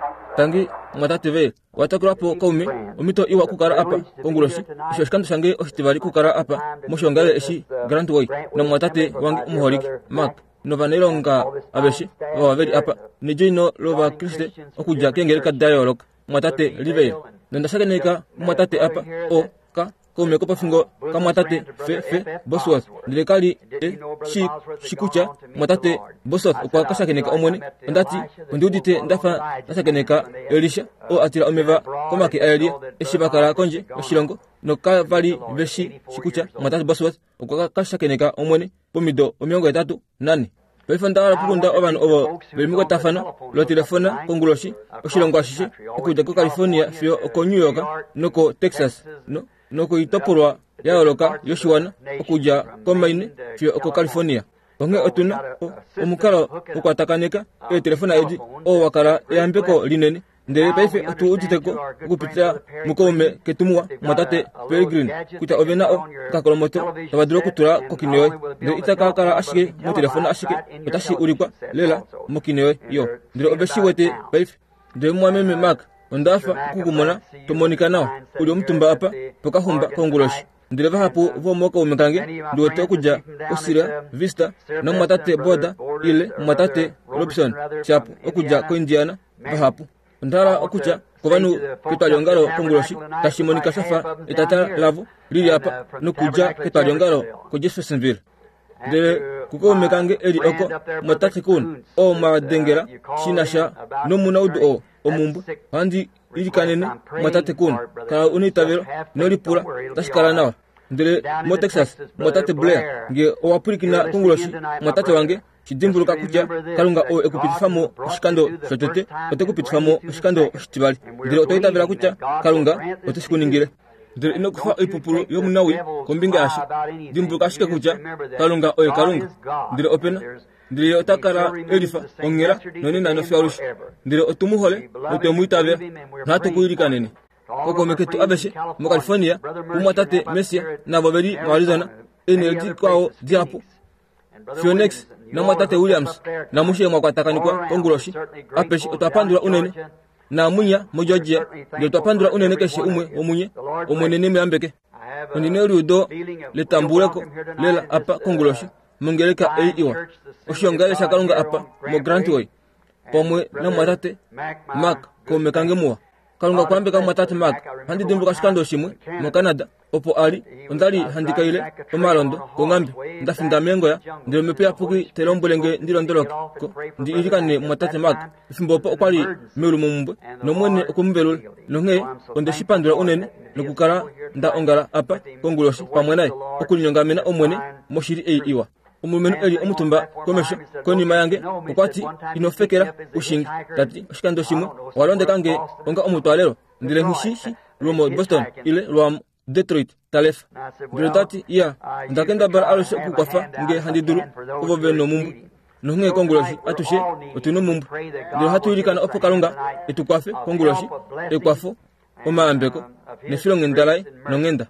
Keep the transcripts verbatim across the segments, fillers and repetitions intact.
tangi mata tv watakurapo kaumi omito iwa kukara apa konguloshi shoshkandu sange ostivali kukara apa moshongale eshi grand way na mwatate wangi umuholik mak novanelonga abeshi waveli apa nijoino lova kriste okuja kengeleka dialog mwatate live nandashakeneka mwatate apa o ka kome ko pafungo kamwatate fe fe boswas dilekali e shi shikucha mwatate boswas kwa kashakeneka omoni ndati ndudite ndafa nashakeneka elisha o atira omeva komake ayali eshibakara konje oshilongo no kavali veshi shikucha mwatate boswas kwa kashakeneka omoni pomido omiongo etatu nane Belfanda pukunda oban obo belmuko tafano lo telefona konguloshi oshilongo ashishi okuja ko California fio ko New York noko Texas no noko itopurwa ya oloka Yoshiwana okuja ko Maine fio ko California onge otuna omukalo okwatakaneka e telefona edi o wakara yambeko linene ndere paife otu utiteko okupita mukome ketumwa mwatate Pellegrin kuta ovena o kakolomoto tabadro kutura kokineyo ndere itakakara ashike mo telefona ashike otashi ulikwa lela mokineyo yo ndere obeshi wete paife ndere mwameme mak ondafa kukumona tomonika nao uli omutumba apa pokahumba konguloshi ndere vahapu vomoka umekange ndote okuja osira vista na mwatate boda ile mwatate Robson chapu okuja ko Indiana vahapu ndara okucha kovanu kitalyongalo konguloshi tashimonika safa itata lavu lili apa nokuja kitalyongalo ko Jeffersonville de kuko mekange eli oko mwatate kun o madengera shinasha no munaudu o omumbu handi ilikanene mwatate kun ka unitavero no lipura tashikala nawa ndele mo Texas mwatate Blair nge o apurikina konguloshi mwatate wange chidimbuluka kuja kalunga o ekupitifamo shikando shotete otekupitifamo shikando shitibali ndire otoitavera kuja kalunga otesikuningire ndire inokufa ipupulu yomunawi kombinga ashi dimbuluka shike kuja kalunga o kalunga ndire opena ndire otakara elifa ongera nonina no fiarushi ndire otumuhole otemuitavera natukuilikanene koko meketu abeshe mo California umwatate Mesia na babeli Arizona energy kwao diapo Phoenix na mwatate Williams na mushe mwakwatakanikwa konguloshi apeshi otapandura unene na munya mo Georgia ndio otapandura unene keshe umwe omunye omwenene meambeke ondine rudo letambuleko lela apa konguloshi mungeleka ei iwa oshongale shakalunga apa mo Grant Way pomwe na mwatate Mark ko mekange muwa kalunga kwambe ka mwatate Mark handi dimbuka shikando shimwe mo Canada opo ali ondali handikaile omalondo ko ngambi ndafinda mengo ya ndiro mepea puki telombulenge ndilondoloka ko ndi ilikane mwatate Mark ifimbopo okwali melu mumbwe no mwene okumbelul no nge onde shipandura unene nokukara nda ongala apa konguloshi pamwe naye okulinyongamena omwene moshiri ei iwa umumenu eli omutumba komesho koni mayange okwati inofekera ushingi tati shikando shimwe walonde kange onga omutwalero ndile hishishi lumo Boston ile lwa Detroit Talef ndotati ya ndakenda bar aloshe kukwafa nge handiduru oboveno mumbu nonge konguloshi atushe otuno mumbu ndiro hatuilikana opo kalunga etukwafe konguloshi ekwafo omaambeko nefilonge ndalai nongenda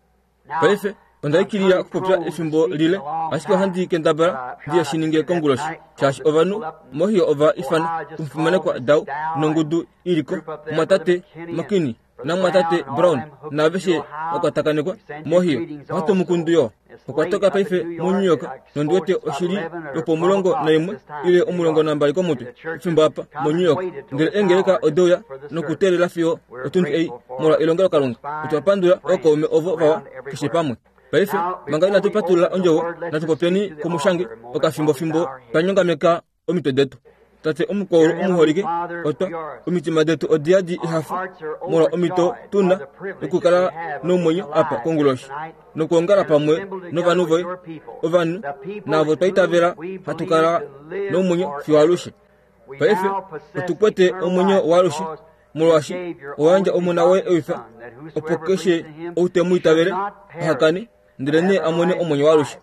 paife ondaikilia kupopya ifimbo lile asiko handi kendabara ndiye shininge konguloshi chashi ovanu mohio ova ifan kumfumane kwa dau nongudu iliko mwatate Makini na mwatate Brown na veshe wakatakanekwa mohio hato mukundu yo okwatoka paife munyoka nondwete oshiri yopo mulongo na imwe ile omulongo nambali ko mutu ifimbo apa munyoka ndele engeleka odoya nokutelela fio otundi ei mola ilongelo kalunga utapandula oko me ovo vawa kishipamwe paife mangaina tupatula onjowo natupopeni kumushangi okafimbo fimbo panyonga meka omitodetu tate omukoro omuholike oto omitima detu odiadi ihafu mola omito tuna ekukala nomwenyo apa konguloshi nokuongala pamwe novanuvoy ovanu navo twaitavera hatukala nomwenyo fiwalushe paife otukwete omwenyo walushe molwashi owanja omuna we ewifa opokeshe outemuitavere ahakani ndirene amone omwenyo walushe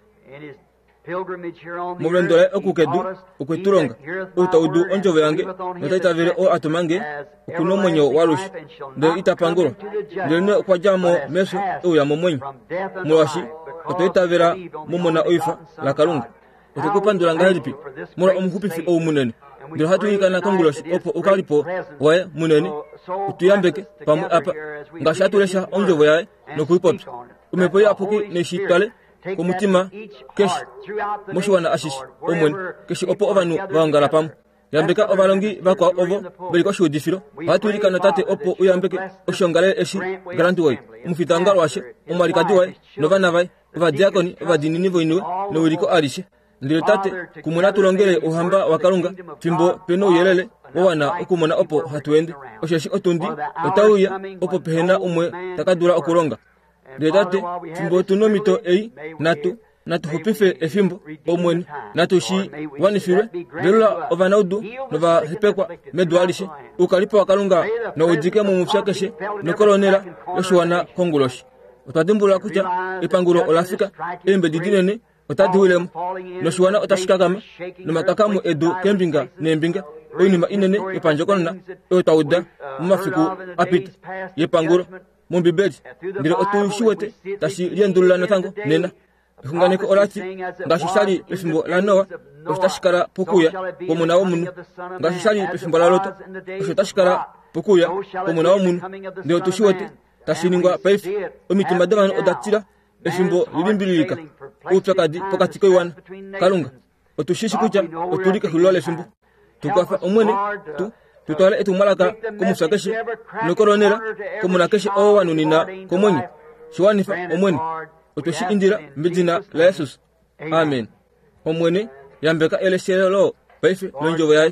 mublendola okukedu okweturonga utaudu onjove yange notaitavere o atumange okuno omwenyo walushe nde itapangulo ndirene okwajamo meso euyamo mwenyo molwashi otoitavera momona oifa la kalunga otekupandulanga helipi mola omuhupifi oumunene ndiro hatuikana konguloshi opo ukalipo wae munene utuyambeke pamwe apa ngashatulesha onjovo yae nokuipopya umepo yapoki neshitwale kumutima keshi moshiwana ashishi omweni keshi opo ovanu vaongala pamwe yambeka ovalongi vakwa ovo beliko shudifilo hatuikana tate opo uyambeke oshongalele eshi garanti woi umufitangalo washe omwalikadi wae novana vae ovadiakoni ovadinini voiniwe nowiliko alishe ndilo tate kumuna tulongele uhamba wakalunga fimbo peno uyelele wawana okumona opo hatuende osheshi otundi otauya opo pehena umwe takadula okulonga ndilo tate fimbo tunomito ei natu natuhupife efimbo omweni natushi wanifilwe lelula ovanaudu nova hipekwa medwalishe ukalipo wakalunga noudike mumupyakeshe nokolonela yoshiwana konguloshi otadimbula kutya epangulo olafika embe didinene otadiwilemo noshiwana otashikakama nomakakamu edu kembinga nembinga oinima inene epanjokonona eotauda mumafiku apita yepangulo mumbibeli ndilo otushiwete tashi liendulula natango nena ehunganeko olati ngashishali pefimbo la Noa otashikala pokuya pomuna womunu ngashishali pefimbo la Loto otashikala pokuya pomuna womunu ndilo tushiwete tashiningwa paife omitima davano odatila efimbo lilimbililika upyakadi pokati koiwana kalunga otushishi kutya otulike hulole efimbo tukafa omwene tu tutwale etumalaka komusakeshe nokolonela komunakeshe owanu nina komwenye shiwanifa omwene otushi indira mbedzina la Yesus amen omwene yambeka eleshelelo paife nonjovo yae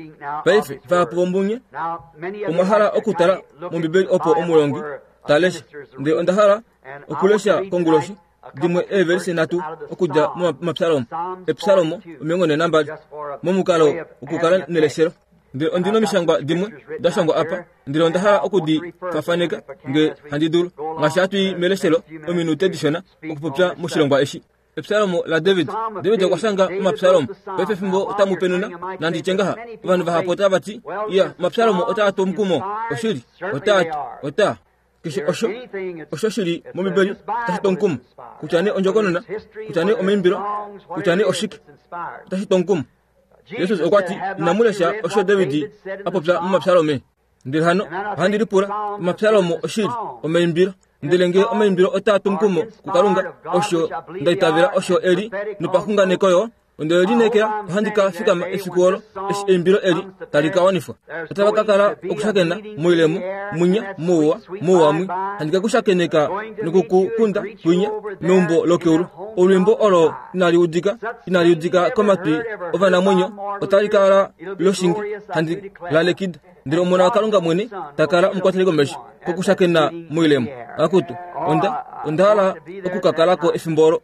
paife vapombunye omahala okutala mumbibeli opo omulongi talesha ndi ondahala okulesha konguloshi dimwe everse natu okuja mumapsalomo epsalomo omengone nambali momukalo okukala neleshero ndi ondino mishangwa dimwe dashangwa apa ndilo ndahala okudi fafaneka nge handidulu ngashatu meleshelo ominute dishona okupopya mushilongwa eshi epsalomo la David David kwasanga mapsalomo pefefimbo otamupenuna nandichengaha vanhu vahapota vati iya mapsalomo otato mkumo oshiri otatu ota kishi osho osho shiri momibeli tahitonkum kutane onjokonona kutane omimbiro kutane oshiki tahitonkum Yesus okwati namulesha osho David apopya mumapsalome ndilhano handilipura mapsalomo oshiri omimbiro ndilenge omimbiro otatu mkumo kukalunga osho ndaitavira osho eli nupahunganekoyo ondelinekea handika fikama efikuolo eshi embiro eli talikawanifwa otabakakala okushakena muilemo munya muwa muwamwi handika kushakeneka nukukukunda kwinya numbo lokeulu olwimbo olo inaliudika inaliudika komatwi ovanamwenyo otalikala loshingi handi lalekida ndilo omona wakalunga mwene takala omukwateleko mesho kokushakena muilemo akutu onda ondala okukakalako efimbolo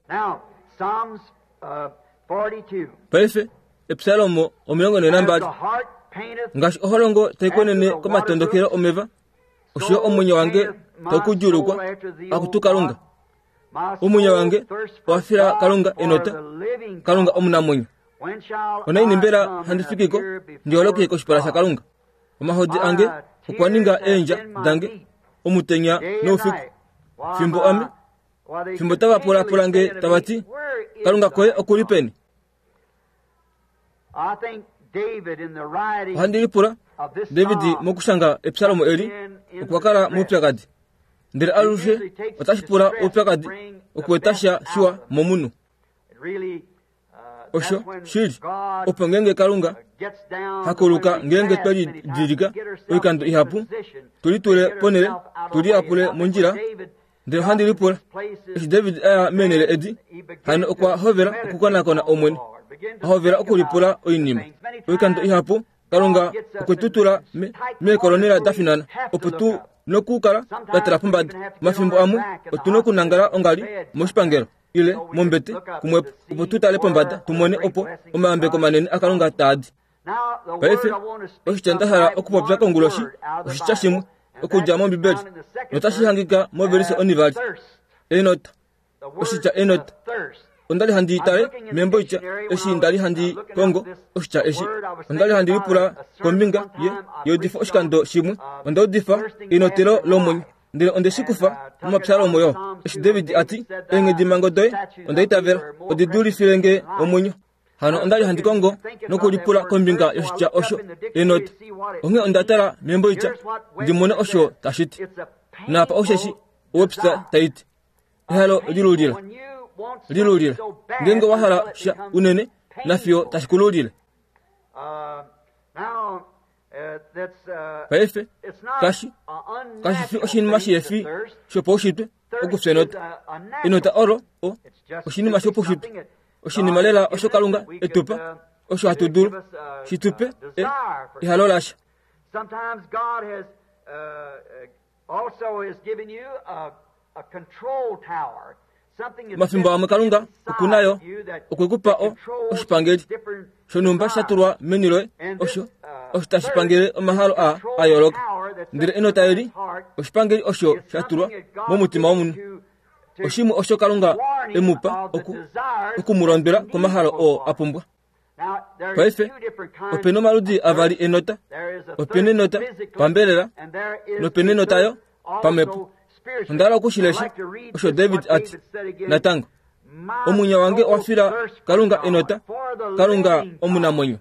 paife epsalomo omilongo ne nambali ngashi oholongo taikwenene komatondokelo omeva osho omwenyo wange tokujulukwa akutukalunga omwenyo wange wafira kalunga enota kalunga omunamwenyo onainimbela handifikiko ndiolokeko shipala sha kalunga omahodi ange okwaninga enja dange omutenya nofiku fimbo ame fimbo tavapulapulange tavati kalunga koye okulipeni handilipura David mokushanga epsalomo eli okwakala mupyakadi ndele alushe otashipura upyakadi okwetasha shiwa momunu osho shiri opo ngenge kalunga hakuluka ngenge twali dirika oikando ihapu tulitule ponele tuli apule munjira ndele handilipura eshi David aya menele edi hano okwa hovera okukonakona omwene ahovera okulipula oinima oikando ihapu kalunga okwetutula me, me kolonela dafinana oputu nokukala batela pumbada mafimbo amwe otunokunangala ongali moshipangelo ile mombete kumwepo opo tutale pombada tumone opo omambeko manene akalunga tadi paife oshitandahala okupopya konguloshi oshicha shimwe okuja mombibeli notashihangika movelise onivali enota oshicha enota ondali handi tale membo icha eshi ndali handi kongo oshicha eshi ondali handi lipula kombinga ye yodifa oshikando shimwe onda odifa inotelo lomwenyo ndile ondeshikufa mumapsalomo yo eshi David ati enge dimango doye onda itavera odiduli filenge omwenyo hano ndali handikongo nokulipula kombinga yoshicha osho enota onge ondatala membo icha ndimone osho tashiti napa osheshi webster taiti halo lilulila lilulila ngengo wahala sha unene nafio tashikululila paife kashi kashi fi oshin mashi fi shopo oshitwe okusenota inota oro o oshin mashi oposhitwe oshin malela osho kalunga etupa osho atuduru shitupe e ihalolasha. Sometimes God has uh, also has given you a, a control tower. Mafimbo wa kalunga okunayo okwekupa o oshipangeli shonumba shaturwa menilwe osho oshitashipangeli omahalo a ayoloka ndire enota eri oshipangeli osho shaturwa momutima w'omuntu oshimu osho kalunga emupa oku okumurondera komahalo o apumbwa. Paife openo maludi avari enota openo enota pambelela nopeno enota yo pamepo ndala okushilesha osho David ati natango omunya wange wafira kalunga enota kalunga omunamwenyo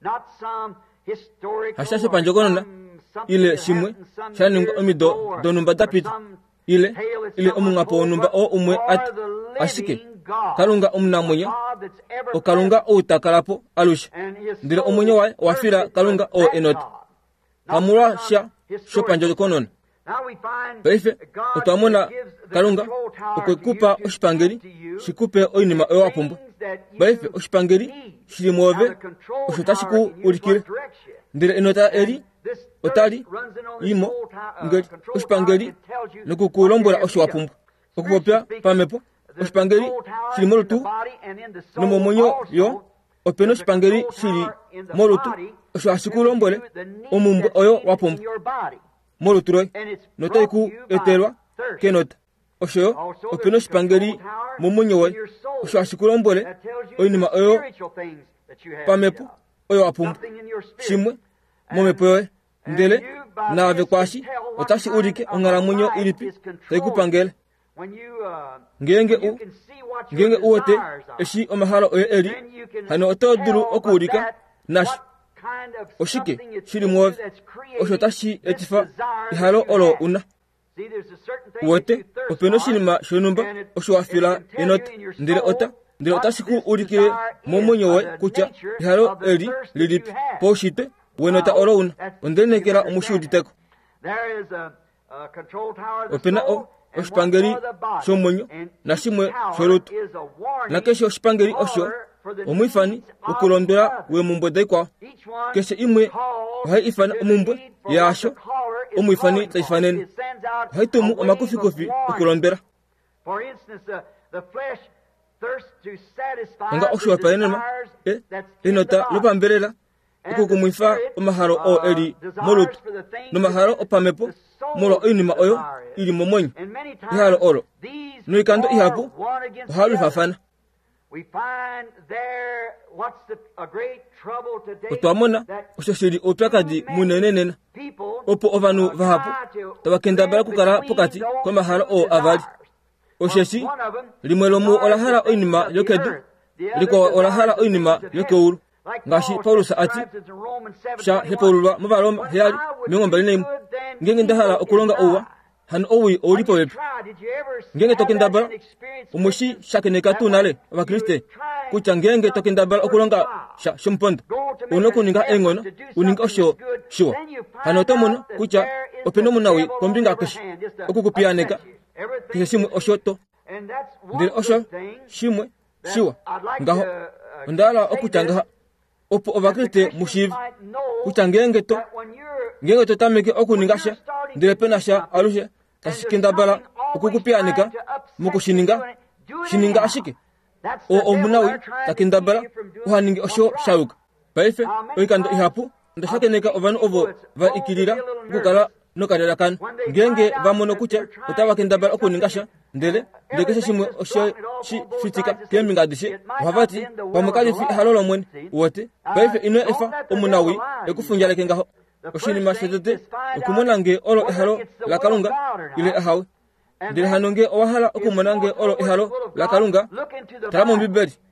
hashashe panjogonona ile shimwe shaninga omido donumba dapita ile ile omungapo onumba o umwe ati ashike kalunga omunamwenyo o kalunga outakalapo alusha ndire omunyo wae wafira kalunga o enota hamura sha shopanjogonona. Paife utamona kalunga okwekupa oshipangeli shikupe oinima oyo apumbwa. Paife oshipangeli shilimove oshotashiku ulikire ndire enota eri otali imo ngeli oshipangeli nokukulombola osho apumbwa okupopya pamepo oshipangeli shilimolutu nomomonyo yo openo oshipangeli shili molutu osho ashikulombole omumbwa oyo wapumbwa moluturoi notaiku etelwa kenota osho openo oshipangeli momunyo we osho ashikulombole oinima oyo pamepo oyo apumbwa shimwe momepo yoe ndele nave kwashi otashi ulike ongalamwenyo ilipi taikupangele ngenge u ngenge uwote eshi omahalo oyo eli hano otodulu okuulika nashi oshike shili muove osho tashi etifa ihalo olo una wote openo shinima shonumba osho wafila enota ndire ota ndire otashiku ulikile momunyo we kucha ihalo eli lilipi poshite wenota olo una ondenekela omushuditeko opena o oshipangeli shomonyo nashimwe sholutu nakeshe oshipangeli osho omwifani okulondela wemumbwe daikwa keshe imwe ohai ifana omumbwe yasho omwifani taifanene haitumu omakufikufi okulondela nga osho wapaenema e enota lopambelela okukumwifa omahalo o eli molutu nomahalo opamepo molo oinima oyo ili momwenyo ihalo olo noikando ihapu ohalo ifafana. Otwamona osho shili upyakadi munenenena opo ovanu vahapu tawakendabala kukala pokati komahalo o avali osheshi limwe lomu olahala oinima yokedu likwa olahala oinima yokeulu ngashi Paulusa ati sha hepolulwa mubaloma heyali mingomba linemu ngenge ndahala okulonga uwa hano owi olipo wepi ngenge tokendabala umushi shakeneka tunale abakriste kucha ngenge tokendabala okulonga sha shumpondo unokuninga engono uninga osho shiwa hano tomono kucha openo munawi kombinga keshi okukupianeka kise shimwe oshoto ndire osho shimwe shiwa ngaho ndala okuchanga opo abakriste mushivi kucha ngenge to ngenge to tameke okuningasha ndire penasha alushe tashikendabala okukupianika mukushininga shininga ashike o omunawi takendabala uhaningi osho shauka paife oikando ihapu ndashakeneka ovanu ovo va ikilira kukala nokalela kan ngenge vamono kucha otawakendabala okuningasha ndele ndekeshe shimwe osho shi fitika kemingadishe wavati pamukali fi halolo mwene wote paife ino efa omunawi ekufunjaleke ngaho oshinima shedete okumonange olo ehalo la kalunga ile ahawe ndile hanonge owahala okumonange olo ehalo la kalunga tala mu bibeli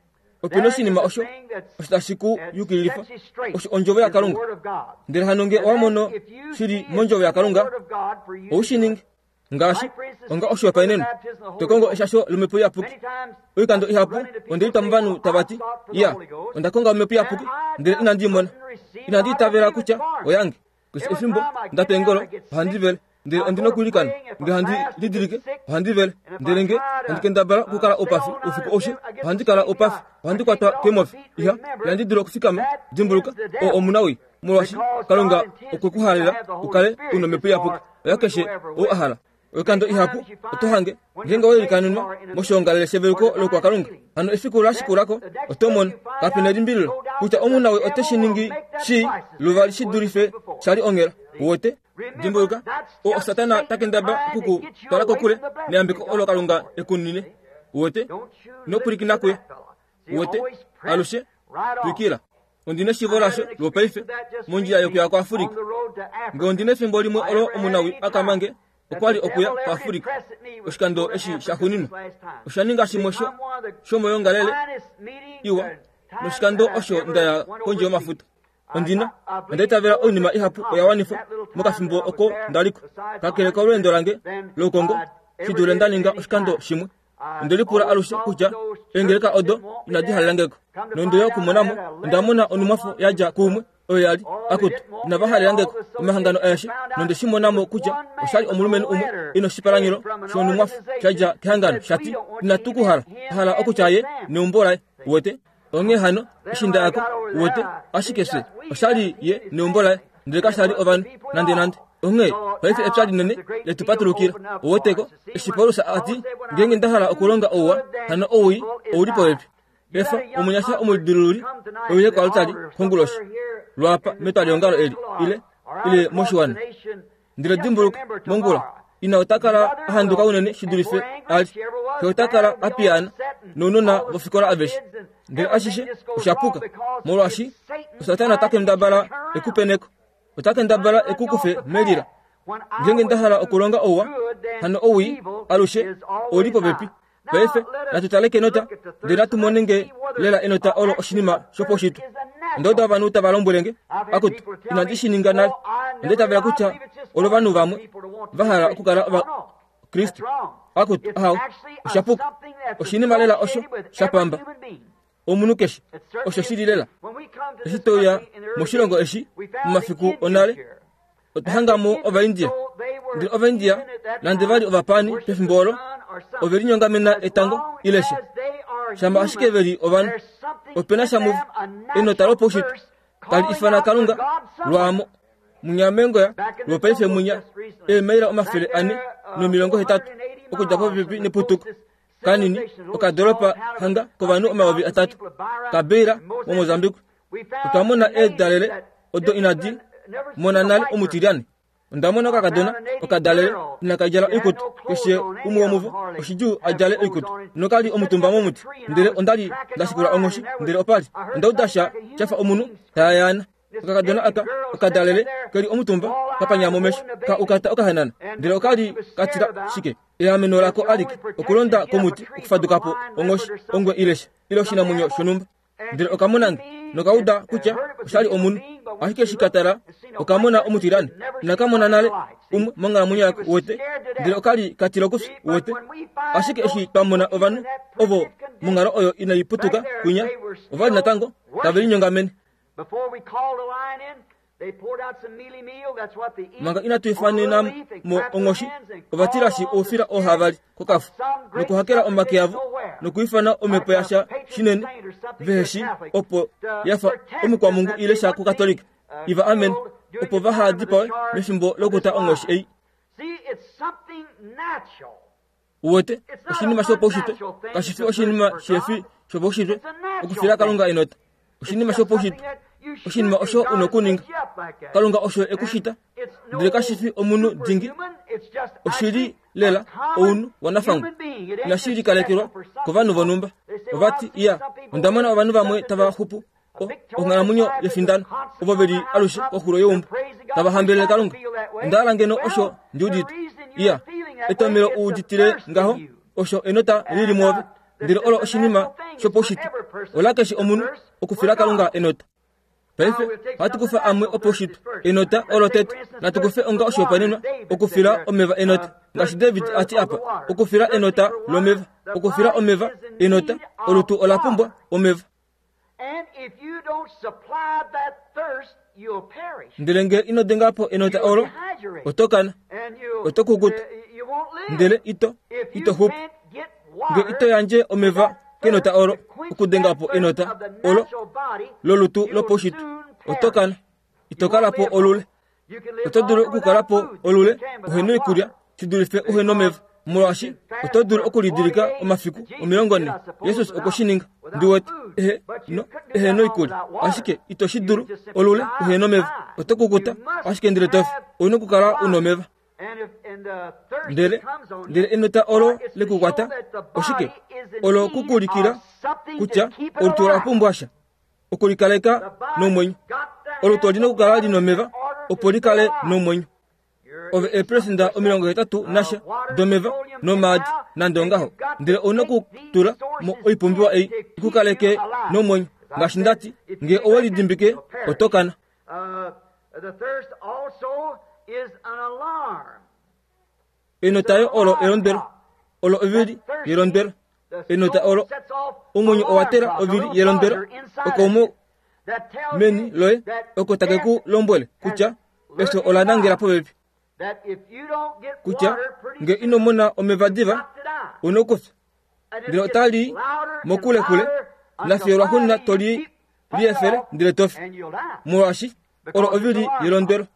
opino sinima osho ositasiku yukilifa osho onjobe ya kalunga ndere hanonge wamono siri monjobe ya kalunga oshining ngashi onga osho paineno tokongo eshasho lumepo yapuki oikando ihapu onde tambanu tabati ya ondakonga lumepo yapuki ndere inandi mona inandi tavera kucha oyange kusimbo ndatengolo handivel ndere andino kulikana nge handi lidirike handivel ndere nge andikendabara kukala opafi ufiku oshi handikala opafi handikwatwa kemofi iha yandi diro kufikama dimbuluka o omunawi mulwashi kalunga okukuhalira ukale unomepo yapuki yakeshe o ahala okando ihapu otohange ngenga welikanunwa moshongalele shebeluko lokwa kalunga ano ifikula shikurako otomon kapina dimbililo kucha omunawe oteshiningi shi luvali shidurife shali ongera wote dimbuluka o satana takendaba kuku talako kule neambiko olo kalunga ekunine wote no kurikina kwe wote alushe tukila ondine shivolasho lopaife munjia yokuya kwa Afrika ngondine fimboli mo olo omunawi akamange okwali okuya kwa Afrika oshikando eshi shahunino oshaninga shimosho shomo yongalele iwa noshikando osho ndaya konje mafuta ondina ndetavera onima ihapu oyawanifo mukafimbo oko ndaliko kakele ko lwendo lange lokongo shidule ndaninga oshikando shimwe ndolipura alushe kuja engeleka odo inadihalangeko nondo yo kumonamo ndamona onumafo yaja kumwe oyali akutu nabahalangeko imahangano ayashi nondo shimonamo kuja oshali omulumeni umwe ino shiparangiro shonumafo yaja kihangano shati natukuhala hala okuchaye neumbola wote onge hano ishinda yako wote ashikese oshali ye neumbola ndeka shali oban nande nande onge paite epsadi nene letupatulukira woteko ishipolusa ati ngenge ndahala okulonga owa hano owi olipo epi efa omunyasha omudururi oye kwa altali konguloshi lwapa metali ongalo eli ile ile moshwana ndile dimbuluka mongula ina otakala handuka unene shidurife ali ke otakala apiana nonona vofikora aveshi ndile ashishe ushapuka molwashi satana takendabala ekupeneko utakendabala ekukufe melira ngenge ndahala okulonga owa hano owi alushe olipo bepi pefe natutaleke nota ndena tumonenge lela enota olo oshinima shoposhitu ndodo abantu tabalombulenge akutu inadishininga nali ndeta bela kucha olo banu bamwe bahala okukala aba Kristo akutu aho oshapuka oshinima lela osho shapamba omunukeshi osho shirilela esitoya mushilongo eshi mafiku onale otahangamo ova India ndi ova India lande bali ova pani pefimbolo overi nyongamena etango ileshe shamba ashikeveri ovan opena shamuvu eno talopo ushitu kali ifana kalunga lwamo munyamengo ya lopaife munya emeira omafele ane no milongo hetatu okujapo pipi ne putuku kanini okadoropa hanga kovanu omawabi atatu kabeira mo Mozambique utamona edalele odo inadi monanale omutiriane ndamona kakadona okadalele nakajala ikutu keshe umuomuvo oshiju ajale ikutu nokali omutumba momuti ndere ondali ndashikura ongoshi ndere opali ndawdasha chafa omunu tayana kakadona aka okadalele kali omutumba kapanya momesh ka ukata okahanana ndere okali katira shike ya menora ko alik okulonda komuti okufadukapo ongoshi ongwe ileshe iloshina munyo shonumba ndere okamunanga nokauda kucha ushali omunu ahike shikatara okamona omutirani nakamona nale um mangala munyako wote ndiro kali katirokus wote ashike eshi pamona ovanu ovo mungaro oyo inayiputuka kunya ovali natango tabeli nyongamen before we called the line in they poured out some mealy meal that's what they eat manga inatuifani na mo ongoshi ovatira shi ofira ohavali kokafu nokuhakera omakiavu nokuifana omepoyasha shinene veshi opo yafa omukwa Mungu ile sha kukatolika iva amen opo vaha dipo meshimbo lokuta ongoshi ei see it's something natural wote oshinima shoposhite kashifi oshinima shefi shoposhite okufira kalunga inota oshinima shoposhite oshinima osho unokuninga kalunga osho ekushita ndile kashifi omunu dingi oshiri lela onu wanafangu na shiri kalekirwa kovanu vonumba ovati iya ondamana ovanu vamwe tava hupu ongana munyo yefindano ovoveri alushe okuro yombu tava hambele kalunga ndala ngeno osho ndiuditu iya etomero uditire ngaho osho enota lili move ndilo olo oshinima shoposhitu olakeshi omunu okufira kalunga enota paife hatukufa amwe oposhitu enota olo tetu natukufe onga oshopanenwa okufira omeva enota ngashi David ati apa okufira enota lomeva okufira omeva enota olutu olapumbwa omeva ndelenge inodengapo enota olo otokana otokukuta ndele ito ito hupu nge ito yanje omeva kenota olo okudengapo enota olo lolutu loposhitu otokana itokalapo olule otodulu okukalapo olule uheno ikulya chidulife uheno omeva mulashi otodulu okulidirika omafiku omilongo ne Yesus okoshininga ndiwete ehe no ehe no ikulya ashike itoshidulu olule uheno omeva otokukuta ashike ndile tofi uno kukala unomeva ndele ndele enota olo lekukwata oshike olo kukulikira kutya olutu lwapumbwasha okulikaleka nomwenyo olutu olina kukala linomeva opo likale nomwenyo ove epresenda omilongo hetatu nasha domeva nomadi nandongaho ndele ona kutula mo oipumbiwa ei kukaleke nomwenyo ngashi ndati nge owalidimbike otokana enotayo olo elondelo olo ovili yelondelo enota olo omwenyo owatela ovili yelondelo okomo meni loye okotakeku lombwele kutya eso olanangela pobebi kutya nge inomona omeva diva unokufa ndile otali mokule kule nafiyolwa hunna toli liefele ndile tofi mulashi olo ovili yelondelo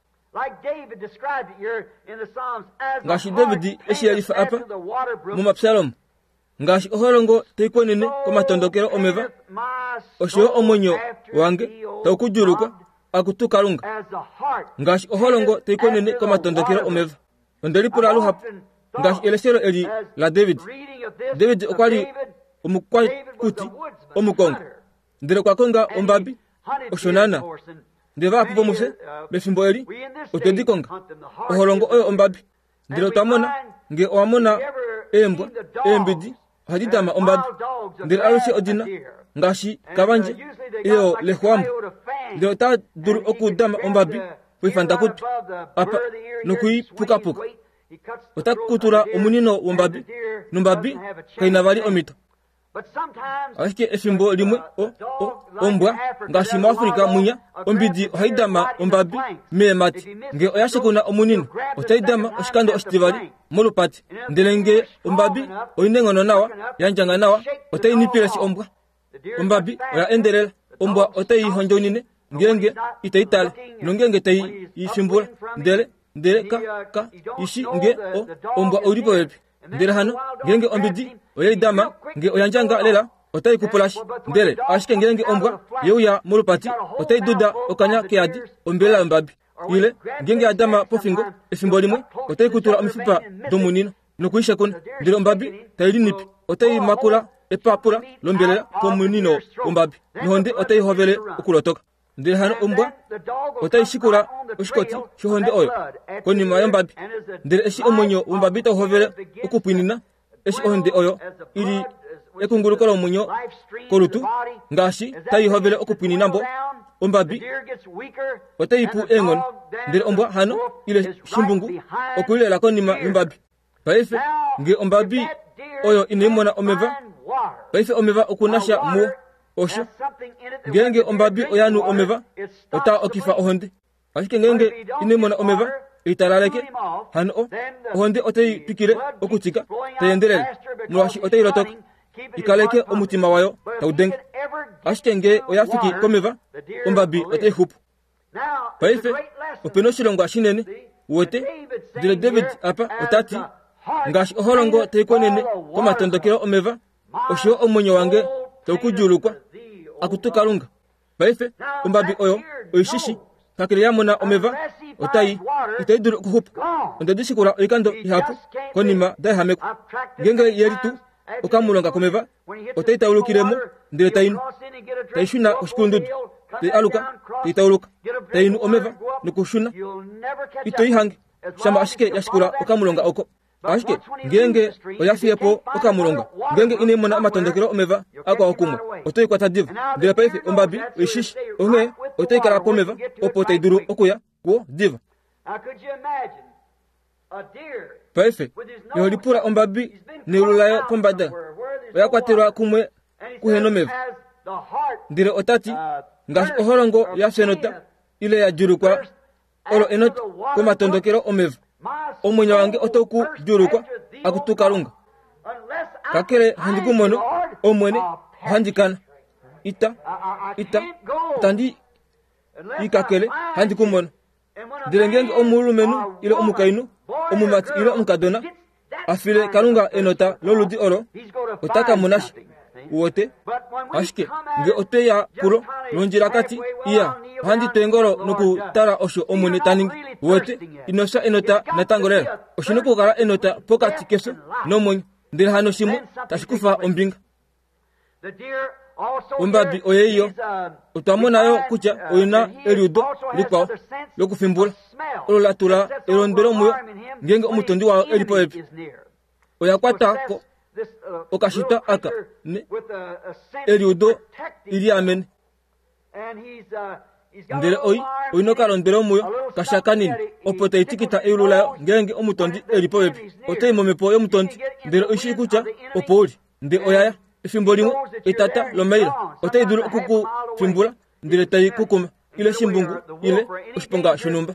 ngashi David eshiyalifa apa mumapsalomu ngashi oholongo teikonene komatondokero omeva osho omwenyo wange taukujuluka akutukalunga ngashi oholongo teikonene komatondokero omeva ondelipula luhapu ngashi elesero eli la David David okwali omukwakuti omukongo ndele kwakonga ombabi oshonana ndeva apo pomuse befimbo eli otwendikonga oholongo oyo ombabi ndele otwamona nge owamona embwa embidi hadidama ombabi ndele aluse odina ngashi kabanje iyo lehwambo ndele otadulu okudama ombabi wifanta kutu apa nukui puka puka otakutura omunino wombabi nombabi kainavali omito ashike efimbo limwe o o ombwa ngashi mu Afrika munya ombidi haidama ombabi meemati nge oyashikuna omunino otaidama oshikando oshitivali molupati ndelenge ombabi oyinengono nawa yanjanga nawa otainipira shi ombwa ombabi oya endelela ombwa otaihonjonine ngenge itaitale nongenge tai yifimbula ndele ndele ka ka ishi nge o ombwa olipo wepi ndele hano ngenge ombidi oyaidama nge oyanjanga lela otaikupulashi ndele ashike ngenge ombwa yeuya molupati otaiduda okanya keadi ombela ombabi ile ngenge adama pofingo efimbo limwe otaikutura omifupa domunino nokuishakuna ndele ombabi tailinipi otaimakula epapula lombelela pomunino ombabi nihonde otaihovele okulotoka ndele hano ombwa otaishikula oshikoti shohonde oyo konima yombabi ndele eshi omwenyo wombabi tauhovele okupwinina eshi ohonde oyo ili ekunguluko lomwenyo kolutu ngashi taihovele okupwinina mbo ombabi otaipu engono ndele ombwa hano ile shimbungu okuilela konima yombabi paife nge ombabi oyo inimona omeva paife omeva okunasha muo osho ngenge ombabi oyanu omeva ota okifa ohonde ashike ngenge inimona omeva italaleke hano o ohonde otei pikire okutika tayendelele mulashi otei lotoka ikaleke omutima wayo taudenge ashike nge oyafiki komeva ombabi otei hupu paife openo shilongo ashinene wote ndile David apa otati ngashi oholongo teikonene komatondokero omeva osho omwenyo wange taukujulukwa akutukalunga paife ombabi oyo oishishi kakile yamona omeva otai itaidulu kuhupa ondedishikula oikando ihapu konima daihameku ngenge yeritu okamulonga komeva otaitaulukilemo ndile tainu taishuna oshikundudu taialuka taitauluka tainu omeva nokushuna itoihange shamba ashike yashikula okamulonga oko ashike ngenge oyafiepo okamulonga ngenge ine mona amatondokero omeva akwa okumwa otoyi kwata diva ndira paife ombabi eshishi onge otoyi kala pomeva opo taiduru okuya ko diva paife yolipura ombabi neululayo pombada oyakwatirwa kumwe kuhenomeva ndire otati ngashi oholongo yafenota ile ya jurukwa olo enota komatondokero omeva omwenyo wange otoku jurukwa akutukalunga kakele handikumono omwene handikana ita ita tandi ikakele handikumono direngenge omulumenu ile omukainu omumati ile omukadona afile kalunga enota loludi oro otaka munashi wote ashike nge oteya kulo lonjira kati iya handi tengoro nuku tara osho omune taningi wote inosha enota natangorela oshinuku kala enota pokati keso nomwenyo ndira hano shimo tashikufa ombinga ombabi oyeyo utamonayo kucha oyina eriudo likwao lokufimbula ololatula elondero muyo ngenge omutondi wawo elipo epi oyakwatako okashita aka ne eriudo ili amen ndere oyi oyino kalondero muyo kashakanini opo taitikita eululayo ngenge omutondi elipo epi oteimomepo yomutondi ndere oishi kucha opo uli nde oyaya efimbo limwe itata lomeila otaiduru okuku fimbula ndire tai kukuma ile shimbungu ile oshiponga shunumba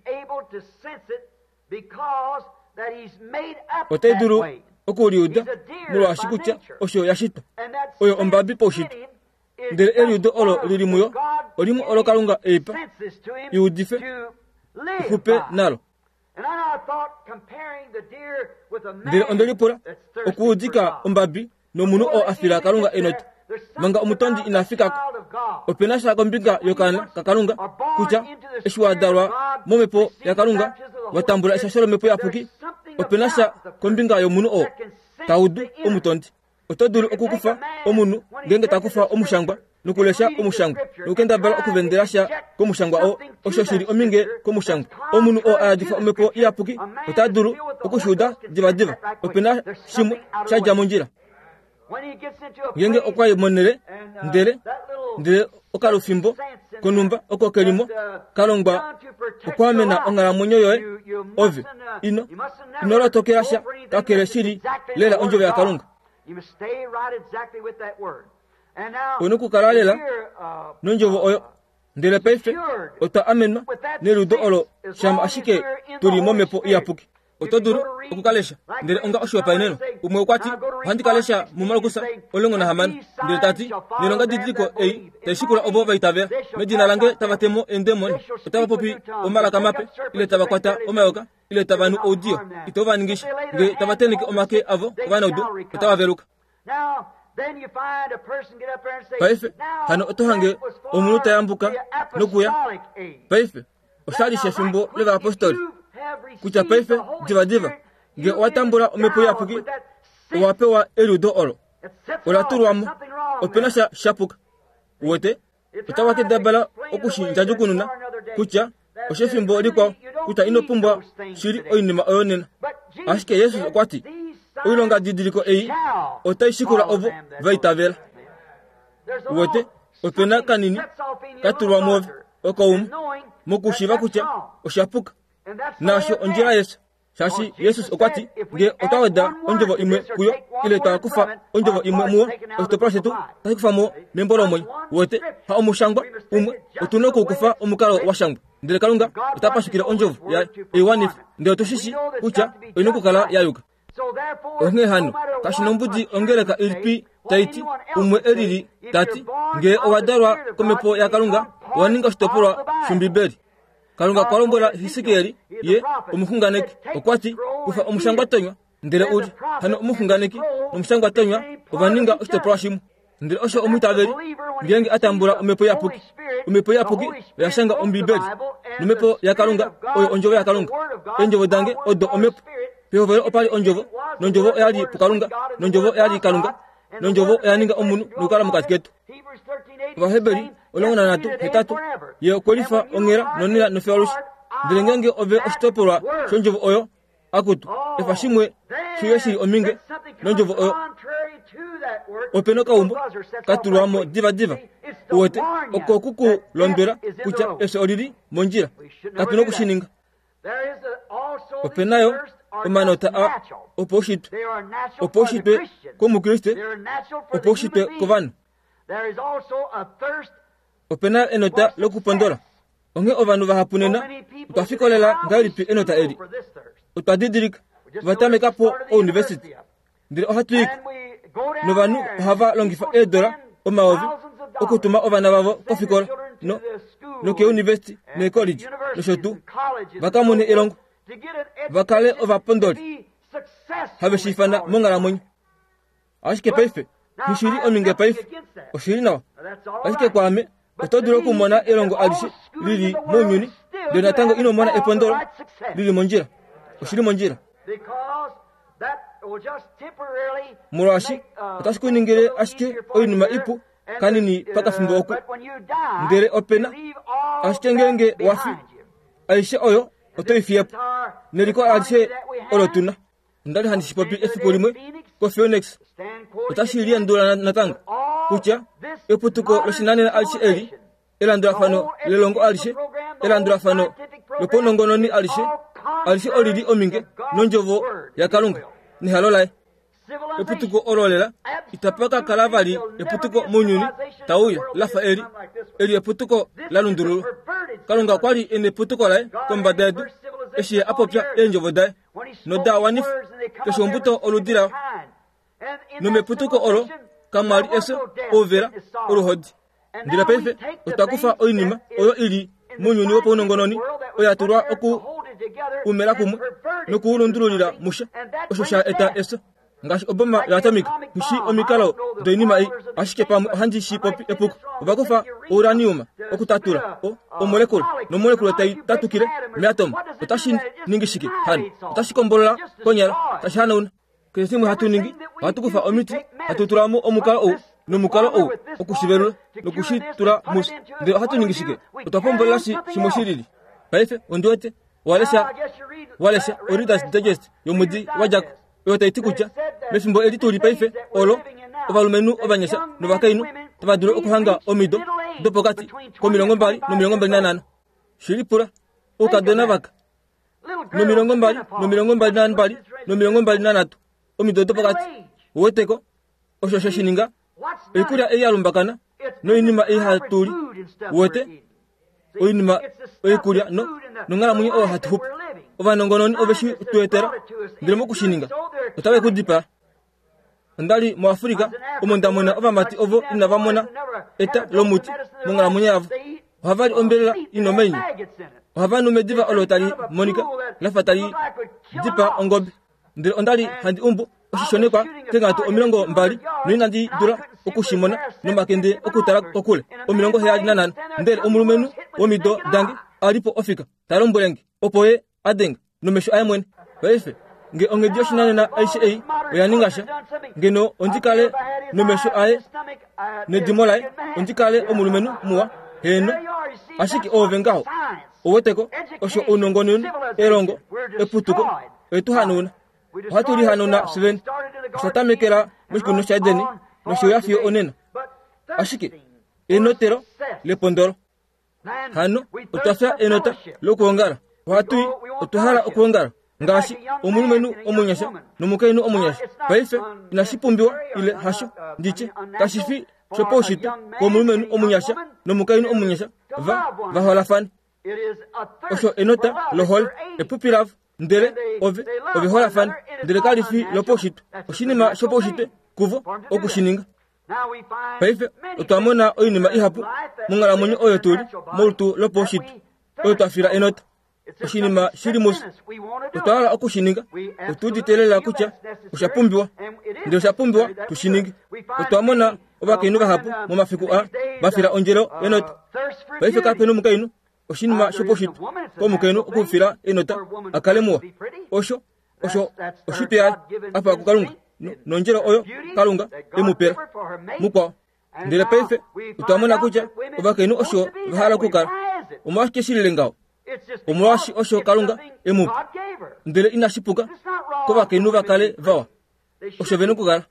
otaiduru okuliuda mulwashi kucha osho yashita oyo ombabi poshita ndire eliudo olo lili muyo olimu olo kalunga eipa iudife ihupe nalo ndire ondolipula okuudika ombabi nomunu o afila kalunga enota manga omutondi inafikako opena shako mbinga yokana kakalunga kucha eshiwadarwa momepo ya kalunga watambula eshasholo mepo yapuki opena sha kombinga yomunu o taudu omutondi otodulu okukufa omunu ngenge takufa omushangwa nukulesha omushangwa nukenda bala okuvendera sha komushangwa o osho shiri ominge komushangwa omunu o ayadifa omepo yapuki otadulu okushuda diva diva opena shimu shaja munjira ngenge okwaye monere ndere ndere okalufimbo konumba okokelimo kalongba okwamena ongala munyo yoe ove ino inoro tokerasha kakele shiri lela onjove ya kalunga onuku kalalela nonjovo oyo ndere peife ota amenma neludo olo shamba ashike tuli momepo iyapuki otoduru okukalesha ndere onga oshopa ineno umwe ukwati handikalesha mumalukusa olongo na hamana ndere tati nilonga didiko ei teshikula obova itavera medina lange tavatemo endemoni otava popi omalaka mape ile tavakwata omayoka ile tavanu audio itova ningisha nge tavatenike omake avo vana udu otavaveruka paife hano otohange omunu tayambuka nokuya paife osalisha fimbo leva apostoli kucha paife diva diva nge watambula omepo yapuki owapewa eludo olo olaturwamo openasha shapuka wote otawake dabala okushinjajukununa kucha oshefimbo likwao kucha inopumbwa shiri oinima oyonena ashike yesu okwati oilonga didiliko eyi otaishikula ovo vaitavela wote opena kanini katurwamo ove okaumu mokushiva kucha oshapuka nasho onjira yesu shashi yesus okwati nge otaweda onjovo imwe kuyo ile takufa onjovo imwe muo otoprasetu takufa mo memboro moy wote ha omushangwa umwe otunoko kufa omukalo washangwa ndele kalunga utapashikira onjovo ya ewanif nde otoshishi kucha inoko kala yayuka onge hano kashinombuji ongereka ilpi taiti umwe elili tati nge owadarwa komepo ya kalunga waninga stopora shumbiberi kalunga kwalombola hisikeli ye omuhunganeki okwati kufa omushangwa tonywa ndele uli hano omuhunganeki omushangwa tonywa ovaninga ostoplashimu ndele osho omutaveli ngenge atambula omepo yapuki omepo yapuki yashanga ombibeli nomepo ya kalunga oyo onjovo ya kalunga enjovo dange odo omepo pehovele opali onjovo nonjovo yali pukalunga nonjovo yali kalunga nonjovo yaninga omunu nukala mukati ketu vahebeli olongona natu hetatu ye okwelifa ongera nonila nofewalushi ndilengenge ove ostopolwa shonjovo oyo akutu efashimwe shiyeshiri ominge nonjovo oyo openo kaumbo katulwamo diva diva uwete oko kuku lombera kucha eso olili monjira katuno kushininga openayo omanota a oposhitwe oposhitwe komukriste oposhitwe kovanu opena enota lokupondola onge ovanu vahapunena utafikolela ngalipi enota eli utadidirika vatamekapo o university ndiri ohatuika novanu ohava longifa edola omaovi okutuma ovana vavo kofikola no noke university ne college noshotu vakamone elongo vakale ovapondoli have shifana mongala monyo ashike paife hishiri ominge paife oshiri nawa ashike kwame otoduro kumona elongo alishi lili monyuni dena tango ino mona epondolo lili monjira oshiri monjira murashi otashiku ningere ashike oyinuma ipu kanini paka fimbo oku ndere opena ashike ngenge wafi aishe oyo otoifiepo neliko alishe olotuna ndali handishipopi efikolimwe ko Phoenix otashiria ndula natanga kucha eputuko loshinanena alishe eli elandura fano lelongo alishe elandura fano loponongononi alishe alishe olili ominge nonjovo yakalunga ni halolae eputuko ololela itapaka kalavali eputuko munyuni tauya lafa eli eli eputuko lalundurulu kalunga kwali ene eputuko lae kombadedu eshiye apopya enjovo dae no da wanif keshombuto oludira no meputuko olo kamali eso overa oluhodi ndira peife utakufa oinima oyo ili munyuni wopo nongononi oyaturwa oku umera kumwe no kuulundurulira musha oshosha eta eso ngashi obama yatamika mishi omikalo doinima i ashike pamu hanji shi popi epuko obakofa uranium okutatura o omolekula no molekula tai tatukire miatom otashi ningishiki han otashikombola konyala tashana una kesimu hatu ningi hatukufa omiti hatuturamo omukalo o no mukalo o okushiberula no kushitura mus ndio hatu ningishike utapombola shi shimoshirili paife ondote walesha walesha oridas digest yomudi wajako yote itikucha mefimbo edituli paife olo ovalumenu ovanyesha novakainu tavaduro okuhanga omido dopokati ko milongo mbali no milongo mbali nanana shilipura ukadona vaka no milongo mbali no milongo mbali nanana mbali no milongo mbali nanatu omido dopokati woteko oshosho shininga ekura eyalumbakana no inima ehatuli wote oinima ekuria no nongala munye o hatuhup ovanongononi oveshi tuetera ndirimo kushininga otawe kudipa ndali mu Afrika omondamona ovamati ovo inavamona eta lomuti mongala munye avo havali ombelela inomenyi havanu mediva olotali monika lafatali dipa ongobe ndiri ondali handi umbu oshishonekwa tengatu omilongo mbali nina ndi dura okushimona nomakende okutara kokule omilongo heyali nanana ndere omulumenu womido dangi alipo ofika talombolengi opoye adenga nomesho ayemwene paife nge ongedio shinanena aishe oyaningasha ngeno ondikale nomesho aye nedimolae ondikale omulumenu muwa heno ashiki ovengaho owoteko osho unongonunu elongo eputuko etuhanuna hatuli hanuna seven shatamekera mishkuno shadeni nosho yafio onena ashiki enotero lepondoro hano utafya enota lokuongara watui utuhala okuongara ngashi omulumenu omunyasha nomukainu omunyasha paife inashipumbiwa ile hasho ndiche kashifi shoposhito ko omulumenu omunyasha nomukainu omunyasha va vaholafani osho enota lohol epupilav ndere ove ove holafani ndere kalifi loposhito oshinima shoposhite kuvo okushininga paife utwamona oinima ihapu mungala munyo oyo tuli molutu loposhito oyo twafira enota oshinima shilimusi utwala okushininga utuditelela kucha ushapumbiwa ndio ushapumbiwa tushiningi utwamona obakainu bahapu mu mafiku a bafira onjelo enota paife kapeno mukainu oshinima shoposhito ko mukainu okufira enota akalemuwa osho osho oshipya apa kukalunga nonjelo oyo kalunga emupera mukwa ndile paife utwamona kucha obakainu osho bahala kukala umashike shilile ngao omwashi osho kalunga emu ndele inashipuka ko bakenu bakale vawa osho venu kugala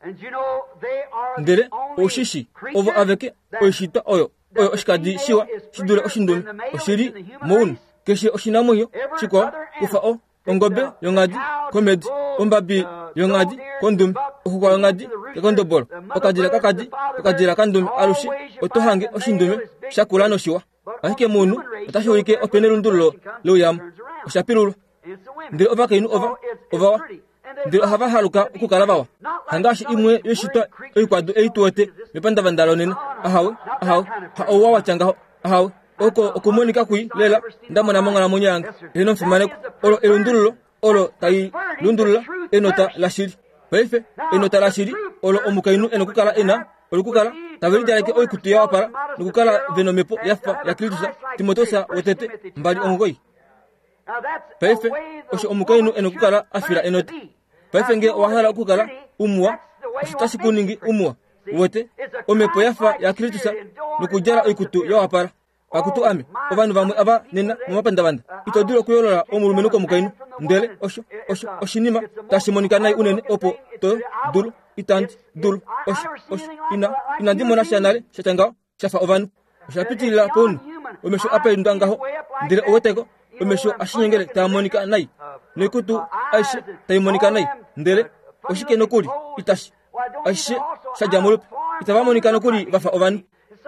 ndele oshishi ovo aveke oshita oyo oyo oshikadi shiwa shidule oshindumi oshiri mounu keshe oshinamunyo chiko kufa o ongobe yongadi komedi ombabi yongadi kondumi okukwa yongadi kondobolo okadira kakadi okadira kandumi alushi otohange oshindume shakula noshiwa ahike munu otashulike opene lundulo luyam oshapilulu ndile ovakenu ova ovawa ndile ohava haluka okukala bawa hangashi imwe yoshitwa oikwadu eituwete mepandavandalo nene ahawe ahawe ha owa wachangaho ahawe oko okumonika kui lela ndamona mangala munyanga eno mfimaneko olo elundululo olo tai lundulula enota lashiri paife enota lashiri olo omukainu enokukala ena olukukala tabeli jaleke oikutu ya wapara nukukala venomepo yafa ya Kristo Timotosa wotete mbali omugoi paife osho omukainu enokukala afira enota paife nge wahala okukala umwa ositasi kuningi umwa wote omepo yafa ya Kristo nukujala oikutu ya wapara akutu ame obanu bamwe aba nena mumapandabanda itodula kuyolola omulumeno ko mukainu ndele osho osho oshinima tashimonika nayi unene opo to dulu itanti dulu osho osho ina ina ndimona shanale shatanga shafa ovanu shapitilila ponu omesho ape ndangaho ndele oweteko omesho ashinyengele tamonika nayi nekutu aishe taimonika nayi ndele oshike nokuli itashi aishe shajamulupe itabamonika nokuli vafa ovanu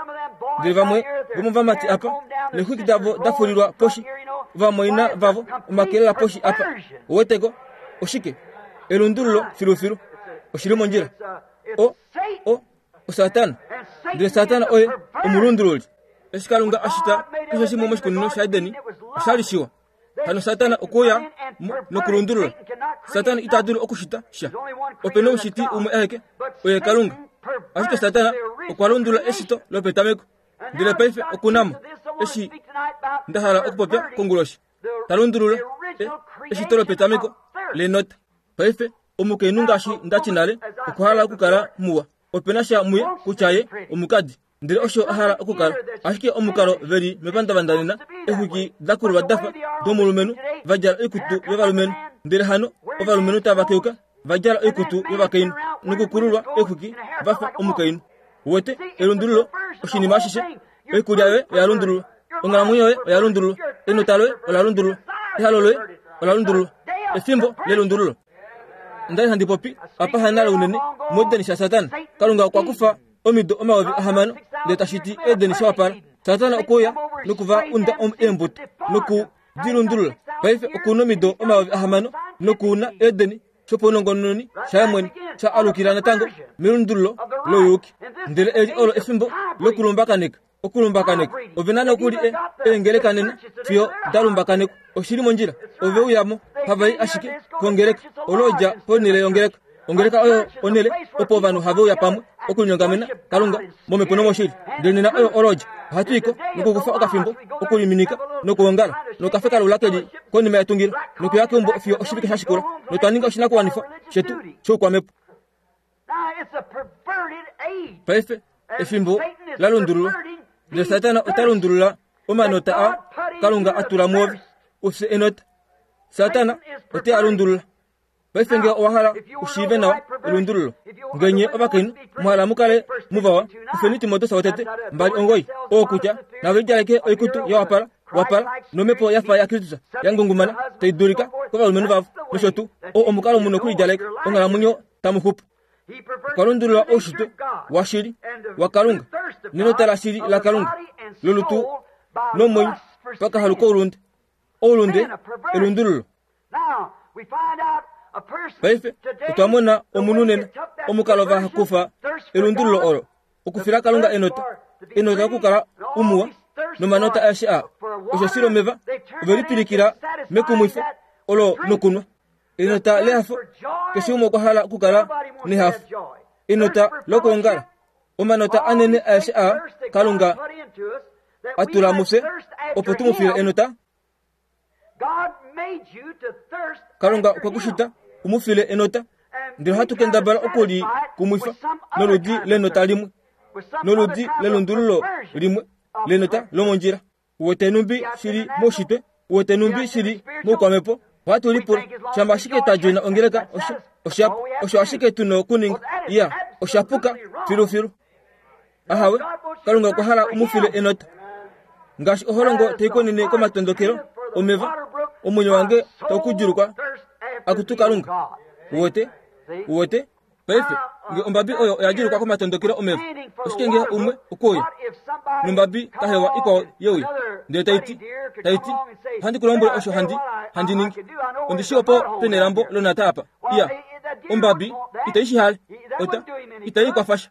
ndele vamwe vamuvamati apa lehwiki davo dafulilwa poshi vamoina vavo omakelela poshi apa oweteko oshike elundululo filufilu oshilimo njira o o o satana ndele satana oye omulundululi esikalunga ashita kisho shimo moshikunino sha Edeni oshalishiwa hano satana okuya nokulundulula satana itadulu okushita sha openo ushiti umwe aheke oye kalunga ashike satana okwalundula eshito lopetameko ndile paife okunamo eshi ndahala okupopya konguloshi talundulula eshito lopetameko lenota paife omukainu ngashi ndachinale okuhala okukala muwa opena sha muye kuchaye omukadi ndile osho ahala okukala ashike omukalo veli mepandavandanena ehwiki dakulwa dafa domulumenu vajala ikutu yevalumenu ndile hano ovalumenu tabakeuka vajala ikutu yevakainu nukukululwa ehwiki vafa omukainu wote elundululo oshinima shishe ekulyawe yalundululo ongalamunyowe oyalundululo enotalowe olalundululo ehalolowe olalundululo efimbo lelundululo ndali handipopi apa hanala unene modeni sha satana kalunga kwakufa omido omawavi ahamano ndetashiti edeni sha wapara satana okuya nukuva unda om embuto nuku dilundulula paife okuno mido omawavi ahamano nukuna edeni choponongononi shamweni cha alukirana tango milundululo loyuki ndele eli olo efimbo lokulumbakanika okulumbakanika ovinana okuli e engelekanene fiyo dalumbakanika oshilimo njira ove uyamo havai ashike kongeleka oloja ponile yongeleka ongeleka oyo onele opo vanu have uya pamwe okulinyongamena kalunga momepono moshili ndenena oyo oloja hatuiko nukukufa okafimbo okuliminika nokuongala nokafeka lulakeli konima yatungilo nokuyake umbo fiyo oshivike shashikula notwaninga oshinakuwanifa shetu shokwamepo paife efimbo lalundululo nde satana otalundulula omanota a kalunga atula muovi use enota satana ote alundulula paife nge owahala ushive nawa elundululo ngenye obakainu muhala mukale muvawa ufeni Timotosa wotete mbali ongoyi okucha navijaleke oikutu ya wapala wapala nomepo yafa ya Kristo yangungumana teidulika kovalumenu vavu noshotu o omukalo muno kulijaleke ongalamunyo tamuhupu kalundulula oshito washiri wakalunga nenota la shiri la kalunga lolutu nomwenyu paka haluko ulunde olunde elundululo paife utwamona omununena omukalo va hakufa elundululo olo okufira kalunga enota enota okukala umuwa nomanota ashi a osho silomeva ovelipilikila mekumwifo olo nokunwa enota lehafo keshi umwe okwahala okukala nehafo enota lokuongala omanota anene ashi a kalunga atula muse opo tumufile enota kalunga kwakushita umufile enota ndilo hatukendabala okuli kumwifa noludi lenota limwe noludi lelundululo limwe lenota lomonjira wote numbi siri moshite wote numbi siri mokwamepo watu lipo chamba shike tajina ongeleka osho oshap osho ashike tuno kuning ya oshapuka firu firu ahawe kalunga kwa hala umufile enot ngash oholongo teikoni ne koma tondokero omeva omunyo wange tokujurukwa akutukalunga wote wote pefe nge ombabi oyo yajurukwa koma tondokero omeva oshikenge umwe ukoya numbabi kahewa iko yewi nde taiti taiti handi kulombo osho handi handi ningi ondishopo penerambo lona tapa iya ombabi itaishi hali ota itai kwa fasha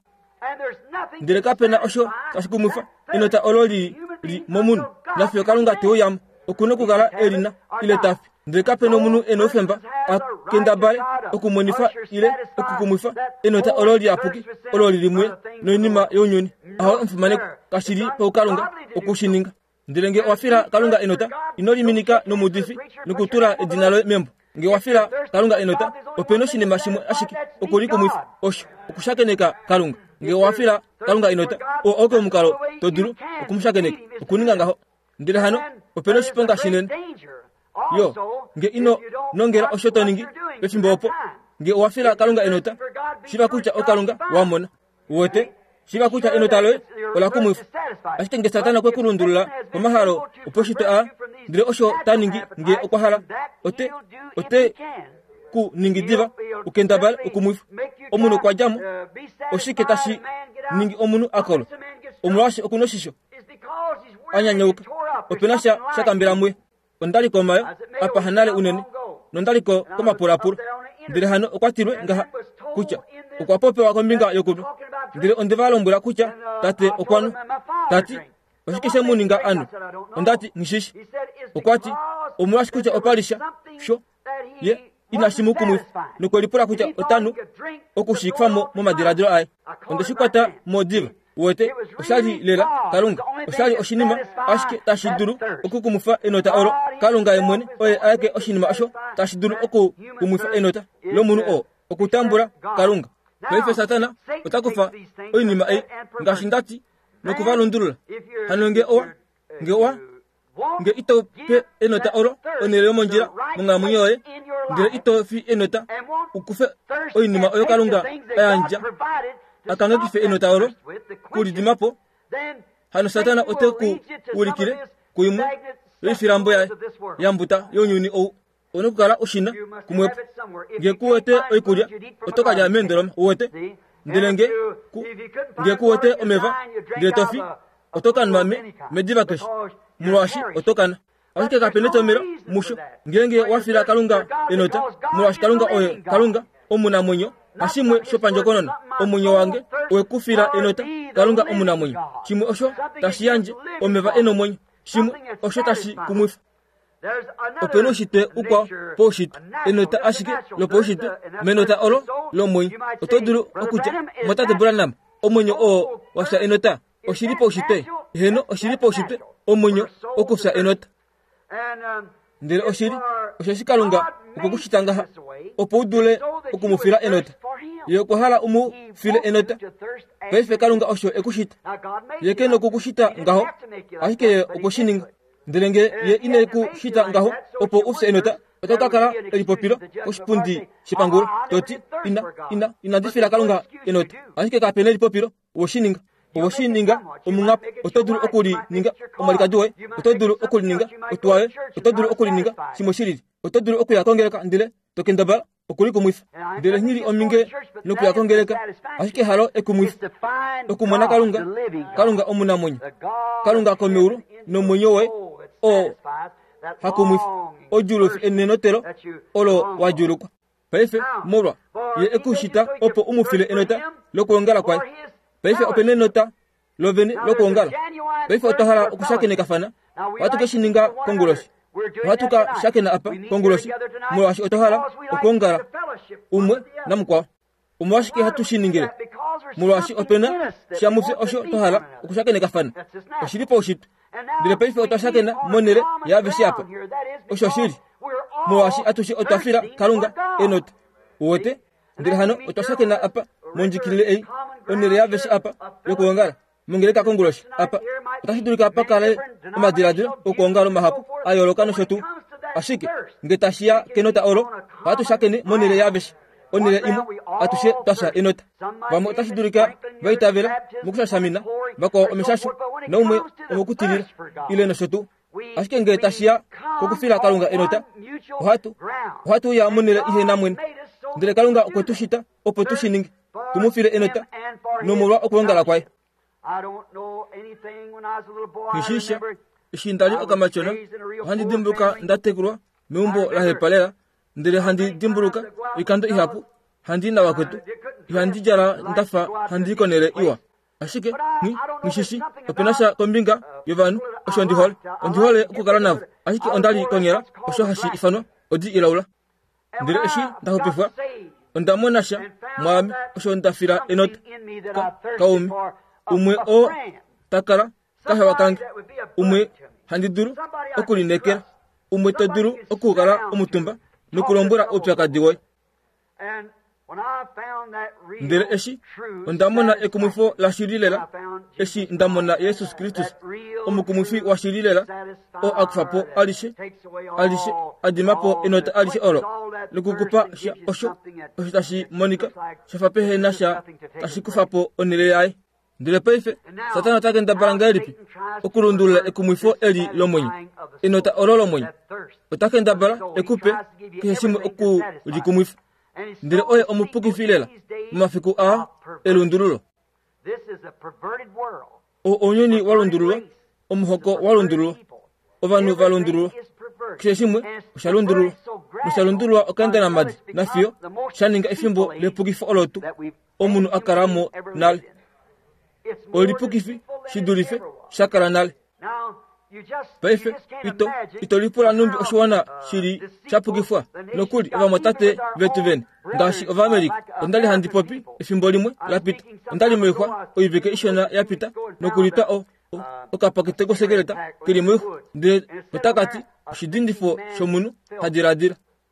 ndire kapena osho kashikumufa inota ololi li momun na fyo kalunga teoyam okuno kugala erina ile tafi ndire kapena munu enofemba akenda bale okumonifa ile okukumufa inota ololi apuki ololi limwe no nima yonyoni aho mfumane kashiri po kalunga okushininga ndire wafira kalunga inota inoli minika no mudifi nukutura edinalo membo nge wafira kalunga inota openo shinema shimo ashiki okuri kumufa osho okushakeneka kalunga nge wafira kalunga inota o oko mukalo toduru okumshakeneka okuninga ngaho ndire hano openo shiponga shinen yo nge ino nongera oshoto ningi befimbopo nge wafira kalunga inota shiba kucha okalunga wamona wote shiba kucha inota loe ola kumufa ashite nge satana kwe kurundulula komahalo uposhito a ndire osho taningi nge okwahala ote ote ku ningi diva ukendabal ukumufa omuno kwa jamu oshike tashi ningi omunu akolo omulashi okunoshisho anyanyauka openasha shakambira mwe ondali komayo apa hanale unene nondali ko komapurapura ndire hano okwatirwe ngaha kucha okwapope wakombinga yokudu ndire ondivalombula kucha tate okwanu tati oshikishe muninga anu ondati ngishishi okwati omulashi kucha opalisha sho ye inashimuku mwifu nukwelipura kucha otanu okushikfamo mo madiradiro ay ondoshikwata modiva wote osali lela kalunga osali oshinima ashike tashiduru okukumufa enota oro kalunga yemwene oye ayake oshinima asho tashiduru okukumufa enota lomunu o okutambura kalunga pefe satana otakufa oinima ay ngashindati nokuvalundulula hanonge owa nge owa nge ito pe enota oro onele monjira munga munyoye ndire ito fi enota ukufe oinima oyo kalunga ayanja akanga kife enota oro kuri dimapo hano satana oteku urikire kuimu refirambo ya yambuta yonyuni o onokala oshina kumwepo nge kuwete oikuria otoka ya mendoroma wote ndelenge ku nge kuwete omeva ndire tofi otoka nmame mediva kesh murashi otokana ashike kapeneto mero musho ngenge wafira kalunga enota murashi kalunga oye kalunga omuna monyo ashimwe shopanjokonona omunyo wange wekufira enota kalunga omuna monyo chimwe osho tashiyanje omeva eno monyo chimwe osho tashi kumwifa openo shite ukwa poshite enota ashike lo poshite menota oro lo monyo otoduru okucha motate buranam omunyo o washa enota oshiri poshite heno oshiri poshite omunyo okufsa enota ndire oshiri oshishikalunga okukushitanga opo udule okumufira enota yeko hala umu file enota pefe kalunga osho ekushita yeke no kukushita ngaho ashike okoshininga ndelenge ye ine kushita ngaho opo ufse enota otokakala elipopiro oshipundi shipanguro toti ina ina ina difira kalunga enota ashike kapene elipopiro woshininga woshininga omungap otoduru okuli ninga omalikaduwe otoduru okuli ninga otwaye otoduru okuli ninga simoshiriri otoduru okuya kongereka ndile tokendabala okuli kumwifa ndile nyiri ominge nokuya kongereka ashike halo ekumwifa okumona kalunga kalunga omuna monyo kalunga komeuru no monyo we o hakumwifa ojurufi enenotero olo wajurukwa pefe morwa ye ekushita opo umufile enota lokulongala kwaye pefe openenota lovene lokongala pefe otohala okushakene kafana watu keshininga konguloshi watu ka shakena apa konguloshi mwashi otohala okongala umwe namukwa umwashi ke hatushiningire mwashi opena shamufi osho tohala okushakene kafana oshiripo oshitu ndile pefe otoshakena monere yaveshi apa osho shiri mwashi atushi otafira kalunga enota wote ndile hano otoshakena apa monjikile ei onere yaveshi apa lokongala mungeleka kongulosh apa utashidulika apa kale umadiradio ukongalo mahapo ayolokano shotu ashike ngetashia kenota oro watu shakeni monile yabesh onile imu atushe tasha inota vamo tashidulika vaitavela mukusha samina bako omeshashu na umwe omukutirira ile no shotu ashike ngetashia kokufila kalunga inota watu watu ya monile ihe namwen ndile kalunga okwetushita opotushiningi tumufile inota numulwa okulongala kwaye kishisha ishindali akamachona handi dimbuka ndatekulwa meumbo la hepalela ndele handi dimbuka ikando ihapu handi na wakwetu handi jara ndafa handi konere iwa ashike ni nishishi openasha kombinga yovanu osho ndihole ndihole ukukala navo ashike ondali kongera osho hashi ifano odi ilaula ndele ishi ndahopefwa ondamonasha mwami osho ndafira enota kaumi umwe o takara kahewa kange umwe handiduru okulinekera umwe toduru okugara umutumba nukulombora upyakadiwoy ndere eshi ndamona ekumufo la shirilela eshi ndamona Yesus Kristus omukumufi wa shirilela o akfapo alishe alishe adimapo inota alishe oro lukukupa sha osho oshitashi monika shafapehe nasha tashikufapo oneleyai ndile peife satana takenda barangalipi okulundula ekumwifo eli lomwenye inota oro lomwenye otakenda bara ekupe kihesimu oku likumwifo ndile oye omupuki filela mafiku a elundululo o onyoni walundululo omuhoko walundululo ovanu valundululo kihesimu shalundululo mushalundululo okenda na madi nafio shaninga ifimbo lepuki fo olotu omunu akaramo nal olipukifi shidulife shakaranal paife ito ito lipula numbi oshuana shiri chapukifwa nokuli ova motate vetuven ngashi ova Amerika ondali handi popi ifimbo limwe lapita ondali mwekwa oiveke ishona yapita nokulita o okapakete kosegeleta kili mwekwa ndile otakati shidindifo shomunu hadiradira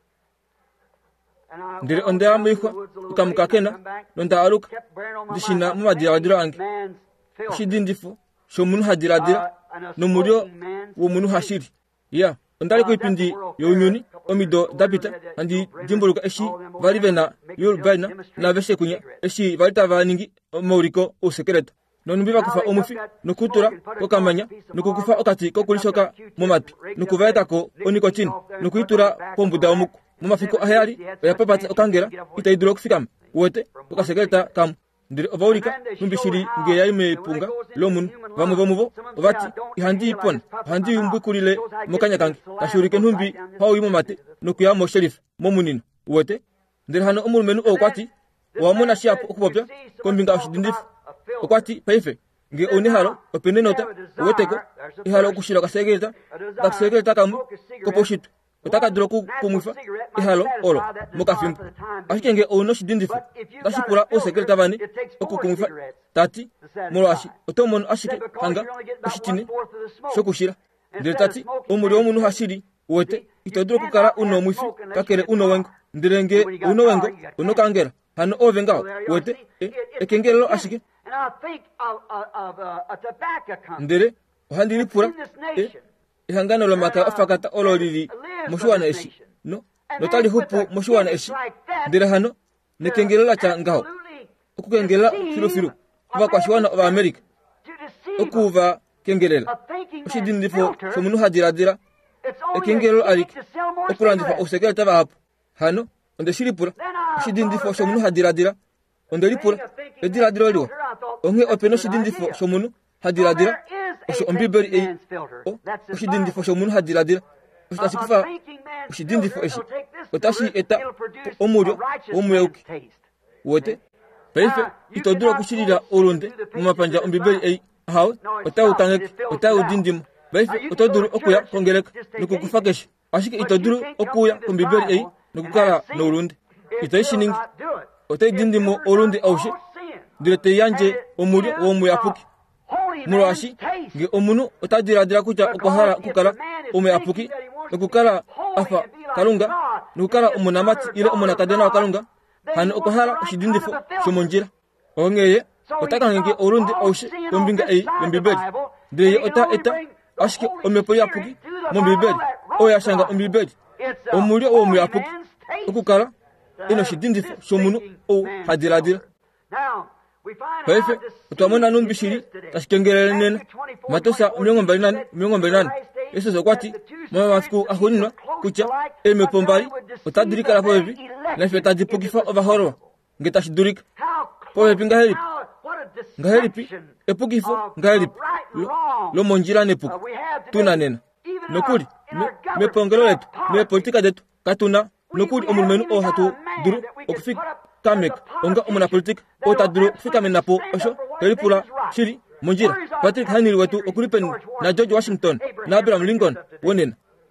ndile ondela mwekwa ukamukakena nonda aluka ndishina mumadiradira ange shidindifo shomunu hadiradira numulyo womunu hashiri ya ondali kuipindi yonyuni omido dabita andi dimbuluka eshi valivena yulbaina na veshe kunya eshi valita vaningi mauriko usekeleta nonumbiva kufa omufi nukutura kokamanya nukukufa okati kokulishoka mumapi nukuvaetako onikotini nukuitura pombuda omuku mumafiko ahayali oyapapati okangera itaidula okufikama wote okasekeleta kamu ndiri ovaulika numbishiri ngeyaime punga lomunu vamwe vomuvo ovati ihandi ipona handi mbwikulile mukanya kange kashurike ntumbi hawimo mate nokuyamo sheriff momunino wote ndiri hano omulumenu okwati wamona shiapo okupopya kombinga oshidindifu okwati paife nge onihalo openenota woteko ihalo okushira kasegeleta kasegeleta kamu koposhitu otakadura kumwifa ihalo olo mukafimbo ashike nge ono shidindifu tashipura osegeleta bani okukumwifa tati molo ashi otomono ashike hanga oshitini shokushira ndire tati omuli omunu hashiri wote itodura kukara uno mwifi kakere uno wengo ndirenge uno wengo uno kangera hano ovengao wote ekengerelo ashike ndire ohandiri pura ihangano lomaka afakata ololili mushuwana eshi no notali hupu mushuwana eshi ndire hano nekengelela cha ngao okukengelela filu filu kuva kwa shuwana ova Amerika okuva kengelela oshidindifo shomunu hadiradira ekengelelo aliki okulandifa osekeleta vahapu hano onde shilipura oshidindifo shomunu hadiradira onde lipura ediradira liwa onge openo shidindifo shomunu hadiradira osho ombiberi ei o oshidindifo shomunu hadiradira oshitashikufa oshidindifo eshi otashi eta omulyo omweuki wote paife itodura kushirira olunde mumapanja ombiberi ei hawe otawutangeke otawudindimo paife otoduru okuya kongeleka nokukufakesha ashike itoduru okuya kombiberi ei nokukala nolunde itaishiningi otaidindimo olunde aushe direte yanje omulyo womuyapuki mulashi nge omunu otadiradira kuja okohala kukala omuyapuki nokukala afa kalunga nokukala omunamati ile omunakadena wa kalunga hano okohala oshidindifo shomonjira ongeye otaka ngi orundi oshi yombinga ei yombibedi de ota eta ashike omepoli apuki mombibedi oya shanga ombibedi omulio o mu apuki okukala ino shidindi shomunu o hadiradira Pefe, tuamona numbishiri, tashkengelele nene, matosa miongo mbali nane, miongo mbali nane. Yesu zokwati, mwa mafiku ahunina, kucha, eme pombali, utadirika la poevi, nefe tajipukifa ovahorwa, ngetashidurika. Poevi ngahelipi, ngahelipi, epukifo, ngahelipi, lo monjira nepuku, tuna nena. Nokuri, me pongelo letu, me politika detu, katuna, nokuri omulmenu o hatu duru, okufik, kamek, onga omuna politika, o taduru fika menapo osho kelipula shiri monjira Patrick Henry wetu okuripen na George Washington na Abraham Lincoln wonen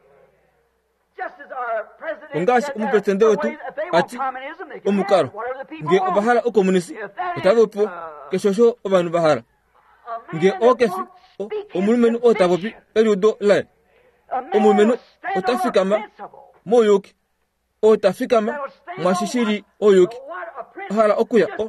ongashi umupretende wetu ati omukaro nge obahala okomunisi otabopo keshosho obanu bahala nge okefi omulumenu otabopi eliodo la omulumenu otafikama moyoki otafikama mwashishiri oyoki hala okuya o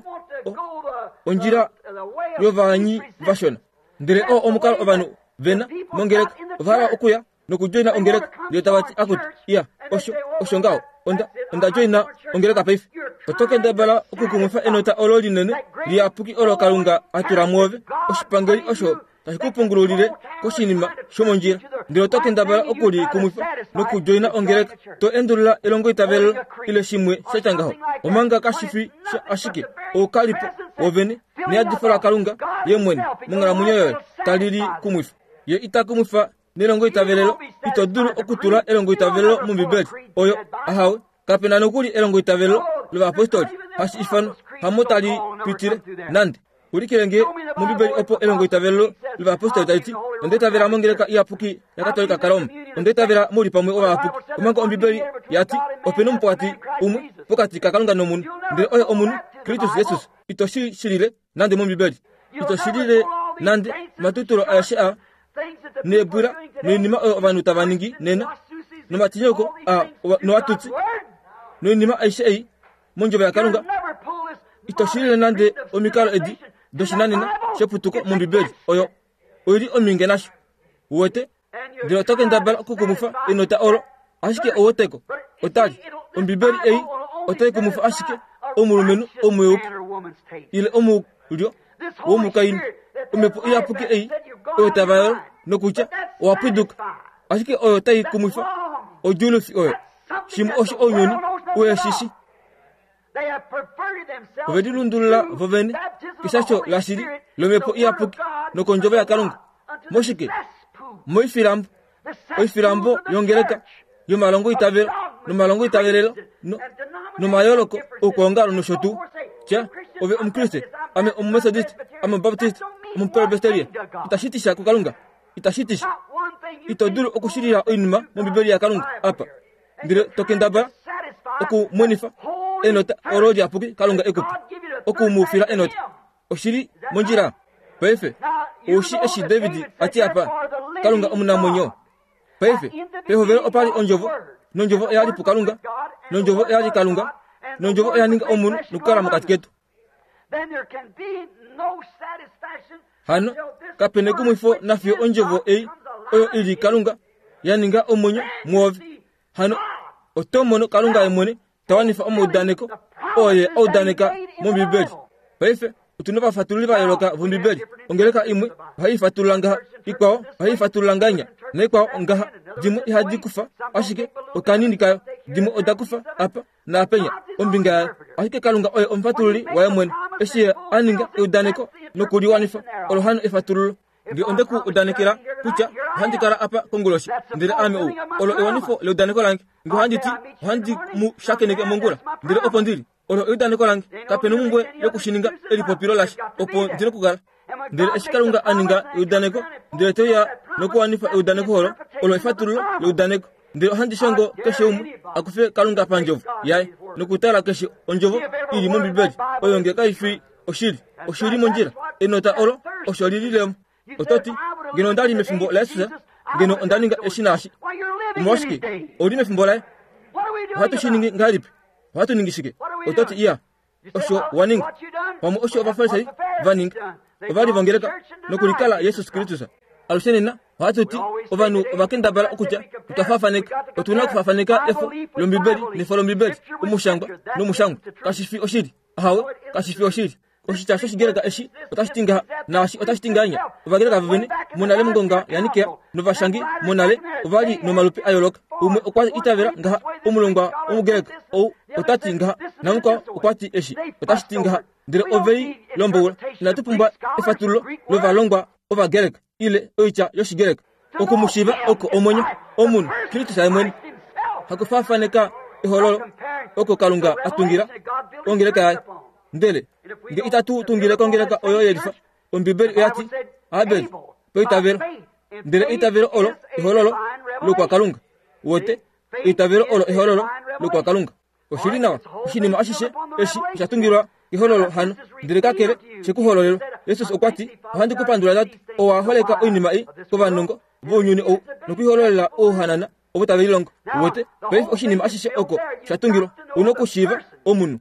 onjira yovanyi vashona ndere o omukalo obanu vena mongereka vala okuya nokujoina ongereka lyotawati akut iya osho oshongao onda onda joina ongereka paifi otoke ndabala okukumufa enota ololi nene liapuki olokalunga atura muove oshipangeli osho tashikupungululile koshinima shomonjira ndero toke ndabala okuli kumufa nokujoina ongereka to endulula elongo itavelo ile shimwe shachangaho omanga kashifi ashike okalipo ovene ne adifala kalunga yemweni mungala munyoyo taliri kumufa ye itakumufa nelongo itavelelo itodulu okutula elongo itavelelo mumbibeli oyo ahawe kapena nokuli elongo itavelelo lwa apostoli hashi ifano hamotali pitire nandi ulikilenge mumbibeli opo elongo itavelelo lwa apostoli taliti onde tavela mongeleka iapuki ya katolika kalom onde tavela muri pamwe owa apuki omanga ombibeli yati openum poati umu pokati kakalunga nomunu ndere oyo omunu Kristus Jesus itoshi shirire nande mumbibeli itoshirire nande matuturo ayasha nebura nenima abantu tabaningi nena no matinyoko a no atutsi no nima aishei monjo ya kalunga itoshirire nande omikalo edi doshinanina sheputuko mumbibeli oyo oyiri omingenash wote de otoke ndabala kukumufa inota oro ashike owoteko otali ombibeli ei oteke kumufa ashike omulumenu omuyup ile omulyo omukayin omepo iapuki ei otabayo nokucha wapiduk ashike oyo tai kumufa ojulu fi oyo shim osho onyoni oya shishi ovedilundula vovene kisasho lasiri lomepo iapuki nokonjova ya kalunga moshike moifirambo oifirambo yongereka yo malongo itavelo no malongo itavelelo no no mayoloko okongalo no shotu cha ove umkriste ame ummethodist ame baptist ame presbyterian itashitisha kukalunga itashitisha itodulu okushirira oinuma mu bibeli ya kalunga apa ndire tokendaba oku monifa enota orodi apuki kalunga ekupi oku mufira enota oshiri monjira pefe oshi eshi David ati apa kalunga omuna monyo pefe pehovero opali onjovo nonjovo yali pukalunga nonjovo yali kalunga nonjovo yaninga omunu nukala makatiketu hano kapene kumifo nafio onjovo ei oyo ili kalunga yaninga omonyo muovi hano otomono kalunga emone tawanifa omudaneko oye odaneka mumbibeli pefe utunova fatulira yoloka vumbibeli ongeleka imwe haifatulanga ikwao haifatulanganya nekwao ngaha dimu ihadi kufa ashike okanini kayo dimu odakufa apa na apenya ombinga ashike kalunga oye omfatuliri wayemwen eshi aninga udaneko nokuri wanifa olohano ifatululo ngi ondeku udanekera kucha handikara apa konguloshi ndire ame o olo ewanifo le udaneko langi ngi handiti handi mu shakeneke mongula ndire opondiri olo udaneko langi kapenu mungwe yokushininga eli popirolashi opo ndire kugara ndire eshikalunga aninga udaneko ndire toya noko wanifa udaneko holo olo ifatululo le udaneko ndire handi shongo keshe umu akufe kalunga panjovu yae nokutala keshe onjovu ili mumbibeli oyonge kaifi oshiri oshiri monjira enota olo oshoriri lemu ototi gino ndali mefimbo lesa gino ndaninga eshinashi umoshiki odi mefimbo lai hatu shiningi ngalipi hatu ningishike ototi iya osho waning pamu osho abafarisai vaning obali vangereka nokulikala Yesu Kristo alusenena watuti ovanu vakenda bala okuja utafafaneka otuna kufafaneka efo lombibeli nefo lombibeli umushangwa n'umushangwa kashifi oshiri ahawe kashifi oshiri oshita shoshigereka eshi otashitinga nashi otashitinganya ovagereka vivene munale mngonga yanikea novashangi munale ovali nomalupi ayoloka umwe okwati itavera ngaha omulongwa omugereka ou otati ngaha namuka okwati eshi otashitinga ndire ovei lombowula natupumba efatulo lovalongwa ovagereka ile oicha yoshigereka okumushiba oko omonyo omunu Kristo saimweni hakufafaneka ihololo oko kalunga atungira ongereka ndele nge itatu tungira kongereka oyo yelifa ombibeli yati abel peitavero ndele itavero olo ihololo lokwa kalunga wote itavero olo ihololo lokwa kalunga oshirina oshinima ashishe eshi chatungirwa ihololo hano ndele kakere chekuhololero Yesu okwati handi kupandula dati owa holeka oinima i kubanongo bonyuni o nokuhololera o hanana obutabilongo wote pe oshinima ashishe oko chatungirwa unokushiva omunu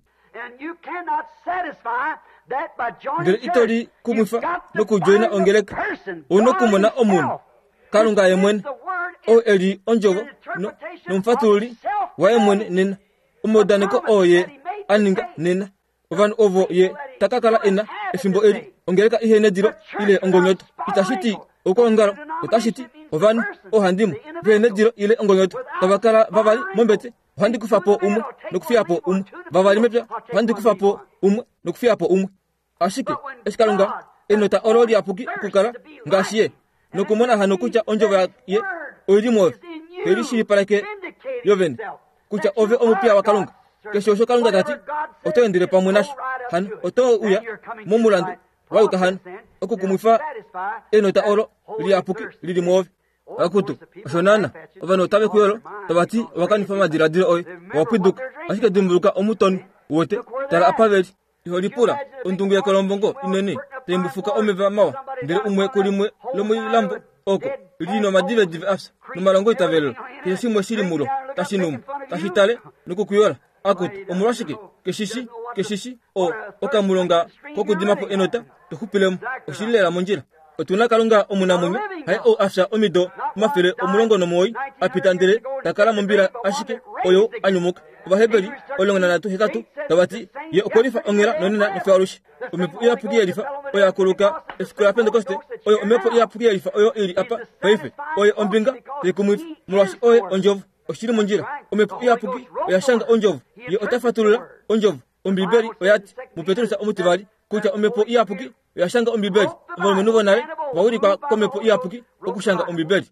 ndele itori kumufa nokujoina ongeleka unokumona omunu kalunga yemwen o eli onjovo no nomfatuli wa yemwen nena umodaneko oye aninga nena ovan ovo ye takakala ena efimbo eli ongeleka ihene diro ile ongonyoto itashiti okongaro utashiti ovan ohandimu ihene diro ile ongonyoto tabakala babali mombete handi kufapo umwe nokufiapo umwe babali mepya handi kufapo umwe nokufiapo umwe ashike eskalunga enota orodi apuki kukara ngashiye nokumona hano kucha onjova ye oyimo elishi parake yoven kucha ove omupia wakalunga kesho kalunga dati otendire pamwe nash han oto uya mumulandu wauka han okukumufa enota oro liapuki lilimo akutu shonana ovano tabe kuyolo tabati wakani fama diradiro oy wapiduka ashike dumburuka omuton wote tara apaveli iholipura ondungu ya kolombongo inene tembufuka omeva mawa ndere umwe kulimwe lomu lambo oko lino madive dive afsa numarango itavelo kesimwe silimulo tashinum tashitale nukukuyola akutu omurashike keshishi keshishi o okamulonga kokudimapo enota tukupilemu oshilera monjira otuna kalunga omunamunyo haye o afsa omido mafere omulongo nomoyi apitandire takala mumbira ashike oyo anyumuka obahebeli olongana natu hetatu tabati ye okolifa ongera nonena nofarushi omepu ila pugi elifa oya kuluka esikula pentekoste oyo omepu ila pugi elifa oyo ili apa paife oyo ombinga tekumuifu mulwashi oyo onjovu oshiri munjira omepu ila pugi oya shanga onjovu ye otafatulula onjovu ombibeli oyati mupetrusa omutivali kucha omepu ila pugi oya shanga ombibeli obolo menuvo nale wawuri kwa komepu ila pugi okushanga ombibeli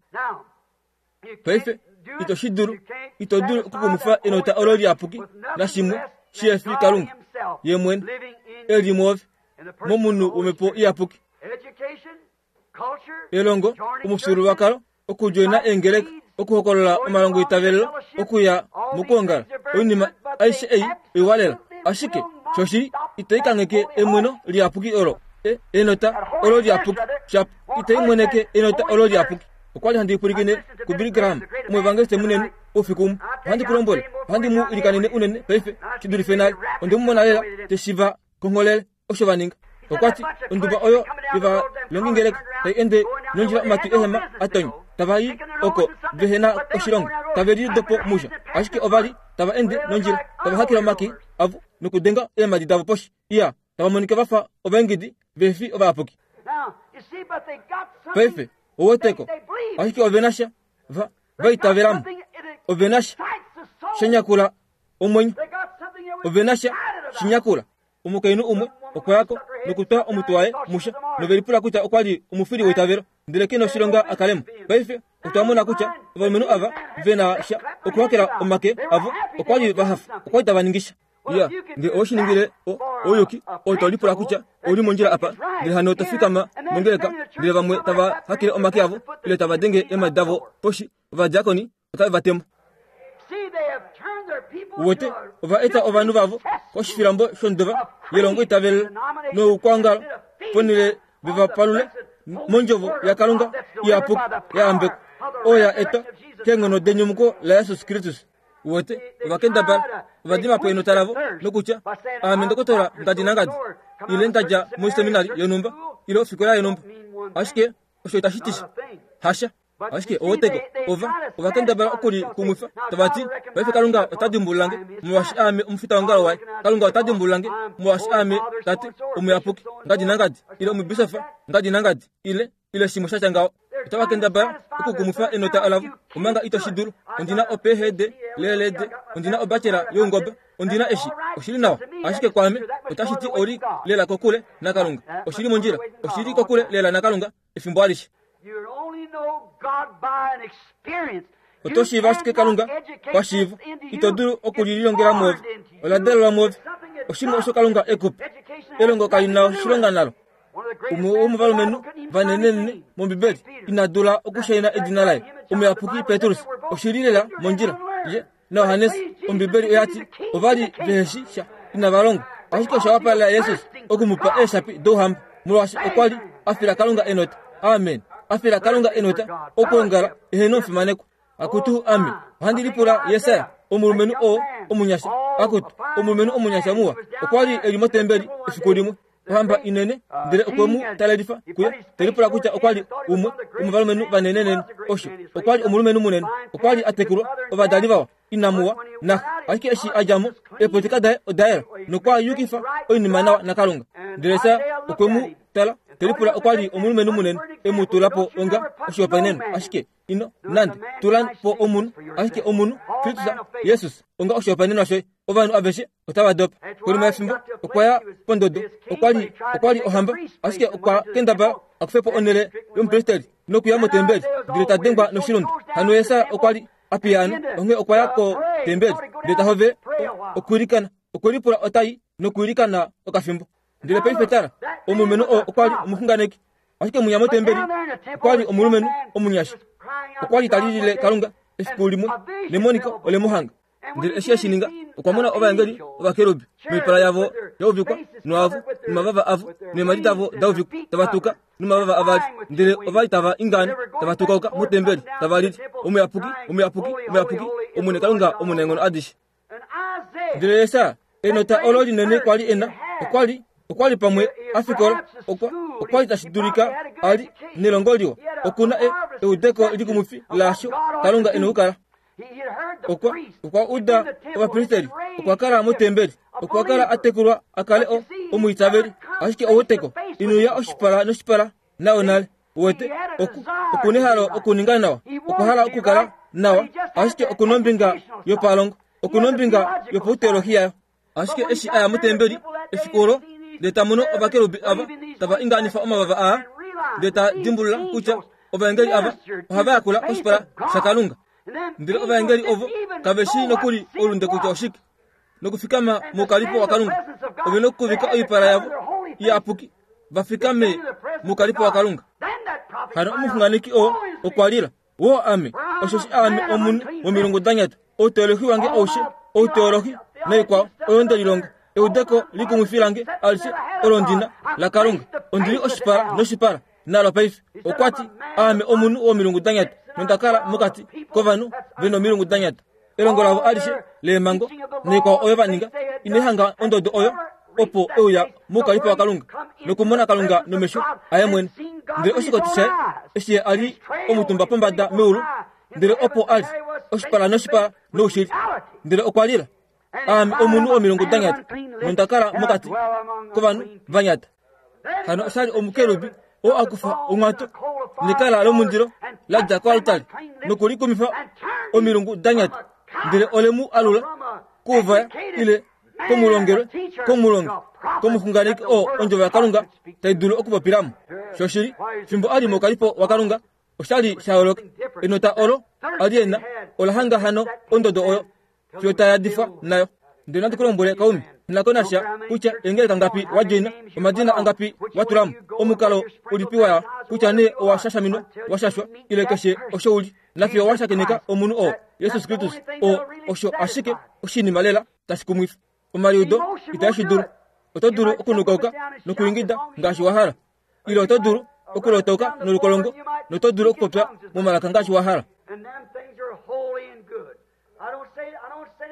paife ito shiduru ito duru kukumufa enota olori apuki na shimwe shefi kalunga yemwen elimov momunu umepo iapuki elongo umusuru wakalo okujoina engelek okuhokolola omalongo itavelo okuya mukongala onima aishe ei iwalela ashike shoshi iteikangeke emweno liapuki olo e enota olori apuki shap iteimweneke enota olori apuki okwali handi kurigine ku Bilgram mu evangeliste munene ofikum handi kulombole handi mu ilikanine unene peife kiduri final onde mu monalela te shiva kongolele oshovaninga okwati onduba oyo iva longingerek tay ende nonjira maki ehema atony tabai oko behena oshirong taveri dopo musha ashike ovali tava ende nonjira tava hakira maki avu nukudenga ehema di davo posh iya tava monika vafa ovengidi vefi ovapoki peife owoteko ashike ovenasha va vaitaveram ovenasha shenyakula omonyo ovenasha shinyakula umukainu umwe okwako nokutoa omutwaye musha noveripula kucha okwali umufiri wetavero ndirekeno shironga akalemu paife utamona kucha vamenu ava vena sha okwakera omake avo okwali vahafu okwali tavaningisha ya nge oshiningire oyuki otolipula kucha oli monjira apa nge hano tafika ma mongeleka nge vamwe tava hakire omake avo ile tava denge ema davo poshi va diakoni otava vatemo wote ova eta ovanu vavo koshifirambo shondova yelongo itavel no kwangala ponile viva palule monjovo ya kalunga ya puk ya ambek oya eta kengono denyumuko la Yesus Kristus wote wakenda bal vadima po ino taravo nokucha amendo kotora ngadi nangadi ile ndaja mu seminari yonumba ilo fikola yonumba ashike oshotashitisha hasha ashike otego ova wakenda bal okuri kumufa tabati bafe kalunga tadimbulange mwashi ame umfita ngalo wai kalunga tadimbulange mwashi ame tati umuyapuki ngadi nangadi ilo mubisafa ngadi nangadi ile ile shimo shachangao tawakenda ba ukugumufa enota alavu umanga ito shiduru ondina opehede lelede ondina obachera yongobe ondina eshi oshiri nawo ashike kwame utashiti ori lela kokule nakalunga oshiri monjira oshiri kokule lela nakalunga ifimbo alishi otoshi vashike kalunga washivu itoduru okulilongera move oladela move oshimo osho kalunga ekup elongo kalina shilonga nalo umu umu valumenu vanenene mombibeli inadula okushaina edinalai umu yapuki Petrus oshirilela monjira ye na Hanes ombibeli yati ovali vehesha ina valongo ashiko shawapala Jesus okumupa eshapi doham mulwashi okwali afira kalunga enota amen afira kalunga enota okongara eheno fimaneko akutu amen handilipura Yesaya omulumenu o omunyasha akutu omulumenu omunyasha muwa okwali elimotembeli ifikulimu hamba inene ndere okwemu taladifa kuya telipura kucha okwali umwe umuvalumenu vanenene osho okwali omulumenu munene okwali atekulwa ovadalivawa inamuwa na ashike eshi ajamu epotika dae odaera nokwa yukifa oinimanawa nakalunga nderesa okwemu tala telipura okwali omulumenu munene emutulapo onga oshopaneno ashike ino nandi tulan po omunu ashike omunu Kristusa Jesus onga oshopaneno ashe ovanu aveshe otawadopa kuluma fimbo okwaya pondodo okwali okwali ohamba ashike okwa kendaba akufepo onele yompresteri nokuya motembeli direta dengba no shilundu hanu yesa okwali apiano onge okwaya ko tembeli direta hove okurikana okuripura otai nokurikana okafimbo ndile peifetara omumenu okwali omufunganeki ashike munyamo tembeli okwali omulumenu omunyashi okwali talilile kalunga esikulimu nemoniko ole muhanga ndile eshiya shininga okwamona obangeli obakerubi mipala yavo yovikwa nwavu numavava avu nemaditavo dauvikwa tabatuka numavava avali ndile ovali tava ingani tabatuka oka mutembeli tavaliti umuyapuki umuyapuki umuyapuki omune kalunga omunengono adishi ndile yesa enota ololi nene kwali ena okwali okwali pamwe afikola okwa okwali tashidurika ali nelongoliwa okuna e eudeko likumufi lasho kalunga enukara okwa okwa uda obapristeri okwa kala mutembeli okwa kala atekulwa akale o omuitabeli ashike owoteko inuya oshipala noshipala naonale wote oku okunehalo okuninganawa okuhala okukala nawa ashike okunombinga yopalongo okunombinga yoputeolohiya ashike eshi aya mutembeli efikolo deta muno obakerubi aba taba inganifa omabava a deta dimbula kucha obangeli aba ohaba yakula oshipala shakalunga ndile obangeli ovo kabeshi nokuli olunde kucha oshiki nokufikama mukalipo wakalunga obino kuvika oyipala yavo yapuki bafikame mukalipo wakalunga hano omufunganiki o okwalila wo ame oshoshi ame omuni momilungu danyata oteolohi wange oshe oteolohi naikwa oyondelilonga eudeko likumufilange alise olondina lakalunga ondili oshipala noshipala nalo paife okwati ame omunu omilungu danyata nondakala mukati kovanu beno milungu danyata elongo lavo alise lemango naikwa oyo vaninga inehanga ondodo oyo opo euya mukalipo wakalunga nokumona kalunga nomesho ayemwene ndile oshikotishae eshiye ali omutumba pombada meulu ndile opo ali oshipala noshipala noushili ndile okwalila ame omunu omilungu danyata nondakala mukati kovanu vanyata hano sali omukerubi o akufa omwato nikala lomundiro laja kwa altari nokulikumifa omilungu danyata ndile olemu alula kuva ile komulongero komulonga komufunganiki o onjova yakalunga taidulu okupapiramu shoshili fimbo ali mokalipo wakalunga oshali shaoloka enota olo aliena olahanga hano ondodo oyo fyotayadifa nayo ndina tukulombole kaumi nakonasha kucha engele kangapi wajina omadina angapi watulamu omukalo ulipiwa kucha ne owashashaminwa washashwa ile keshe oshouli nafyo washakeneka omunu o Yesus Kristus o osho ashike oshini malela tashikumwifu omaliudo itashiduru otoduru okunukauka nokuyingida ngashi wahala ile otoduru okulotoka nolukolongo notoduru okupopya mumalaka ngashi wahala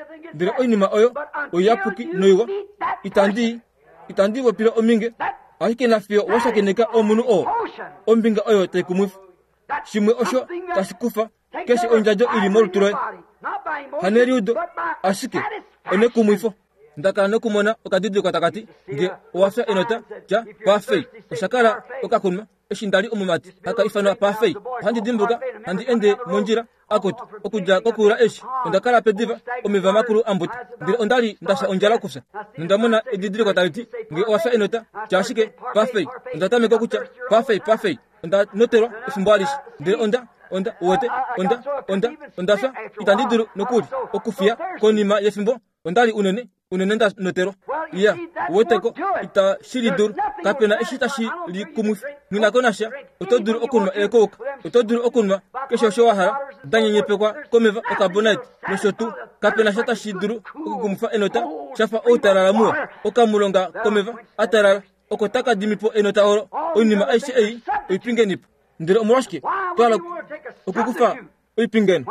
ndire oinima oyo oyapuki noiwa itandi itandi wo pilo ominge ahike na fio washakeneka omunu o ombinga oyo tekumufu shimwe osho tasikufa keshe onjajo ili moruturoe haneri udo ashike one kumuifo ndaka no kumona okadidi katakati nge wafya enota ja pafei oshakala okakunma eshindali omumati aka ifana pafei handi dimbuka handi ende monjira akot okuja kokura eshi ndakala pediva omiva makuru ambut ndire ondali ndasha onjala kufsa ndamona edidiri katakati nge wafya enota ja shike pafei ndatame kokucha pafei pafei nda notero efumbalish ndire onda onda wote onda onda onda sa itandiduru nokuri okufia konima yefimbo ondali unene unene nda notero iya woteko ita shiridur kapena eshita shi likumus nina konasha otoduru okunma ekoka otoduru okunma kesho showahara danyenye pekwa komeva okabonite noshotu kapena shata shiduru okugumfa enota shafa otarara mua okamulonga komeva atarara okotaka dimipo enota oro onima aishi ei ipingenipo ndire omurashke twala okukufa ipingen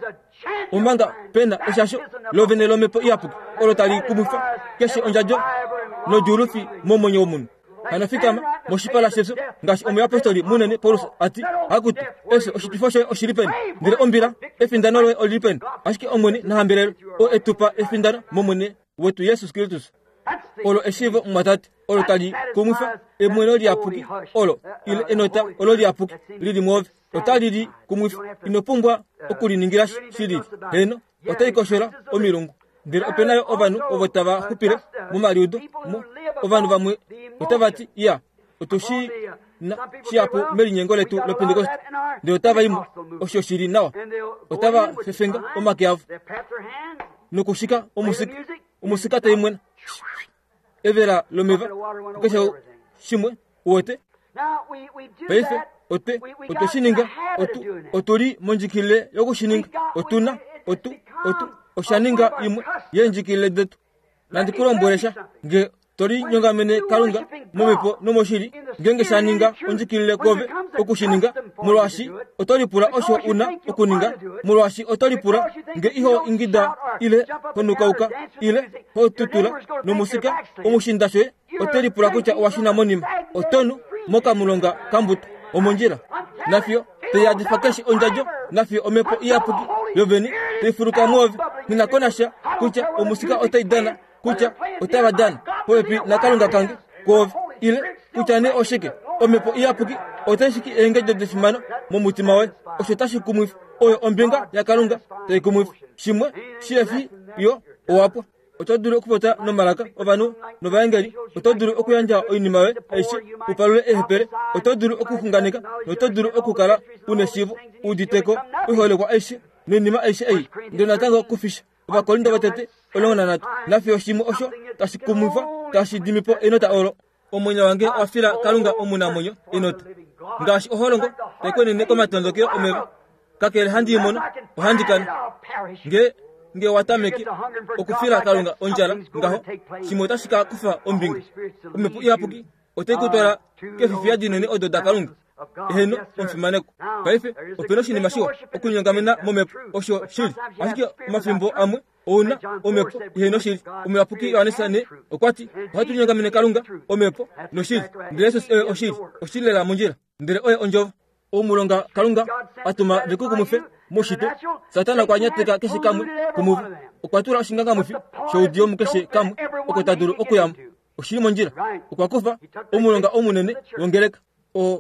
umanga pena eshasho lovene lomepo iapu orotali kumufa keshe onjajo no jurufi momonyo omun hanafika moshipala sheso ngashi omu apostoli munene Paulus ati akuti eso oshitifosho oshiripen ndire ombira efindano olipen ashike omuni na hambirero o etupa efindano momone wetu Yesus Kristus olo eshivo matati olo tali kumufa emweno liapuki olo ile enota olo liapuki lili move otali kumufa inopumbwa okuliningira shiri heno otaikoshora omilungu ndire openayo ovanu ovotava hupire mumaliudo mu ovanu vamwe otavati ya otushi na shiapo melinyengo letu lo Pentecost de otava imo oshoshiri nawa otava fefenga omakiavu nokushika omusika omusika taimwena evera lomeva kesho shimwe wote peife ote otoshininga otu otori monjikile yokushininga otuna otu otu oshaninga imwe yenjikile detu nandikuromboresha nge tori nyongamene kalunga momepo nomoshiri ngenge shaninga onjikile kove okushininga mulwashi otori pura osho una okuninga mulwashi otori pura nge iho ingida ile honukauka ile hotutula nomusika omushindashwe otori pura kucha washina monima otonu moka mulonga kambuta omonjira nafio teyadifakeshi onjajo nafio omepo iapuki yoveni tefuruka move ninakonasha kucha omusika otaidana kucha otavadana poepi nakalunga kange kove ile kucha ne oshike omepo iapuki otashiki engejo defimano momutima we oshotashi kumuifu oyo ombinga yakalunga teikumuifu shimwe shiefi yo owapo otoduru okupota nomalaka ovanu novaengeli otoduru okuyanja oinima we eshi upalule ehepere otoduru okuhunganika notoduru okukala uneshivu uditeko uholekwa eshi noinima eshi ei ndonatango kufisha ovakolinda vatete olongona natu nafio shimwe osho tashikumuifa tashidimipo enota olo omwenyo wange wafila kalunga omunamonyo enota ngashi oholongo tekwenene komatondokeo omeva kakele handi imono ohandikana nge nge watameki okufila kalunga onjala ngaho shimota shika kufa ombinga omepo iapuki otekutola kefifia dinene ododa kalunga eheno omfimaneko paife openo shinima shiwa okunyongamena momepo osho shili ashike mafimbo amwe ona omepo eheno shili omeapuki wanesane okwati ohatunyongamene kalunga omepo no shili ndire Yesus ewe oshili oshilela monjira ndire oye onjova omulonga kalunga atuma vikukumufe moshito satana kwa nyateka keshe kamwe kumuvu okwatura oshinganga mufi shaudio mukeshe kamwe okotaduru okuyamu oshili monjira okwakufa omulonga omunene wongereka o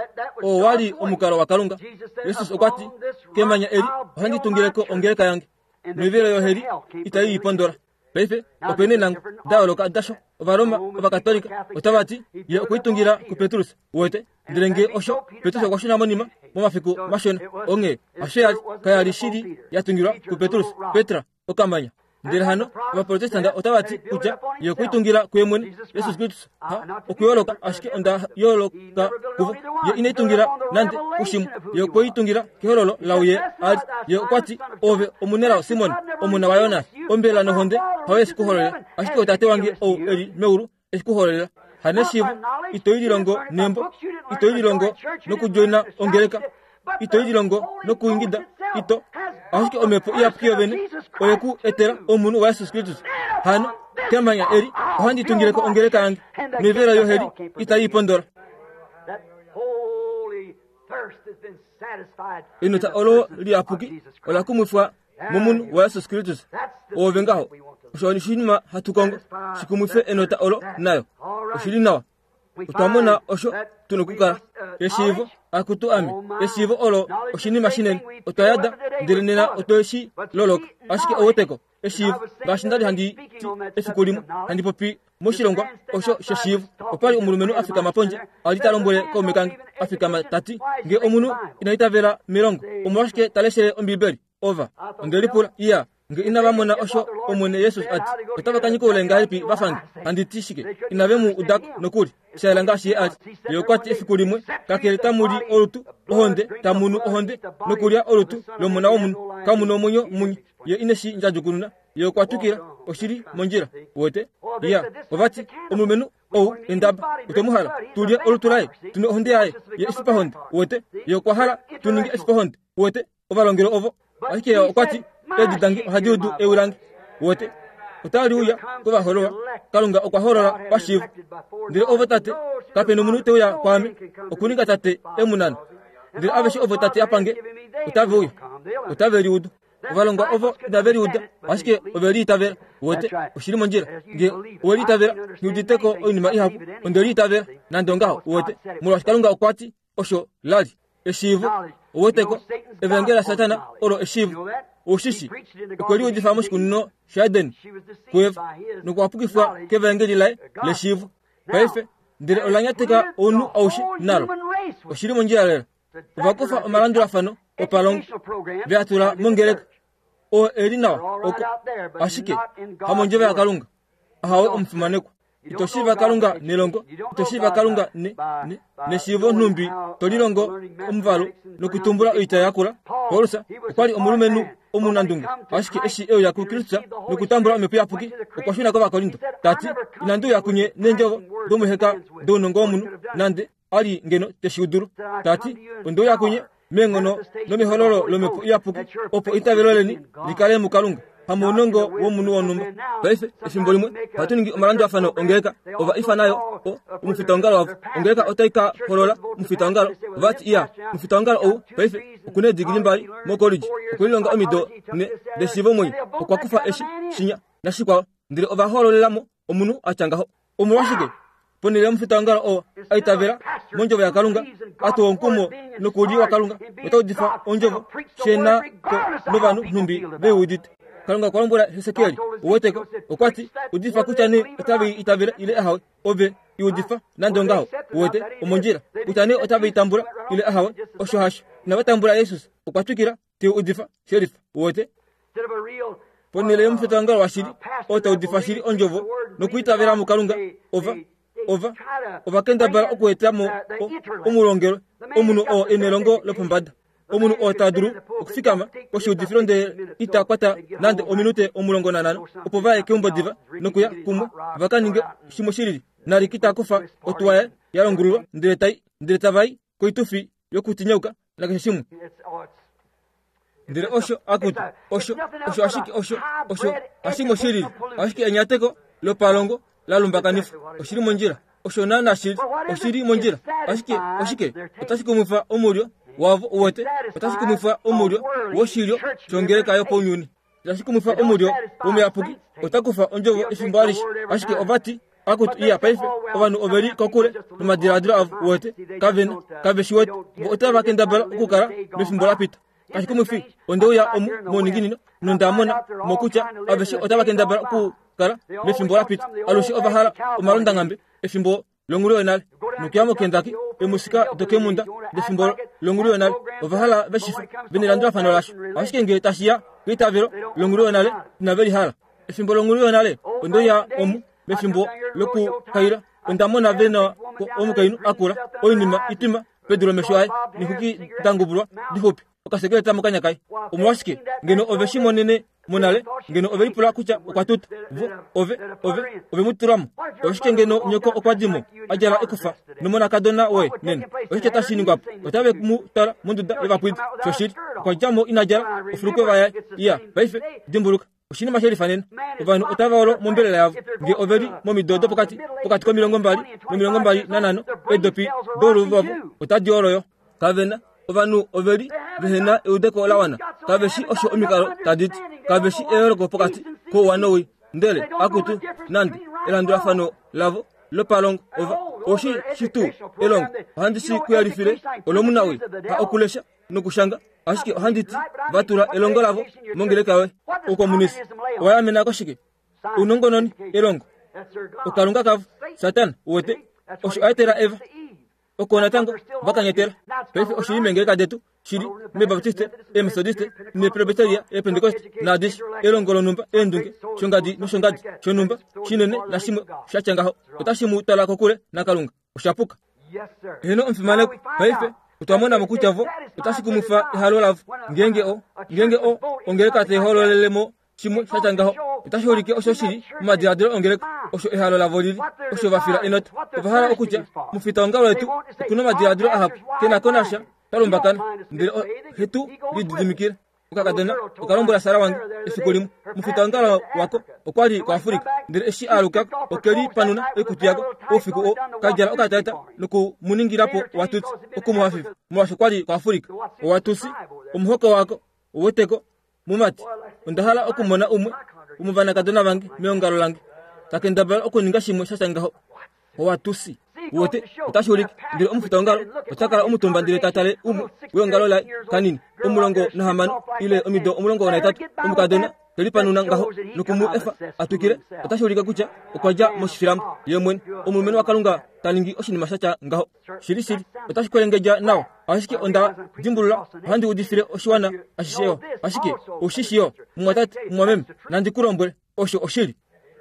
o wali omukaro wa kalunga Yesus okwati kemanya eri ohandi tungireko ongereka yange nevera yo heri itayi ipondora peife opene nango daoloka dasho varoma vakatolika otavati ye okuitungira ku Petrus wote ndirenge osho Petrus okwashina monima momafiku mashona onge asheyali kayali shiri yatungira ku Petrus Petra okamanya ndire hano abaprotestanta otavati kuja ye okuitungira kwemwene Yesus Kristus ha okuyoloka ashike onda yoloka kuvo ye inaitungira nande kushimu ye okuitungira kihololo lauye ali ye okwati ove omunera Simon omuna wa Yonas ombela no honde hawe sikuholera ashike otate wange o eri meuru esikuholera haneshivu itoyilongo nembo itoyilongo nokujoina ongereka ito ijilongo no kuingida ito ahike omepo iapkiyo bene oyeku etera omunu wa Yesu Kristo hano temanya eri ohandi tungire ko ongere kangi mivera yo heri itayi pondora inuta olo liapuki ola kumufwa mumunu wa Yesu Kristo ovengaho ushoni shinma hatukongo sikumufe enota olo nayo ushilinawa utamona osho tunukukara yeshivo akutu ami yeshivo olo oshini mashinen otayada dirinena otoshi lolok ashike owoteko yeshivo gashindali handi ti efikulimu handi popi moshilongwa osho sheshivo opali umulumenu Afrika maponje alita lombole ko mekangi Afrika matati nge omunu inaitavela mirongo omwashike taleshere ombibeli over ngelipula iya nge inabamona osho omune Yesu ati otabakanyiko ulenga ipi bafanga anditishike inabemu udak nokuri shalanga shi ati yokwati efikulimwe kakeleta muri olutu ohonde tamunu ohonde nokuria olutu lomuna omuntu kamuno omunyo munyo ye ineshi njajukununa yokwatukira oshiri monjira wote iya obati omumenu o endaba utemuhala tulye olutulaye tuno honde yaye ye isipa honde wote yokwahala tuninge isipa honde wote obalongero ovo akira okwati edidangi hadiudu eurangi wote utali uya kuba horola kalunga okwahorola bashivu ndire ovotate kapeno munute uya kwami okuninga tate emunana ndire abeshi ovotate apange utave uya utaveri udu uvalonga ovo daveri uda ashike overi tavera wote ushiri monjira nge weri tavera nyuditeko onima ihapu onderi tavera nandongaho wote mulwa kalunga okwati osho lali eshivu woteko evangela satana oro eshivu oshishi kweli udifamu shikuno shaden kwev nukwapukifwa kevangeli lai leshivu paife ndire olanyateka onu aushi nalo oshiri monjira lera uvakufa omalandura fano opalong beatura mongereka o erinawa oko ashike hamonjebe akalunga ahawe omfumaneko itoshiva kalunga nelongo itoshiva kalunga ne ne neshivo ntumbi tolilongo omvalo nokutumbula oita yakula holusa kwali omulumenu omunandunga ashike eshi eyo yakulu Kristo nokutambula omepo yapuki okwashuna ko bakolinto tati inandu yakunye nenjovo domuheka donongo omunu nande ali ngeno teshiuduru tati ondo yakunye mengono nomihololo lomepo yapuki opo itaveloleni likale mukalunga hamonongo womunu wonuma baife efimbolimwe patuningi omalando afano ongeka ova ifanayo o umufitangalo wavu ongeka otaika holola mufitangalo vati iya mufitangalo o baife ukune digiri mbali mokoliji ukulilonga omido ne desivo moyi okwakufa eshi shinya nashikwa ndire ova hololelamo omunu achangaho omwashike ponile mufitangalo o aitavera monjovo ya kalunga ato onkumo nokudi wa kalunga otaudifa onjovo shena ko novanu numbi beudit kalunga kwambura Hezekieli uweteko okwati udifa kuchane otabe itavera ile ahawe obe iudifa nandongaho uwete omonjira utane otabe itambura ile ahawe oshohash na batambura Yesus okwatukira ti udifa sheriff uwete ponele mfitangalo washiri ota udifa shiri onjovo nokuitavera mu kalunga ova ova ova kenda bara okwetamo omulongero omuno o enelongo lopombada omunu otaduru okufikama koshi udifronde itakwata nande ominute omulongo nanano opovaye keumbo diva nokuya kumwe vakaninge shimoshiriri nari kitakufa otuwaye yalongurura ndiretai ndiretavai koitufi yokutinyauka nakashimwe ndire osho akutu osho osho ashiki osho osho ashimo shiriri ashiki enyateko lopalongo lalumbakanifu oshiri monjira osho nana shiri oshiri monjira ashiki oshike otashikumufa omulyo wavo uwete otashikumufa omulyo woshiryo chongereka yo ponyuni otashikumufa omulyo womuyapuki otakufa onjovo efimbalishi ashike ovati akutu iya paife ovanu overi kokule nomadiradiro avu uwete kavena kaveshiwete bo otava kendabala okukara mefimbola pita kashikumufi ondeuya omu moninginino nondamona mokucha aveshi otava kendabala okukara mefimbola pita alushi ovahala omalonda ngambe efimbo longulio enale nukiamo kendaki emusika dokemunda defimbo longulio enale ovahala veshifa venilandra fanolasho ashikenge tashiya kitavero longulio enale naveri hala efimbo longulio enale ondoya omu mefimbo loku kaira ondamona vena omu kainu akura oinima itima pedro meshwaye nikuki dangubulwa dihopi okasegeleta mukanyakai omwashike ngeno oveshimo nene munale ngeno ove ipula kucha okwatuta vu ove ove ove muturamu oshike ngeno nyoko okwadimo ajara ekufa numona kadona we nen oshike tashini ngwapo otabe mu tara munduda evapwid shoshiri kwajamo inajara ofuruko vaya iya baife dimbuluka oshini masheri fanen ovanu otavalo mombele yavo nge overi momidodo pokati pokati ko milongo mbali no milongo mbali nanano edopi dolu vavo otadioloyo kavena ovanu overi vehena eudeko lawana kaveshi osho omikalo tadit kaveshi ergo pokati ko wanowi ndele akutu nandi elandura fano lavo lo palong ova oshi shitu elong handisi kuyalifile olomuna oi ha okulesha nukushanga ashiki handiti vatura elongo lavo mongele kawe ukomunisi waya mena koshike unongononi elongo ukarunga kavu satan wote osho aitera eva okona tango vakanyetera pefe oshiri mengele kadetu shiri me baptiste e methodiste me presbyteria e pentecoste na dish elongolo numba endunge shongadi no shongadi shonumba shinene na shimo shachangaho utashimu tala kokule na kalunga ushapuka heno mfimane pefe utamona mukuchavo utashikumufa halolavu ngenge o ngenge o ongereka te hololelemo shimo shachangaho utashorike oshoshiri madiadro ongereka osho ehalola lili osho vafira enot vahala okucha mufita ngalo yetu kuno madiadro ahap tena konasha talumbakana ndire hetu lididimikira ukakadena ukalombola sara wange efikolimu mufita ngalo wako okwali kwa Afrika ndire eshi aluka okeli panuna ekutiago ofiku o kajara okatata nuku muningirapo watutsi okumuhafifu mwasho kwali kwa Afrika watusi umuhoko wako uweteko mumati ndahala okumona umwe umuvana kadona bange meongalo lange takendabala okuninga shimwe shachangaho watusi wote utashuriki ndire umufita ngalo utakala umutumba ndire tatale umu weongalo la kanini umulongo na hamano ile omido umulongo na tatu umukadona telipanuna ngaho nukumu efa atukire utashurika kucha ukwaja moshifiramu yemwen umumeno wakalunga taningi oshini mashacha ngaho shiri shiri utashikwelengeja nao ashiki onda dimbulula handi udifire oshiwana ashisheo ashiki ushishio mwatati mwamem nandi kurombwe osho oshiri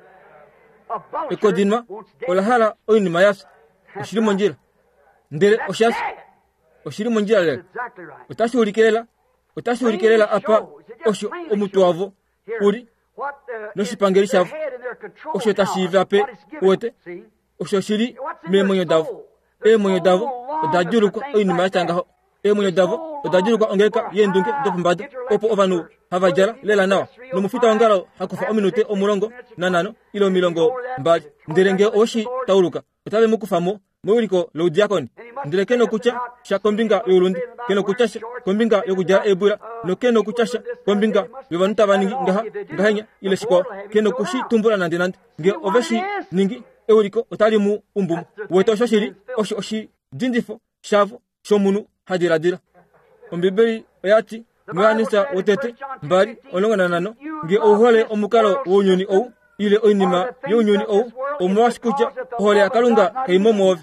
ekodinma olahala oyini mayasa oshiri monjira ndere oshasi oshiri monjira le utashurikelela utashurikelela apa osho omutuavo uri noshipangeli shavu osho tashiva pe wote osho shiri me monyo davo e monyo davo odajuruko oyini mayasa ngaho e monyo davo odajuruko ongereka yendunge dopumbado opo ovanu havajara lela nawa nomufita wangalo hakufa ominute omulongo nanano ilo milongo mbali nderenge oshi tauluka utabe mukufamo mwiliko lo diakoni ndire keno kucha sha kombinga yolundi keno kucha kombinga yokujara ebura no keno kucha kombinga bibanuta baningi ngaha ngahanya ile shiko keno kushi tumbula nandi nandi nge oveshi ningi euliko utali mu umbumu weto shoshiri oshi oshi dindifo shavo shomunu hadiradira ombibeli oyati mwanisa wotete mbali olonga nano nge ohole omukalo wonyoni ou ile oinima yonyoni ou omwashikucha ohole akalunga kaimomove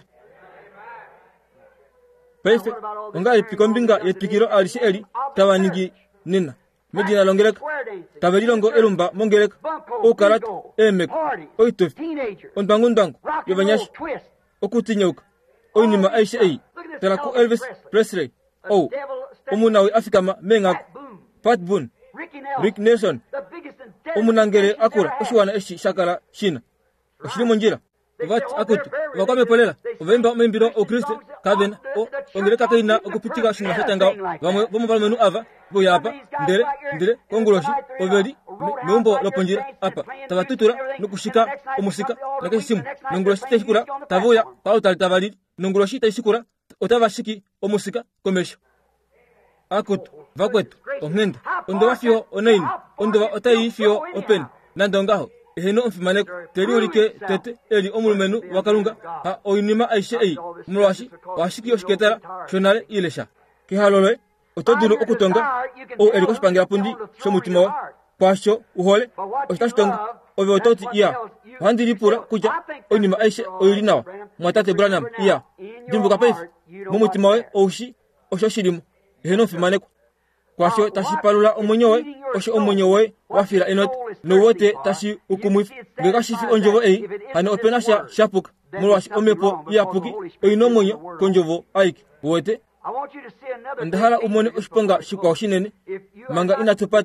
pefe onga ipikombinga yepikiro alishi eli tawaningi nina medina longereka tabelilongo elumba mongereka okarat emek oitof ondangundang yobanyash okutinyauka oinima aisha ei teraku Elvis Presley ou omunawi afikama mengako Pat Boone Rick Nelson omunangere akura oshiwana eshi shakala shina oshiri monjira vati akutu vakame polela ovemba membiro o Kristo kavena o ongereka kaina okupitika shina shatanga vamwe vamwe menu ava boyapa ndere ndere konguloshi overi meumbo loponjira apa tabatutura nukushika omusika nakesimu nonguloshi teshikura tavoya pautal tavali nonguloshi teshikura otavashiki omusika komesho akutu vakwetu ongenda ondo wafio onaini ondo wa otai fio open nandongaho eheno mfimaneko teriulike tete eli omulumenu wakalunga ha oinima aishe ei mulwashi washiki yoshiketara shonale ilesha kihaloloe otodulu okutonga o eli koshipangira pundi shomutima wa pasho uhole oshitashitonga ove ototi iya handilipura kuja oinima aishe oilinawa mwatate Branham iya dimbuka paifu mumutima we oushi oshoshilimo eheno mfimaneko kwasho tashipalula omonyowe osho omonyowe wafira enot nowote tashi ukumuifu ngekashifi onjovo ei hano openasha shapuka mulwashi omepo yapuki oino monyo konjovo aiki wote ndahala umone oshiponga shikwa oshinene manga inatupati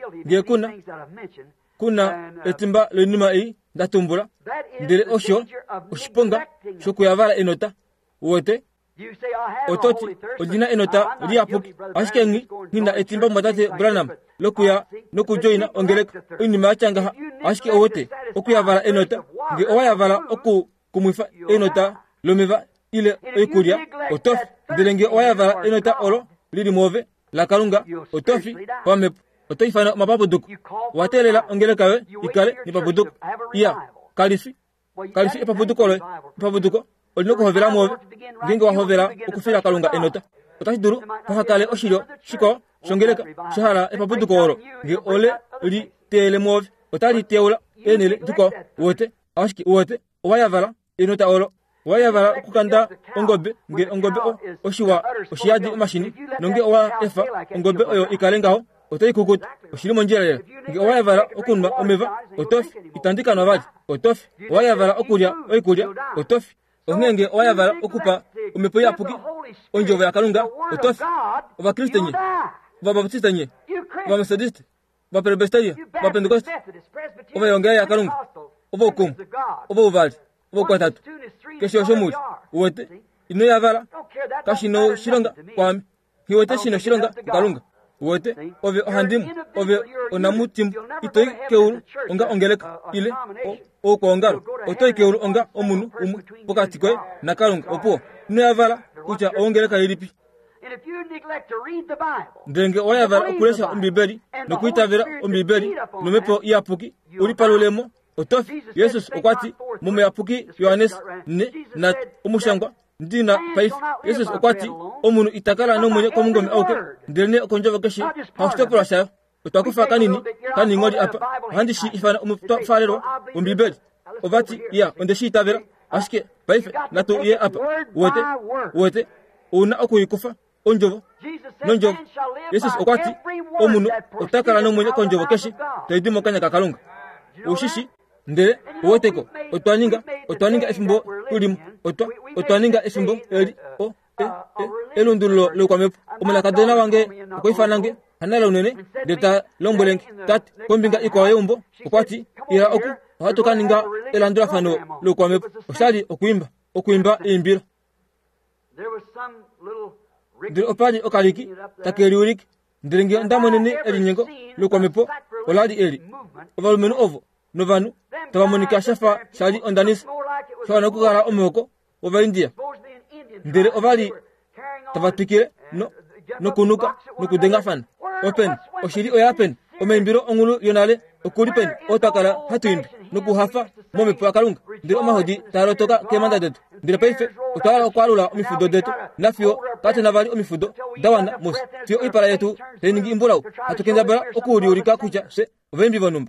nge kuna kuna etimba lenuma i datumbula ndere osho oshiponga shokuyavala enota wote ototi odina enota riapuki ashkengi nina etimba matate Branham lokuya nokujoina ongeleka inima achanga ashke owote okuyavala enota nge owayavala oku kumwifa enota lomeva ile ekuria otofi ndelenge owayavala enota olo lili move la kalunga otofi wame otoifana mapabuduku watelela ongeleka we ikale ni pabuduku iya kalifi kalifi epabuduku olo pabuduku olinoko hovela move ngingo wa hovela okufira kalunga enota otashiduru pahakale oshilo shiko shongeleka shahara epabuduku olo nge ole li tele move otali teula enele duko wote ashki wote owayavala enota olo wayavala kukanda ongobe nge ongobe o oshiwa oshiyadi mashini nonge owa efa ongobe oyo ikalengaho otai kukut oshilimo njere nge wayavala okunma omeva otofi itandika na vati otofi wayavala okulia oikulia otofi ongenge wayavala okupa omepo ya puki onjovo ya kalunga otofi oba kristenye oba baptistanye oba methodiste oba presbyteria oba pentecoste oba yongea ya kalunga oba okumu oba uvali oba kwatatu kesho shomuli wote ino yavala kashino shilonga kwami hiwote shino shilonga kalunga wote ove ohandimu ove onamutim itoi keulu onga ongeleka ile o ko ongalo otoi keulu onga omunu umu pokati kwe na kalunga opo ino yavala kucha ongeleka ilipi ndenge oyavala okulesha ombibeli nokuitavira ombibeli nomepo yapuki ulipalulemo otofi Yesus okwati mume yapuki Yohanes ne na umushangwa ndina paif Yesus okwati omunu itakala no mwenye komungome auke ndene okonjova keshi hastopura sha utakufa kanini kani ngodi apa handishi ifana umutwa falero umbibeli obati ya ondeshi tavera aske paif nato ye apa wote wote una okuyikufa onjovo nonjovo Yesus okwati omunu otakala no mwenye konjovo keshi taidimo kanya kakalunga ushishi ndere woteko otwaninga otwaninga efimbo ulimu otwa otwaninga efimbo eli o elundulo lokwamepo omalaka dena wange okoifanange hanala unene deta lombolengi tat kombinga iko yombo okwati ira oku hatokaninga elandura fano lokwamepo osali okuimba okuimba imbiro ndere opali okaliki takeliuriki ndenge ndamonene elinyengo lokwamepo oladi eli ovalumenu ovo novanu tabamonika shafa shali ondanis shwana kugara omoko ova India ndere ovali tabatikire no no kunuka no kudenga fan open oshiri oyapen omembiro ongulu yonale okuripen otakala hatuimbi no kuhafa mome pa kalunga ndere omahodi tarotoka kemanda detu ndere peife utala okwalula omifudo detu nafio kate navali omifudo dawana mos tio ipara yetu teningi imbulau hatukenza bara okuri urika kucha se ovembi vanumba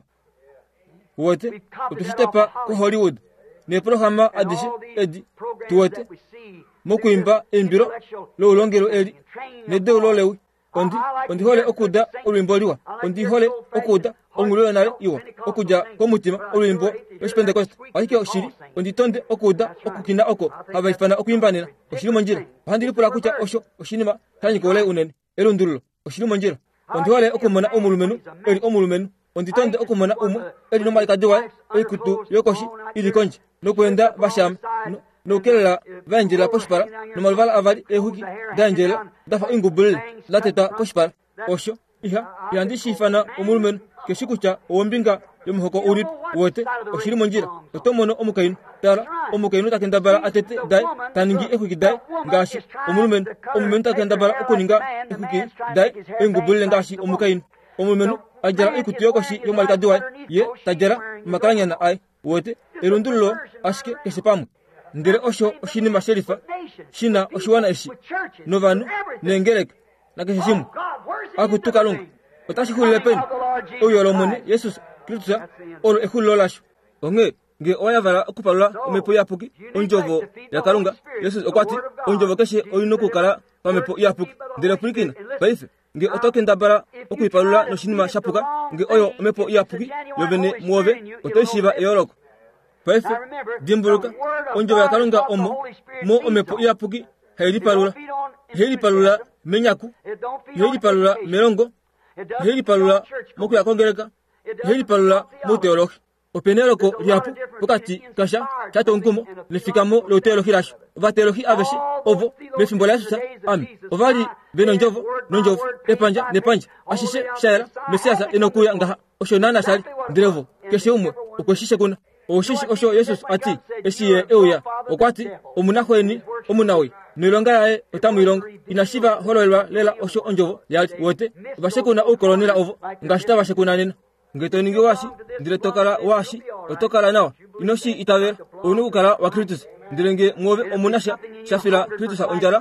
wote utushitepa ko Hollywood ne programa adishi edi tuwote mokuimba embiro lo longero edi ne de lo lewi ondi ondi hole okuda olimboliwa ondi hole okuda ongulo nale iwa okuja ko mutima olimbo espende cost ayike oshiri ondi tonde okuda okukina oko abaifana okuimbanira oshiri monjira handiri pula kucha osho oshinima tanyi kole unene elundulo oshiri monjira ondi hole okumona omulumenu eli omulumenu ondi tonde okumona umu eli no malika diwa ekutu yokoshi ili konji no kwenda basham no, no kela vanjela poshpara no malvala avali ehuki danjela dafa ingubul lateta poshpara osho iha yandi shifana umulmen keshikucha ombinga yomuhoko urip wote oshiri monjira otomono omukainu tara omukainu takenda bara atete dai taningi ehuki dai ngashi umulmen umulmen takenda bara okuninga ehuki dai ingubul ngashi omukainu omulmenu ajara ikutu yokoshi yo malika diwa ye tajara makaranya na ai wote elundulo aske kesipamu ndere osho oshini masherifa shina oshiwana eshi novanu nengerek na keshimu akutuka lungu otashi hulepen oyolomone Yesus Kristo olo ehulolasho onge nge oyavala okupalula omepo yapuki onjovo ya kalunga Yesus okwati onjovo keshe oyinokukala pamepo yapuki ndere pulikina paife nge otokenda bara okuipalula no shinima shapuka nge oyo omepo yapuki yobene muove otoishiva eoloko paife dimbuluka onjovo ya kalunga omo mo omepo yapuki heili palula heili palula menyaku heili palula melongo heli palula moku ya kongereka heli palula mo teologi openero ko riapu pokati kasha chato nkumo lefikamo lo teologi rash va teologi avesi ovo lefimbola sa am ovali beno njovo njovo epanja nepanja asise shaira mesiasa enokuya ngaha oshonana sali ndirevo keshe umwe ukweshishe kuna oshishi osho Yesus ati esiye euya okwati omunahweni omunawe nilonga yae otamwilonga inashiva hololwa lela osho onjovo yali wote bashekuna ukolonela ovo ngashita bashekuna nena ngetoningi washi ndire tokala washi otokala nawa inoshi itavera onukala wa Kristus ndirenge ngove omunasha shafila Kristus onjala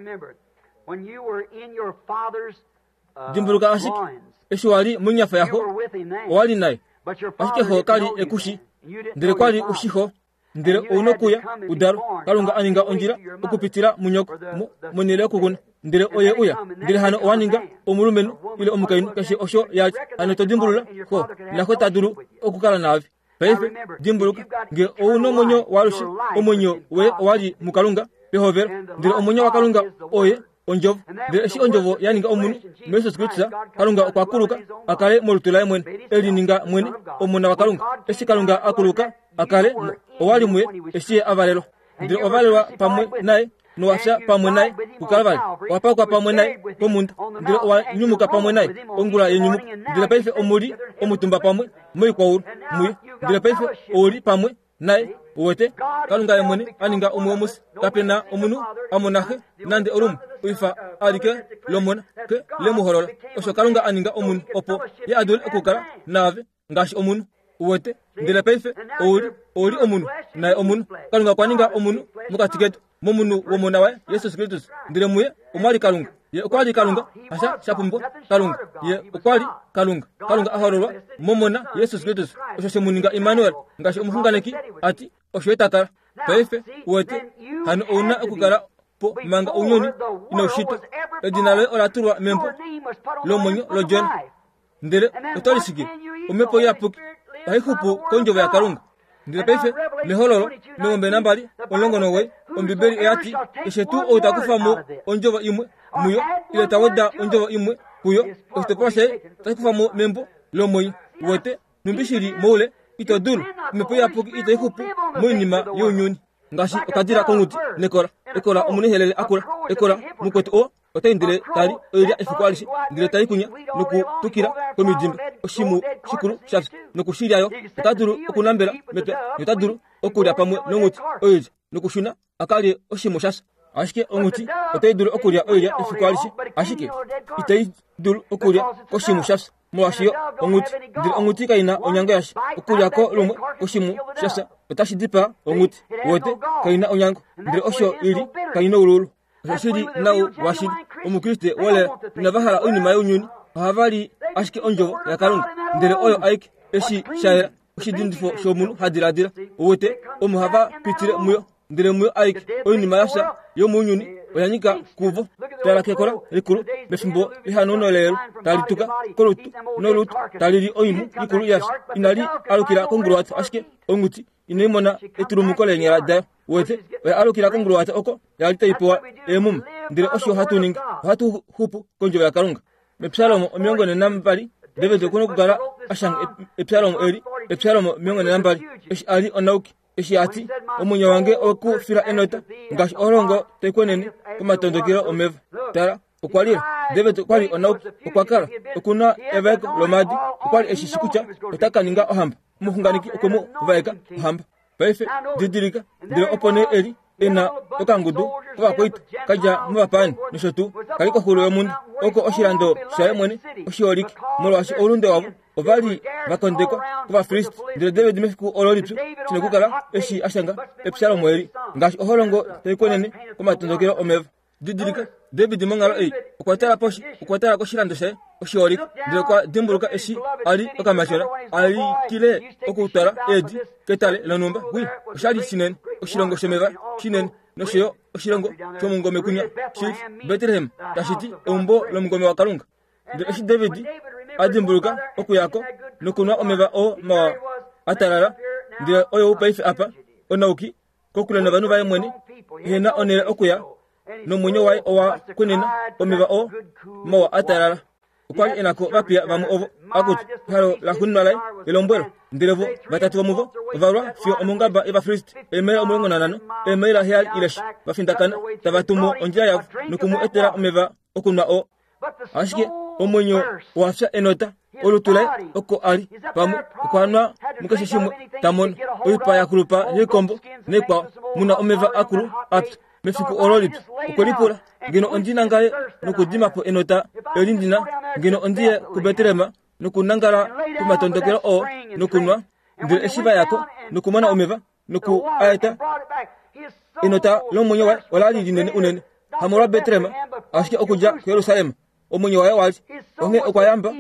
dimbuluka ashik eshuwali munyafa yako wali naye ashike ho kali ekushi ndire kwali ushiho ndire onokuya udaro kalunga aninga onjira okupitira munyoko munile kuguna ndire oye uya ndire hano waninga omulumenu ile omukainu kashi osho yaji anoto dimbulula ko nako taduru okukala nawe paife dimbuluka nge ouno monyo walushi omonyo we wali mukalunga behover ndire omonyo wakalunga oye onjovo ndire shi onjovo yaninga omunu Yesu Kristo kalunga okwakuluka akale molutula mwene elininga mwene omuna wakalunga eshi kalunga akuluka akale owali mwe eshi avalelo ndire ovalelwa pamwe naye nuwasha pamwe naye kukalvali wapakwa pamwe naye komuntu ndire wanyumuka pamwe naye ongula yenyumuka ndire paife omuli omutumba pamwe moi kwaulu muyo ndire paife oli pamwe naye wote kalunga yemwene aninga omwomusi kapena omunu amonahe nande orumu uifa alike lomona ke lemuhorola osho kalunga aninga omunu opo ye adul okukala nave ngashi omunu wote ndire paife oli oli omunu naye omunu kalunga kwaninga omunu mukatiketo momunu womona wa Yesu Kristo ndire muye omwali kalunga ye okwali kalunga asha chapumbo kalunga ye okwali kalunga kalunga ahorolwa momona Yesu Kristo osho semuninga Emmanuel ngashi omuhunganeki ati osho etatara paife wote hano ona okukala po manga unyoni inoshito edinale olaturwa mempo lomonyo lojon ndire otolisiki omepo yapuki ahihupu konjovo ya kalunga ndire paife mehololo mengombe nambali olongono we ombibeli eyati eshetu otakufamo onjovo imwe muyo ile tawoda onjovo imwe kuyo ostopose takufamo mempo lomonyo wote numbishiri mole itodulu mepo yapuki itahihupu moinima yonyoni ngashi okadira konguti nekora ekola omunihelele akula ekola mukoto o otendire tali elia efukwalishi ndire tali kunya nuku tukira komidimbe oshimu shikuru shafi nuku shiriayo otaduru okunambela mepe yotaduru okulya pamwe nonguti oyeje nuku shuna akali oshimu shasa ashike onguti oteduru okulya elia efukwalishi ashike iteduru okulya oshimu shasa mwashiyo onguti ndire onguti kaina onyanga yashi okulya ko lumwe oshimu shasa otashidipa onguti wote kaina onyango ndire osho ili kaina ululu shiri nao washiri omukriste wale nabahala onima yonyuni havali ashike onjovo ya kalunga ndire oyo aiki eshi shaira oshidindifo shomunu hadiradira wote omuhava pitire muyo ndire muyo aiki onima yasha yomunyuni oyanyika kuvo tala kekola likulu befimbo ihanono lero talituka kolutu nolutu taliri oyimu likulu yasha inali alukira kongruwatu ashike onguti inimona eturumukole nyala da wote we alukira kongruwatu oko yalita ipowa emum ndire osho hatuning hatu hupu konjo ya kalunga mepsalomo omyongone nambali David kuno kugala ashang epsalomo eri epsalomo myongone nambali eshi ali onauki eshi ati omunyo wange oku fira enota ngashi orongo tekweneni kumatondokiro omeva tara okwalira David kwali onauki okwakala okuna eveko lomadi okwali eshi shikucha otakaninga ohamba muhunganiki okomu vaeka ohamba paife didirika ndire opone eri ena okangudu kwa kwita kaja mwapani nishotu kaliko hulu yomundu oko oshirando shaye mwene oshioliki molwashi olunde wabo ovali vakondekwa kuva Filisti ndire David mefiku ololipsu chinekukala eshi ashanga epsalomo eri ngashi oholongo teikwenene kumatondokero omeva didirika David mongalo ei okwatala poshi okwatala koshirando shaye oshioliki ndire kwa dimbuluka eshi ali okamashona ali kile okutala edi ketale lonumba wi oshali sinene oshirongo shemeva shinene noshiyo oshirongo shomungome kunya shif Bethlehem tashiti ombo lomungome wa kalunga ndire eshi David adimbuluka okuyako nokunwa omeva o ma atalala ndire oyo upaife apa onauki kokulana banu baye mwene hena onele okuya no mwenye wae owa kunena omeva o ma atalala ukwali enako bapia bamu ovo akut haro la hunmalai elombwelo ndilevo batatu bamuvo valwa fio omungaba eba frist emera omungo nanano emera hial ilash bafindakana tabatumo onjia yavu nukumu etera omeva okunwa o ashike omonyo wafsha enota olutulai oko ali pamu kwanwa mukashishimu tamon uipa ya kulupa yikombo nekwa muna omeva akulu at mefiku ololip ukolipula ngino onjina ngaye nukudimapo enota elindina ngino ondiye kubeterema nukunangara kumatondokero o nukunwa ndile eshiba yako nukumana omeva nuku ayeta enota lomonyo wa wala lidinene unene hamora beterema ashike okuja ku Yerusalemu omonyo wa waji onge okwayamba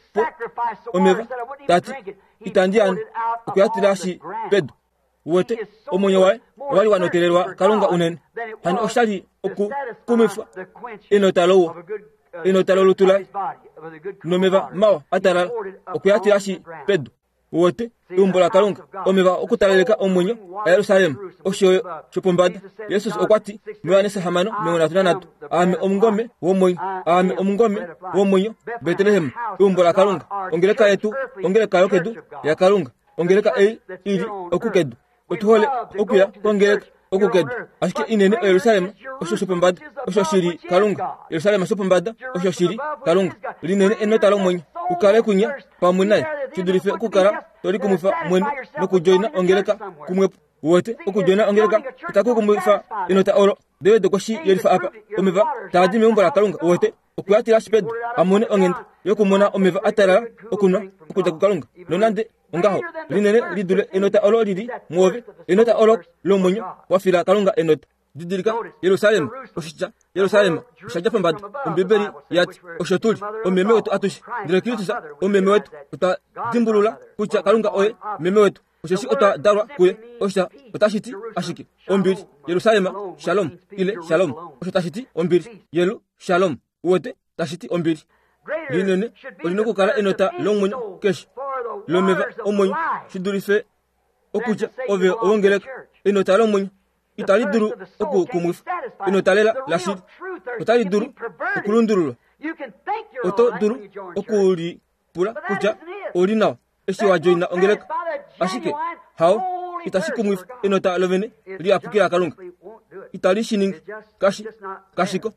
omeva tati itandian okuyatirashi pedu wote omonyo wa wali wanotererwa kalonga unene han oshali oku kumifa enotalo enotalo lutula nomeva mawa atara okuyatirashi pedu wote umbola kalonga omeva okutaleleka omonyo a Yerusalemu oshoyo chopombada Yesus okwati mwanese hamano meona tunanatu ame omngome womonyo ame omngome womonyo Bethlehem umbola kalonga ongeleka yetu ongeleka yokedu ya kalonga ongeleka ei ili okukedu otuhole okuya ongeleka okukedu ashike inene Yerusalemu osho chopombada osho shiri kalonga Yerusalemu chopombada osho shiri kalonga linene enotalo monyo ukale kunya pamunai tidurife kukara tori kumufa mwenu nokujoina ongeleka kumwepo wote okujoina ongeleka itaku kumufa inota oro dewe dokoshi yerifa apa omeva taji meumbola kalunga wote okuyatira sped amone ongenda yokumona omeva atara okunwa okuja kukalunga nonande ongaho linene lidule inota oro lidi muove inota oro lomonyo wafira kalunga enota didirika Yerusalemu oshicha Yerusalemu oshaja pambad ombeberi yati oshotuli omeme wetu atushi direkiritusa omeme wetu uta dimbulula kucha kalunga oye meme wetu osheshi ota darwa kuye osha otashiti ashiki ombiri Yerusalema shalom ile shalom oshatashiti ombiri yelu shalom wote tashiti ombiri linene olinoko kala enota lomunyo kesh lomeva omunyo shidurife okucha ove ongeleka enota lomunyo itali duru oku kumuf inotalela lashid utali duru okulundurula oto duru okuri pula kucha orina eshi wajoina ongeleka ashike hao itasikumuf inota lovene li apukira kalunga itali shining kashi kashiko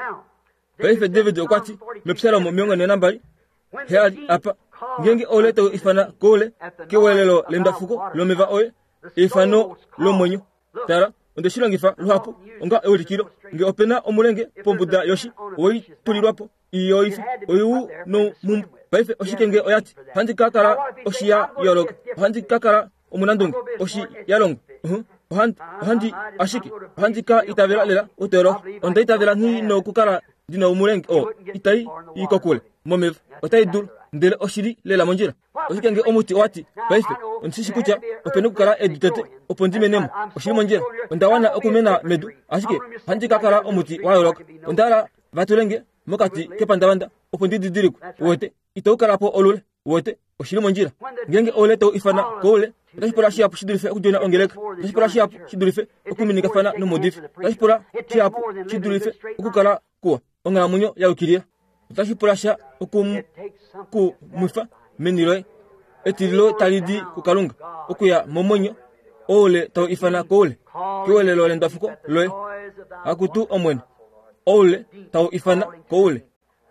Paife David okwati mepsala mo mionga nena mbali headi apa ngenge oleto ifana kole kewelelo lenda fuko lomeva oye ifano lomonyo tara onde shilangifa luhapo onga eolikiro nge opena omulenge pombuda yoshi oyi tulirwapo iyo ifi oyu no mum paife oshikenge oyati handi kakara oshiya yolog handi kakara omunandung oshi yalong uh handi handi ashiki handi ka itavela lela otero onde itavela ni no kukara dina omulenge o itai ikokule momev otai dur ndele oshiri lela monjira oshikenge omuti wati paife onsisi kucha opena kukara edutete opondi menemo oshiri monjira ondawana okumena medu ashike handi kakara omuti wayolok ondara vatulenge mokati kepandawanda opondi didiriku wote itokarapo olule wote oshiri monjira ngenge oleto ifana kole Rashpura shiapu shidurife okujona ongeleka Rashpura shiapu shidurife okuminika fana no modif Rashpura shiapu shidurife okukala kuwa onga munyo ya ukiria Rashpura sha okum ku mufa meniroi etilo talidi kukalunga okuya momonyo ole to ifana kole kiwele lo lenda fuko loe akutu omwen ole to ifana kole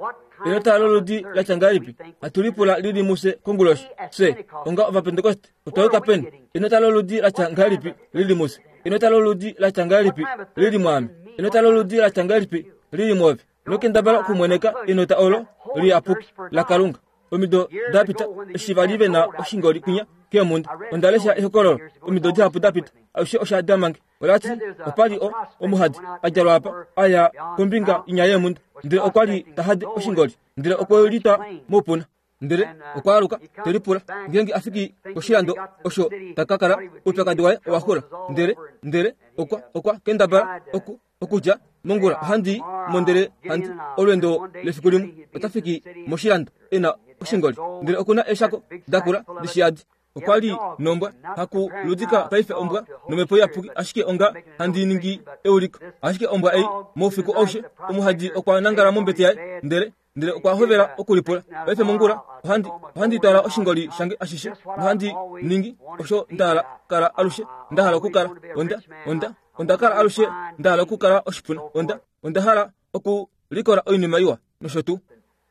Inota loludi la changaripi atulipula lidi muse kongulosh se onga va pentecost utoka pen inota loludi la changaripi lidi muse inota loludi la changaripi lidi mwami inota loludi la changaripi lidi move lokenda bala kumweneka inota olo li apuk la kalunga omido dapita shivalive na oshingori kunya kemund ondalesha ehokoro omido japu dapita aushe osha damang walati opali o omuhadi ajalo apa aya kombinga inyayemund ndire okwali tahade oshingoli ndire okwolita mopuna ndire okwaruka teripula ngengi afiki oshirando osho takakara utakadiwaye wakula ndire ndire okwa okwa kendaba oku okuja mongura handi mondere handi olwendo lefikulimu otafiki moshirando ena oshingoli ndire okuna eshako dakura dishiadi okwali nombwa haku ludika paife ombwa nomepoya puki ashike onga handi ningi eurik ashike ombwa ei mofiku oshe omuhaji okwa nangara mombeti yae ndere ndile kwa hovera okulipula baife mungura handi handi tara oshingoli shange ashishe handi ningi osho ndala kara alushe ndala kukara onda onda onda kara alushe ndala kukara oshipuna onda onda hala oku likora oinima iwa noshotu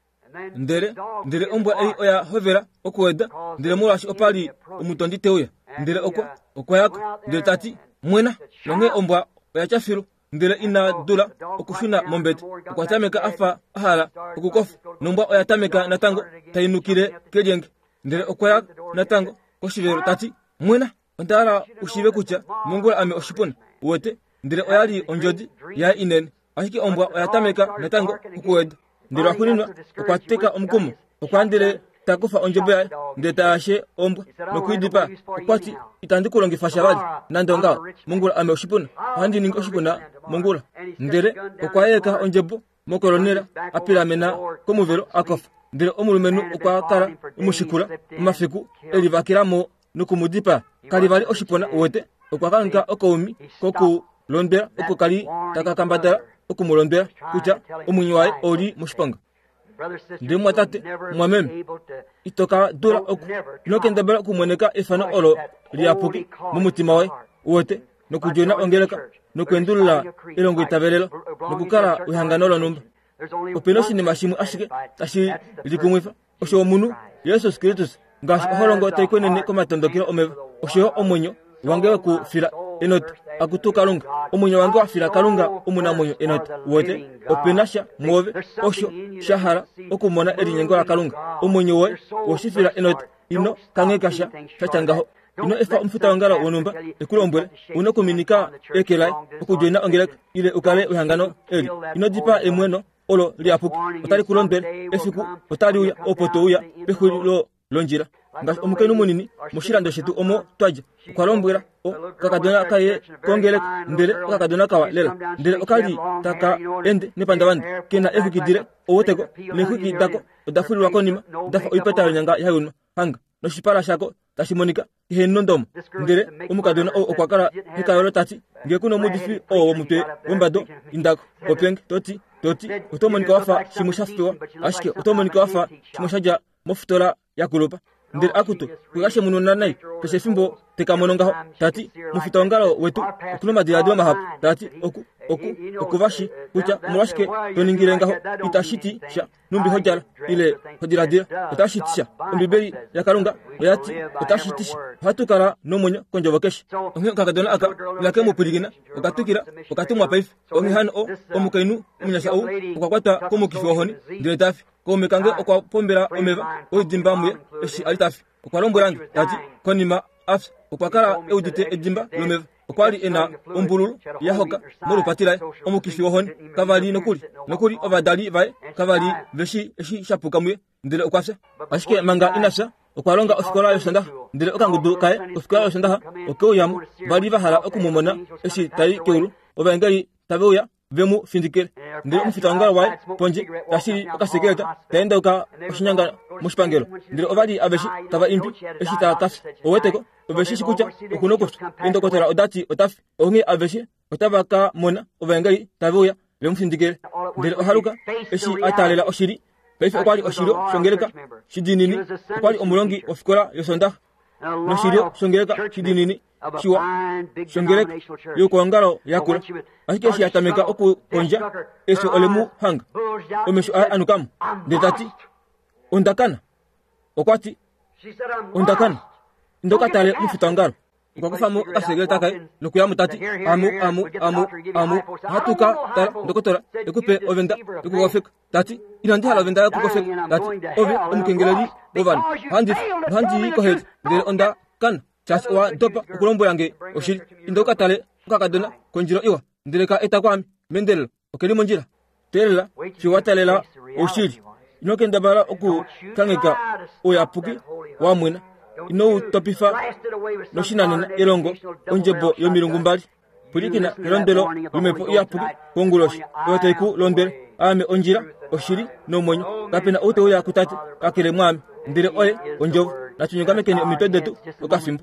ndere ndere ombwa ei oya hovera okuweda ndere murashi opali umutondi teuya ndere okwa okwa yako ndere tati mwena longe ombwa oya chafiru ndere ina dula okufina mombete okwatameka afa ahala okukofa nombwa oya tameka natango tainukire kelyenge ndere okwaya natango koshivero tati mwena ondala ushive kucha mungula ame oshipuna wote ndere oyali onjodi ya inene ashiki ombwa oya tameka natango okuweda ndere akuninwa okwateka omukumu okwandire takufa onjobo yaye ndere taashe ombwa nokwidipa okwati itandikulongefa shabali nandonga mungula ame oshipuna handi ningi oshipuna mungula ndere okwayeka onjobo mokolonela apilamena komuvero akofa ndere omulumenu okwakala umushikula omafiku elivakilamo nokumudipa kalivali oshipona wote okwakanka okoumi kokulondela okukali takakambadala okumulondela kutya omwenyo waye oli mushiponga ndiri mwatate mwameme itoka dula oku inokendabela okumweneka efano olo liapuki mumutima waye wote nokujona ongeleka nokwendulula elongo itabelelo nokukala wihangano lonumba opena oshinima shimwe ashike tashi likumwifa osho omunu yesu kristus ngashi oholongo taikwenene komatondokelo omeva osho omwenyo wange wakufila enota akutu kalunga omwenyo wange wafila kalunga omuna mwenyo enota wote openasha mwove osho shahala okumona elinyengo la kalunga omwenyo we woshifila enota ino kangekasha shachangaho ino efa umfuta wangala wonumba ekulombwele uno kuminika ekelai okujoina ongeleka ile ukale uhangano eli ino dipa emweno olo liapuki otali kulondele efiku otali uya opoto uya pehulilo lonjira ngashi omukenu munini mushilando shetu omo twaja ukwalombwela o kakadona kaye kongeleka ndele kakadona kawa lela ndele okali taka ende nepandawandi kena ehukidire owoteko nehukidako odafulilwa konima dafa oipeta nyanga yayunwa hanga noshipala shako tashimonika ihenondomo ndele omukadona o okwakala hekayolo tati ngekuno mudifi o omutwe wembado indako openge toti toti otomonika wafa shimushafiwa ashike otomonika wafa shimushaja mofutola yakulupa ndiri akutu kugashe mununa nai keshefimbo tekamonongaho tati mufitongalo wetu okunomadiladiwa mahapu tati oku oku okuvashi kucha mulashike toningirengaho itashiti sha numbi hojala ile hodiradira utashitisha umbibeli yakalunga yati utashitisha hatukala nomonyo konjovokeshi onge kakadona aka lake mupirigina ukatukira ukatumwa paifu onge hano o omukainu umunyasha o ukakwata komukifi wohoni ndire tafi komekange okwapombera omeva oidimbamuye eshi alitafi okwalombwelange tati konima afsa okwakala eudite edimba lomeva okwali ena ombululu yahoka molupatilaye omukifi wohoni kavali nokuli nokuli ovadali vaye kavali veshi eshi shapukamuye ndile okwafsa ashike manga inafsa okwalonga osikola yosondaha ndile okangudu kaye osikola yosondaha okeuyamu vali vahala okumumona eshi tayi keulu ovengeli taveuya vemu findikele ndile omufitangala waye ponje tashili okasekeleta taenda uka oshinyanga mushipangelo ndile ovali aveshi tava impi eshi ta kafi oweteko oveshi shikucha okunokosa endokotela odati otafi onge aveshi otava ka mona ovengeli taveuya vemu findikele ndile ohaluka eshi atalela oshili paife okwali oshilio shongeleka shidinini okwali omulongi ofikola yosondaha noshilio shongeleka shidinini shiwa shongeleka yokuangalo yakula ashike eshi yatameka okukonja eso olemu hanga omesho anukamu ndetati ondakana okwati ondakana ndokatale mufitangalo ukakufamu kasegeleta kai nokuyamu tati amu amu amu amu hatuka tala ndokotola ekupe ovenda ekukofeka tati inandihala ovenda ekukofeka tati ove omukengeleli ovani handi handi koheti ndele onda kana chasi owa dopa okulomboyange oshili indokatale ukakadona konjiro iwa ndeleka etakwami mendelela okelimo njira telela shiwatalela oshili inokendabala okukangeka oyapuki wamwena ino topifa noshinanena elongo onjebo yomilungu mbali pulikina elondelo lumepo iyapuki konguloshi oyotaiku londele ame onjira oshili nomwenyo kapena ute uya kutati kakele mwami ndile oye onjovu nachunyukamekeni omitodetu okafimbo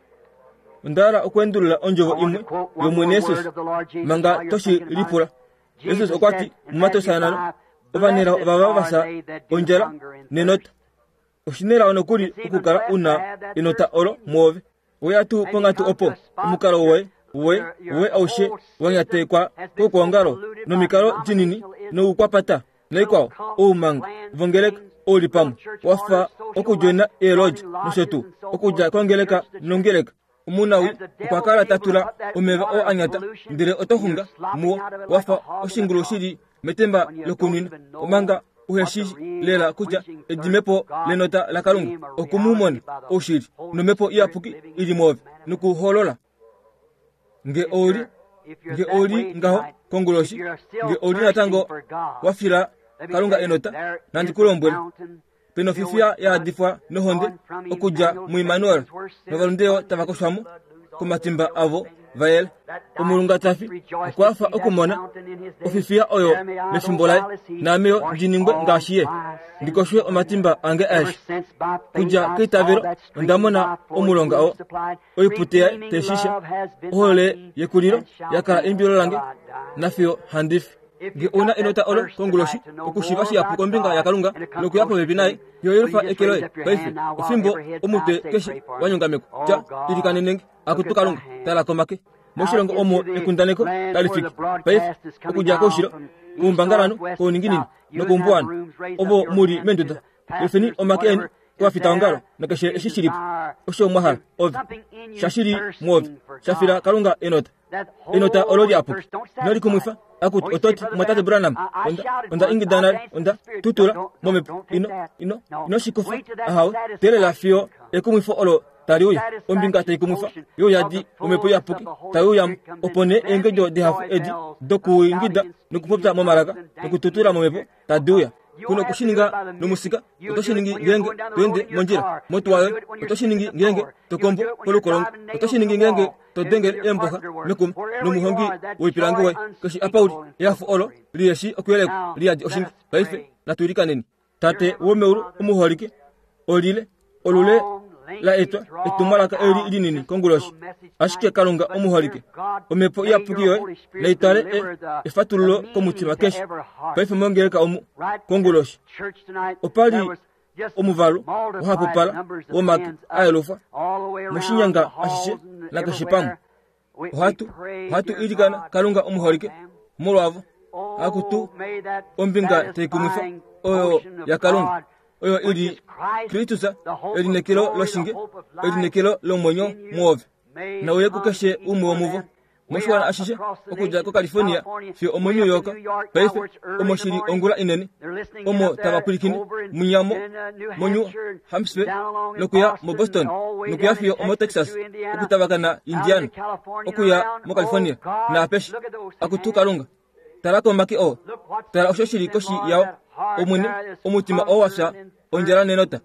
ndara okwendulula onjovo imwe yomwene yesusi manga toshi lipula Yesus okwati mumato sanano ovanera vavavasa onjera nenota oshinera onokuri ukukara una inota olo muove oyatu pongatu opo umukaro woe we we aushe wanyatekwa kokwangaro no mikaro jinini no ukwapata naikwa omanga vongeleka olipamu wafa okujona eroge noshetu okuja kongeleka nongeleka umunawi ukwakala tatula umeva o anyata ndire otohunga muo wafa oshingulu shiri metemba lokunina omanga uheshi lela kuja edimepo lenota la kalunga okumumona oshiri nomepo iapuki ilimove nukuholola nge ori nge ori ngaho konguloshi nge ori natango wafira kalunga enota nandikulombwele peno fifia ya difwa nohonde okuja mu Emmanuel novalundeo tavakoshamu kumatimba avo vael umulunga tafi okwafa okumona ofifia oyo nefimbolai nameo njiningwe ngashiye ndikoshwe omatimba ange ash kuja kitaviro ndamona omulonga o oiputea teshisha ohole yekuliro yakala imbiro lange nafio handifi nge una inota olo konguloshi okushivashi ya pukombinga ya kalunga nuku yapo bebinae yoyelfa ekeloe baife ofimbo omute keshi wanyongameko ja irikanenenge akutuka kalunga tala komake moshilongo omo ekundaneko talifiki baife okuja koshiro kumbangarano koninginini nokumbuano obo muri menduda efeni omakeni kwa fitangaro nakashe eshishiripu osho mwahara ovi shashiri mwovi shafira kalunga enota enota olodi apu nori kumwifa akut ototi matate branam onda onda ingidanar onda tutura mome ino ino ino shikufa ahaw tele la fio e kumwifo olo tariuya ombinga tay kumwifa yo yadi omepo yapuki tayuya opone engejo de hafu edi doku ingida nukupopta momaraga nukututura momepo taduya kuno kushininga numusika otoshiningi ngenge twende monjira motu wawe otoshiningi ngenge tokombo kolukolongo otoshiningi ngenge todengel emboha mekum numuhongi wipirangi we kashi apaudi yafu olo liyeshi okweleko liyaji oshingi baife naturika nini tate womeuru umuholike olile olule la etwa etumalaka eri ilinini konguloshi ashike kalunga umuholike omepo yapukiwe na itale e efatululo komutima keshi baife mongeleka omu konguloshi opali omuvalo ohapopala womaki ayelofa mushinyanga ashishe nakashipamu ohatu ohatu ilikana kalunga umuholike mulwavo akutu ombinga teikumwifa oyo ya kalunga oyo ili kritusa elinekelo loshinge elinekelo lomonyo muove na oye kukeshe umwe omuvo moshwana ashishe okuja ko California fio omo New York baife omo shiri ongula inene omo tabakulikini munyamo monyu Hampshire nokuya mo Boston nokuya fio omo Texas okutabakana Indiana okuya mo California na apesh akutukalunga tarako maki o tara oshoshiri koshi yao omune omutima owasha onjera nenota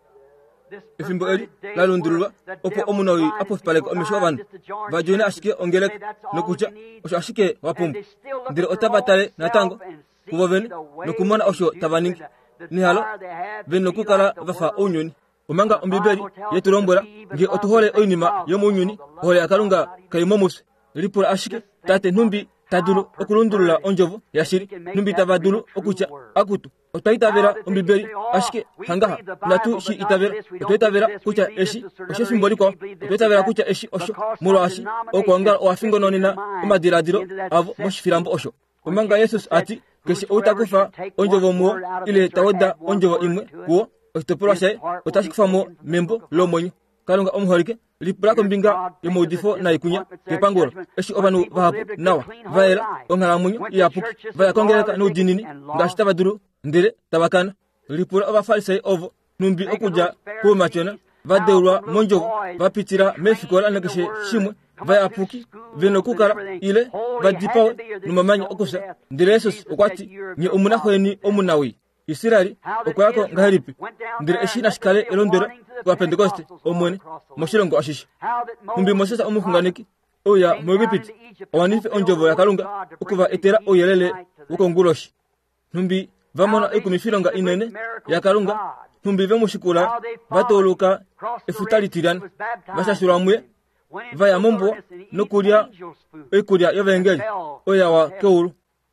efimbo eri lalundurulwa opo omunawi apofipaleko omishwavan vajone ashike ongelek nokucha osho ashike wapumbu ndire otabatale natango kuvoveni nokumona osho tabaningi nihalo veni nokukala vafa unyuni umanga ombiberi yetulombwela nge otuhole oinima yomunyuni ohole akalunga kaimomuse lipula ashike tate numbi tadulu okulundulula onjovo yashiri numbi tabadulu okucha akutu otaitavera ombiberi ashike hangaha natu shi itavera otaitavera kucha eshi osho simboliko otaitavera kucha eshi osho mulo ashi okwanga oafingo nonina omadiradiro avo moshifirambo osho umanga Yesus ati keshi utakufa onjovo muo ile tawoda onjovo imwe kuo ostopura shay otashikufamo membo lomonyo kalunga omuholike lipura kombinga yomudifo na ikunya kepangoro eshi obanu vahapu nawa vaera ongalamunyo yapuki vaya kongeleka nudinini ngashi tabaduru ndire tabakana lipura obafalisai ovo numbi okuja kumachona vadeulwa monjovo vapitira mefikola nakeshe shimwe vaya apuki veno kukala ile vadipawe numamanya okusa ndire Yesus okwati nye omunahweni omunawi Isirali okwako ngahalipi ndire eshina shikale elondero kwa Pentecoste omwene moshilongo ashisha numbi Mosesa omufunganiki oya mwegipiti awanife onjovo ya kalunga okuva etera oyelele ukonguloshi numbi vamona ekumifilonga inene ya kalunga numbi vemushikula vatoluka efutalitirana vashashulamwe vaya mombo nokulya ekulya yovengeli oya wa keulu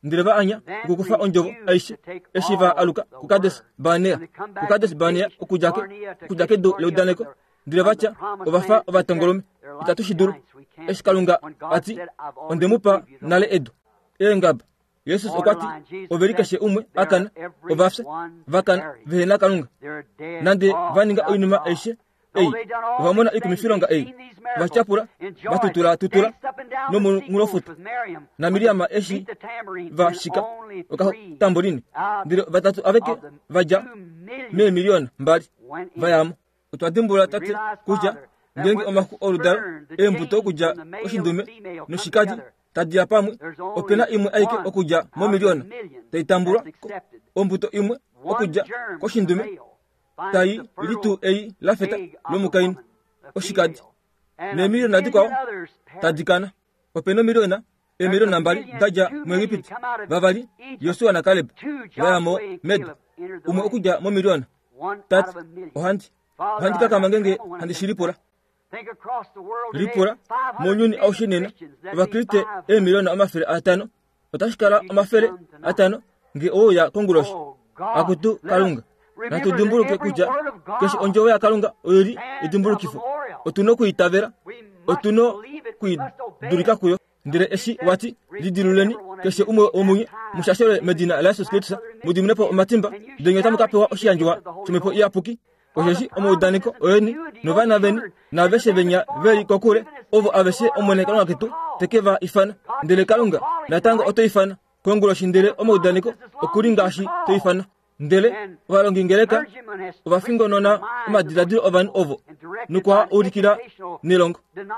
ndireba anya ukukufa onjovo aishi eshiva aluka kukades banea kukades banea ukujake ukujake do leudaneko ndirebacha obafa obatongolome itatushiduru eshikalunga ati ondemupa nale edu engab Yesus okwati overikashe umwe akana obafse vakana vehena kalunga nande vaninga oinuma aishe ei vamona ikumifilonga ei vachapura vatutula tutula no mulofuta na Miriama eshi vashika oka tamborini ndiro vatatu aveke vaja me milioni mbali vayamo utwadimbula tate kuja ngenge omaku oludalo embuto kuja oshindume no shikadi tadia pamwe opena imwe aike okuja mo milioni taitambula ombuto imwe okuja koshindume tai litu ei lafeta lomukaini oshikadi ne milioni adikwa tadikana opena milioni e milioni nambali daja mwegipiti bavali Yosua na Caleb bayamo med umwe okuja mo milioni tat ohandi ohandi kaka mangenge handi shilipura lipura monyuni aushinena vakrite e milioni amafere atano otashikala amafere atano nge oya konguloshi akutu kalunga natu dimbuluke kuja keshi onjowe ya kalunga oyiri idimbulukifo otuno kuitavera otuno kuidurika kuyo ndire eshi wati lidiluleni keshi umwe omunye mushashore Medina la Yesus Kristo mudimunepo matimba dengeta mukapewa oshiyanjwa tumepo iapuki ojeshi omudaniko oyeni novana veni na veshe venya veri kokure ovo aveshe omone kalunga kitu tekeva ifana ndele kalunga natanga oto ifana kongulo shindele omudaniko okuringashi to ifana ndele walongingeleka vafingo nona madidadiro ovan ovo nukwa urikira nilongo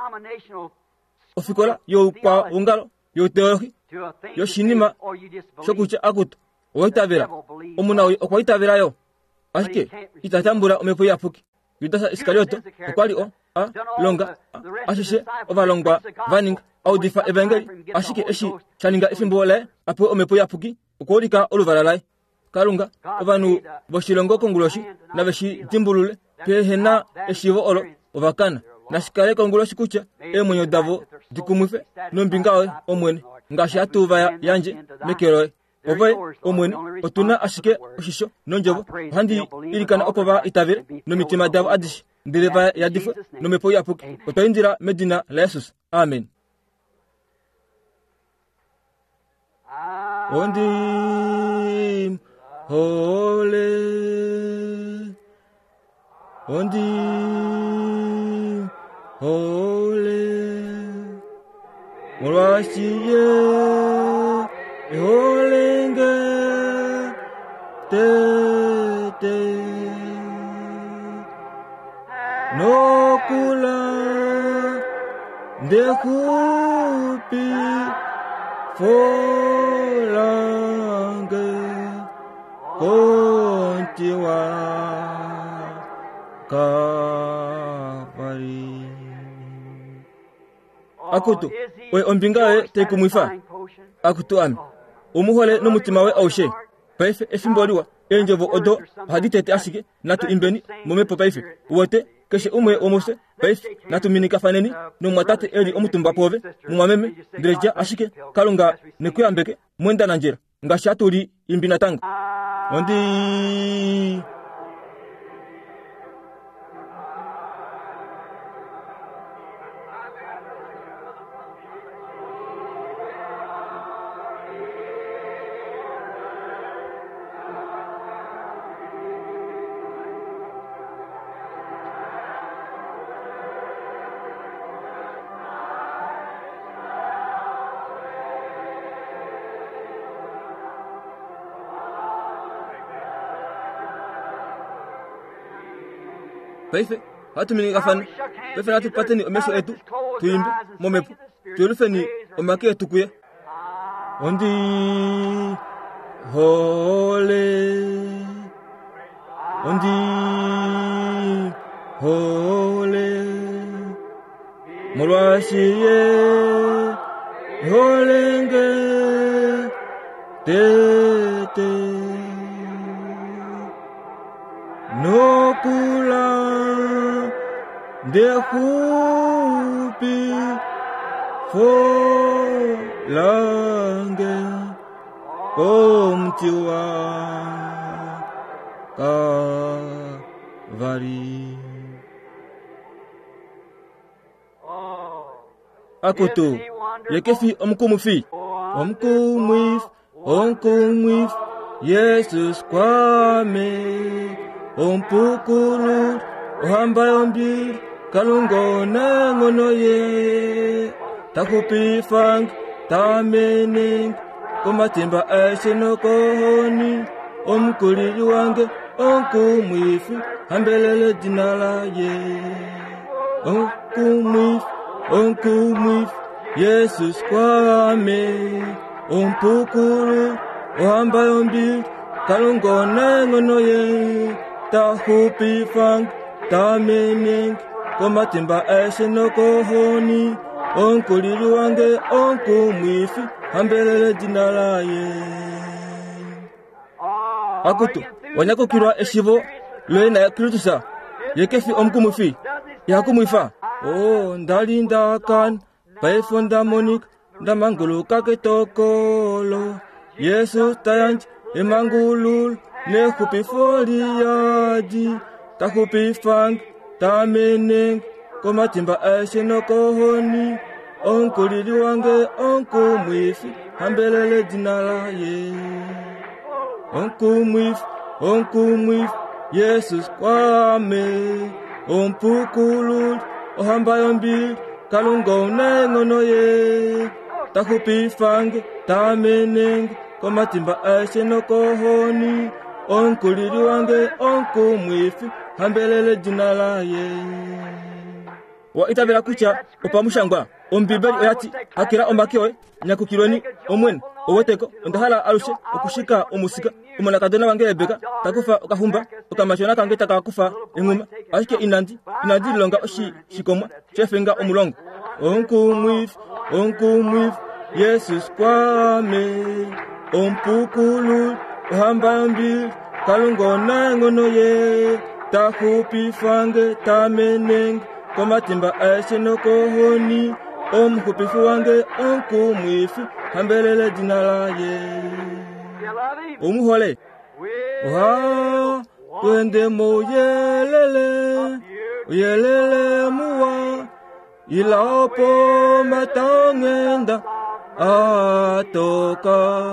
ofikola yo kwa ungalo yo teologi yo shinima shokucha akutu oitavera omunawi okwaitavera yo asike itatambula omepo yapuki Yudasa Iskarioto okwali o a longa ashishe ovalongwa vaninga audifa evangeli ashike eshi chaninga ifimbole apo omepo yapuki okolika oluvalalai kalunga ovanu boshilongo konguloshi na beshi dimbulule pehena eshivo olo ovakana nashikale konguloshi kucha emwenyo davo dikumwife nombingawe omwene ngashi atuva yanje mekeroe ovoe omwene otuna ashike oshisho nonjovo handi ilikana opova itavire nomitima davo adishi ndireva yadifu nomepo yapuki otoindira Medina la Yesus. Amen. Ondim Holy, ondim holy, morashiye, holinge, te te, no kula, de kupi, folange. Kontiwa Kavari Akutu we ombingawe tekumwifa akutu ami umuhole n'umutima we awushe paife efimboliwa enjovo odo haditete ashike natu imbeni momepo paife wote keshe umwe omose paife natu minika faneni no mwatate eri omutumba pove mumameme ndireja ashike kalunga nekuyambeke mwenda na njera ngashaturi imbina tanga Ondi Paife hatu mini gafan paife natu pateni omesho etu tuimbe momepu tulufeni omake etukuye Ondi Holy, Ondi Holy, morashiye holinge te te no kula de hupi folange komti wa Kalvari. Akoto yekefi omkumufi omkumwif omkumwif Jesus kwame ompukulu ohamba yombi kalungona ngono ye takupifang tamening kumatimba aiseno kohoni omkulili wange onkumwifi hambelele dinala ye onkumwif onkumwif Jesus kwame ompukulu ohamba yombi kalungona ngono ye takupifang tamening kumatimba aiseno kohoni onkulili wange onkumwifi hambelele dinala ye. Akutu wanyako kirwa eshivo loena ya kiritusa yekefi omkumufi yakumwifa oh ndalinda kan paifonda monik ndamangulu kaketokolo Yesu tayanj emangulul nekupifoli yadi takupifang tameneng komatimba aiseno kohoni onkulili wange onkumwifi hambelele dinala ye onkumwif onkumwif Jesus kwame ompukulu ohamba yombi kalungona ngono ye takupifang tameneng komatimba aiseno kohoni onkulili wange onkumwifi hambelele dinala ye. Wa itabela kucha opamushangwa ombibeli oyati akira ombakioe nyakukironi omwen oweteko ndahala alushe okushika omusika umona kadona wange ebeka takufa okahumba okamashona kange takakufa enguma ashike inandi inandi longa oshi shikomwa chefenga omulongo onkumwif onkumwif Jesus kwame ompukulu ohamba mbi kalungona ngono ye takupifange tameneng komatimba aiseno kohoni omkupifu wange onkumwifi hambelele dinala ye. Omuhole wa twende moyelele yelele muwa ilapo matangenda atoka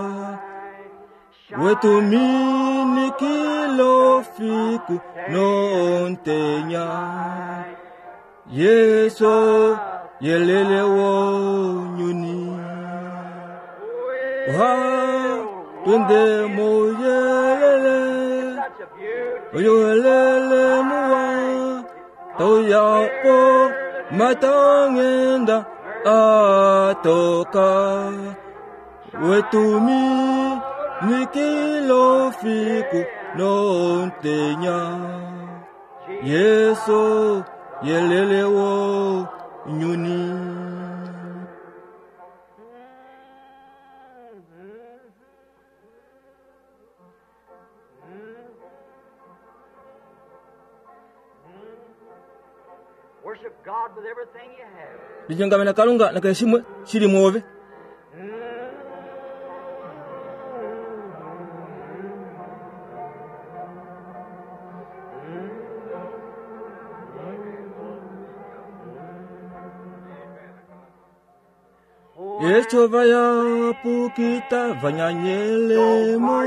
wetumini kilofiku nontenya Yeso yelele wo nyuni wa twende moyelele yelele muwa toyapo matangenda atoka wetumi nikilofiku nontenya Yeso yelele wo nyuni. Worship God with everything you have. Dijengame na kalunga na keshimwe shiri muove. Yecho vaya pukita vanyanyele mo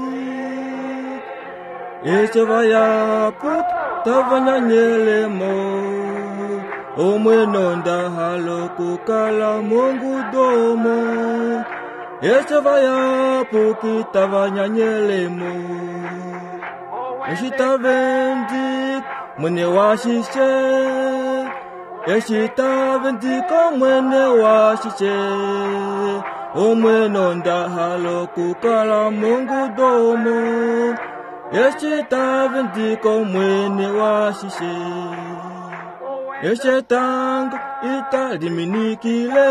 Yecho vaya pukita vanyanyele mo omwenonda halo kukala Mungu domo Yecho vaya pukita vanyanyele mo Eshita vendi mwene washishe Eshita vendiko mwene washishe omwenonda halo kukala Mungu domo Eshita vendiko mwene washishe Eshetango italiminikile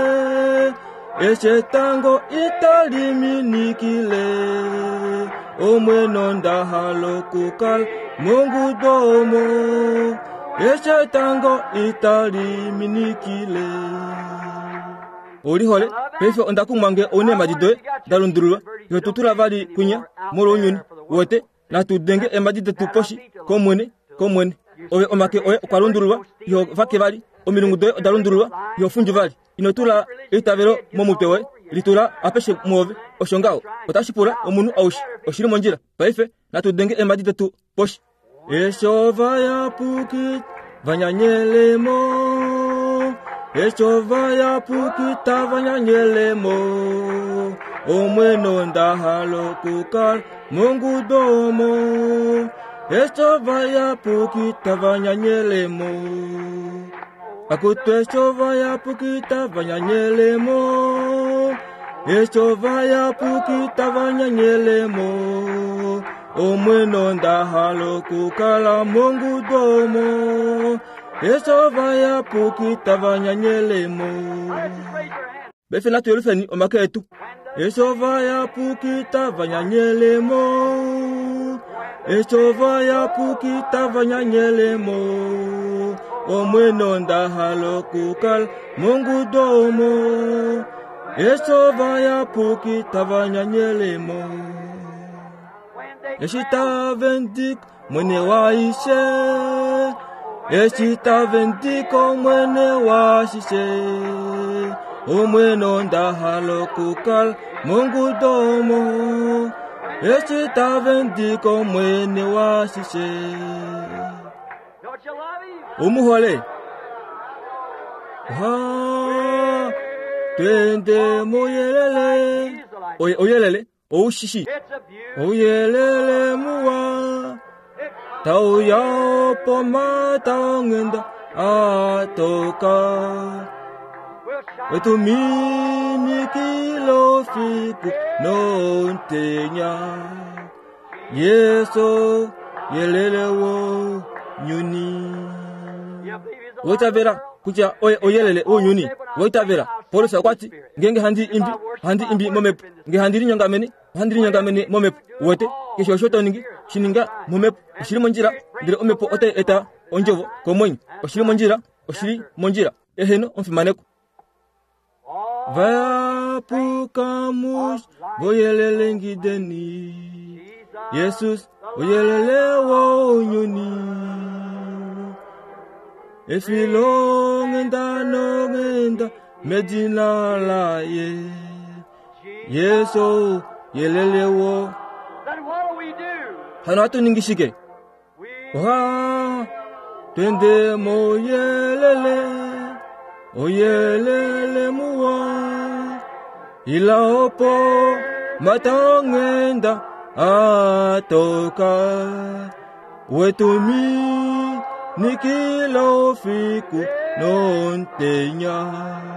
Eshetango italiminikile omwenonda halo kukala Mungu domo Eshetango itali minikile ori hole pefe ondaku mange one majide dalundurwa yo tutura vali kunya moro nyuni wote na tu denge e majide tu poshi komwene komwene owe omake owe kwalundurwa yo vake vali omirungude dalundurwa yo funju vali inotula itavero momupewe litula apeshe move oshongao otashipura omunu aushi oshiri monjira pefe na tu denge e majide tu poshi Eshova ya pukit vanyanyelemo Eshova ya pukita vanyanyelemo Omweno ndahalo kukal Mungu domo Eshova ya pukita vanyanyelemo Akutu eshova ya pukita vanyanyelemo Eshova ya pukita vanyanyelemo Omweno ndahalo kukala Mungu domo Eshova ya pukita vanyanyelemo Befe na tuyolufeni omake etu Eshova ya pukita vanyanyelemo Eshova ya pukita vanyanyelemo Omweno ndahalo kukala Mungu domo Eshova ya pukita vanyanyelemo Eshita vendik mwene waishe Eshita vendiko mwene washishe Omweno ndahalo kukal Mungu domo Eshita vendiko mwene washishe Umuhole Ha Twende moyelele Oye oyelele O shishi oyelele muwa tau ya poma tangenda atoka etu mini kilo fiku nontenya yeso yelele wo nyuni wotavera kuja oye oyelele o nyuni wotavera polisa kwati ngenge handi imbi handi imbi momep nge handiri nyangameni handiri nyangameni momep wote kisho shoto ningi shininga momep shiri monjira ndire omepo ote eta onjovo komoni oshiri monjira oshiri monjira eheno onfimaneko vapukamush boyelele ngideni Jesus boyelele wo nyuni efilo ngenda no ngenda medina la ye Yeso yelele wo Then what do we do? hanatu ningishike wa twende moyelele oyelele muwa ilaopo matangenda atoka wetumi nikilo fiku nontenya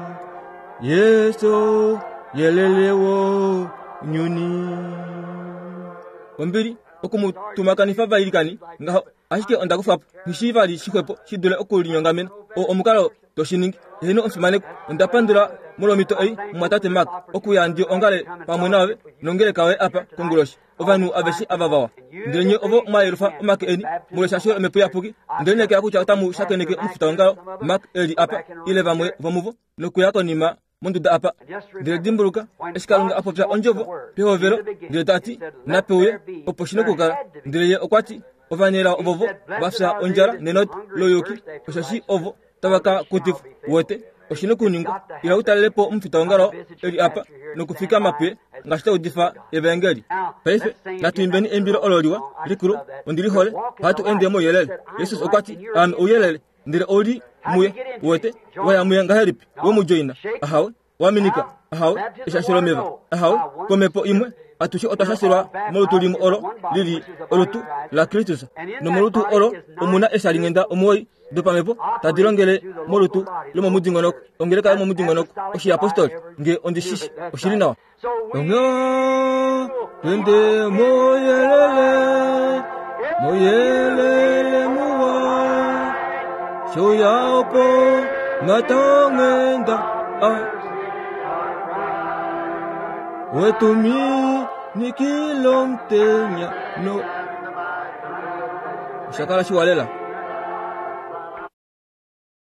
Yeso yelele wo nyuni Wambiri okumu tumakani fava ilikani nga ashike ondakufa nishivali shikwepo shidule okuli nyongamen o omukalo toshiningi heno onfimane ndapandura mulomito ei mwatate mak okuyandi ongale pamwe nawe nongele kawe apa konguloshi ovanu aveshi avavawa ndenye ovo mairufa mak eni muleshasho emepuya puki ndenye kya kucha tamu shakeneke mfuta ongalo mak eli apa ile vamwe vamuvo nokuyako nima mundu da apa ndire dimburuka eskalunga apo pya onjovo pehovero ndire tati na pewe oposhino kugara ndire ye okwati ovanera ovovo bafsa onjara nenot loyoki oshashi ovo tabaka kutifu wote oshino kuninga ila utalepo mfita ongaro eli apa nokufika mape ngashita udifa evangeli paife natuimbeni embiro ololiwa likuru ondiri hole hatu ende mo yelele Jesus okwati an oyelele ndire oli muye wote waya muye ngaheripi wo mujoina ahawe waminika ahawe ishashiromeva ahawe komepo imwe atushi otashashirwa molutulimu oro lili olutu la Kristus no molutu oro omuna esalingenda omoi dopamepo tadirongele molutu lomo mudingonoko ongele kale mo mudingonoko oshi apostol nge ondishishi oshirinawa onga twende moyelele moyelele muwa shoyapo matangenda a wetumi nikilomtenya no shakala shiwalela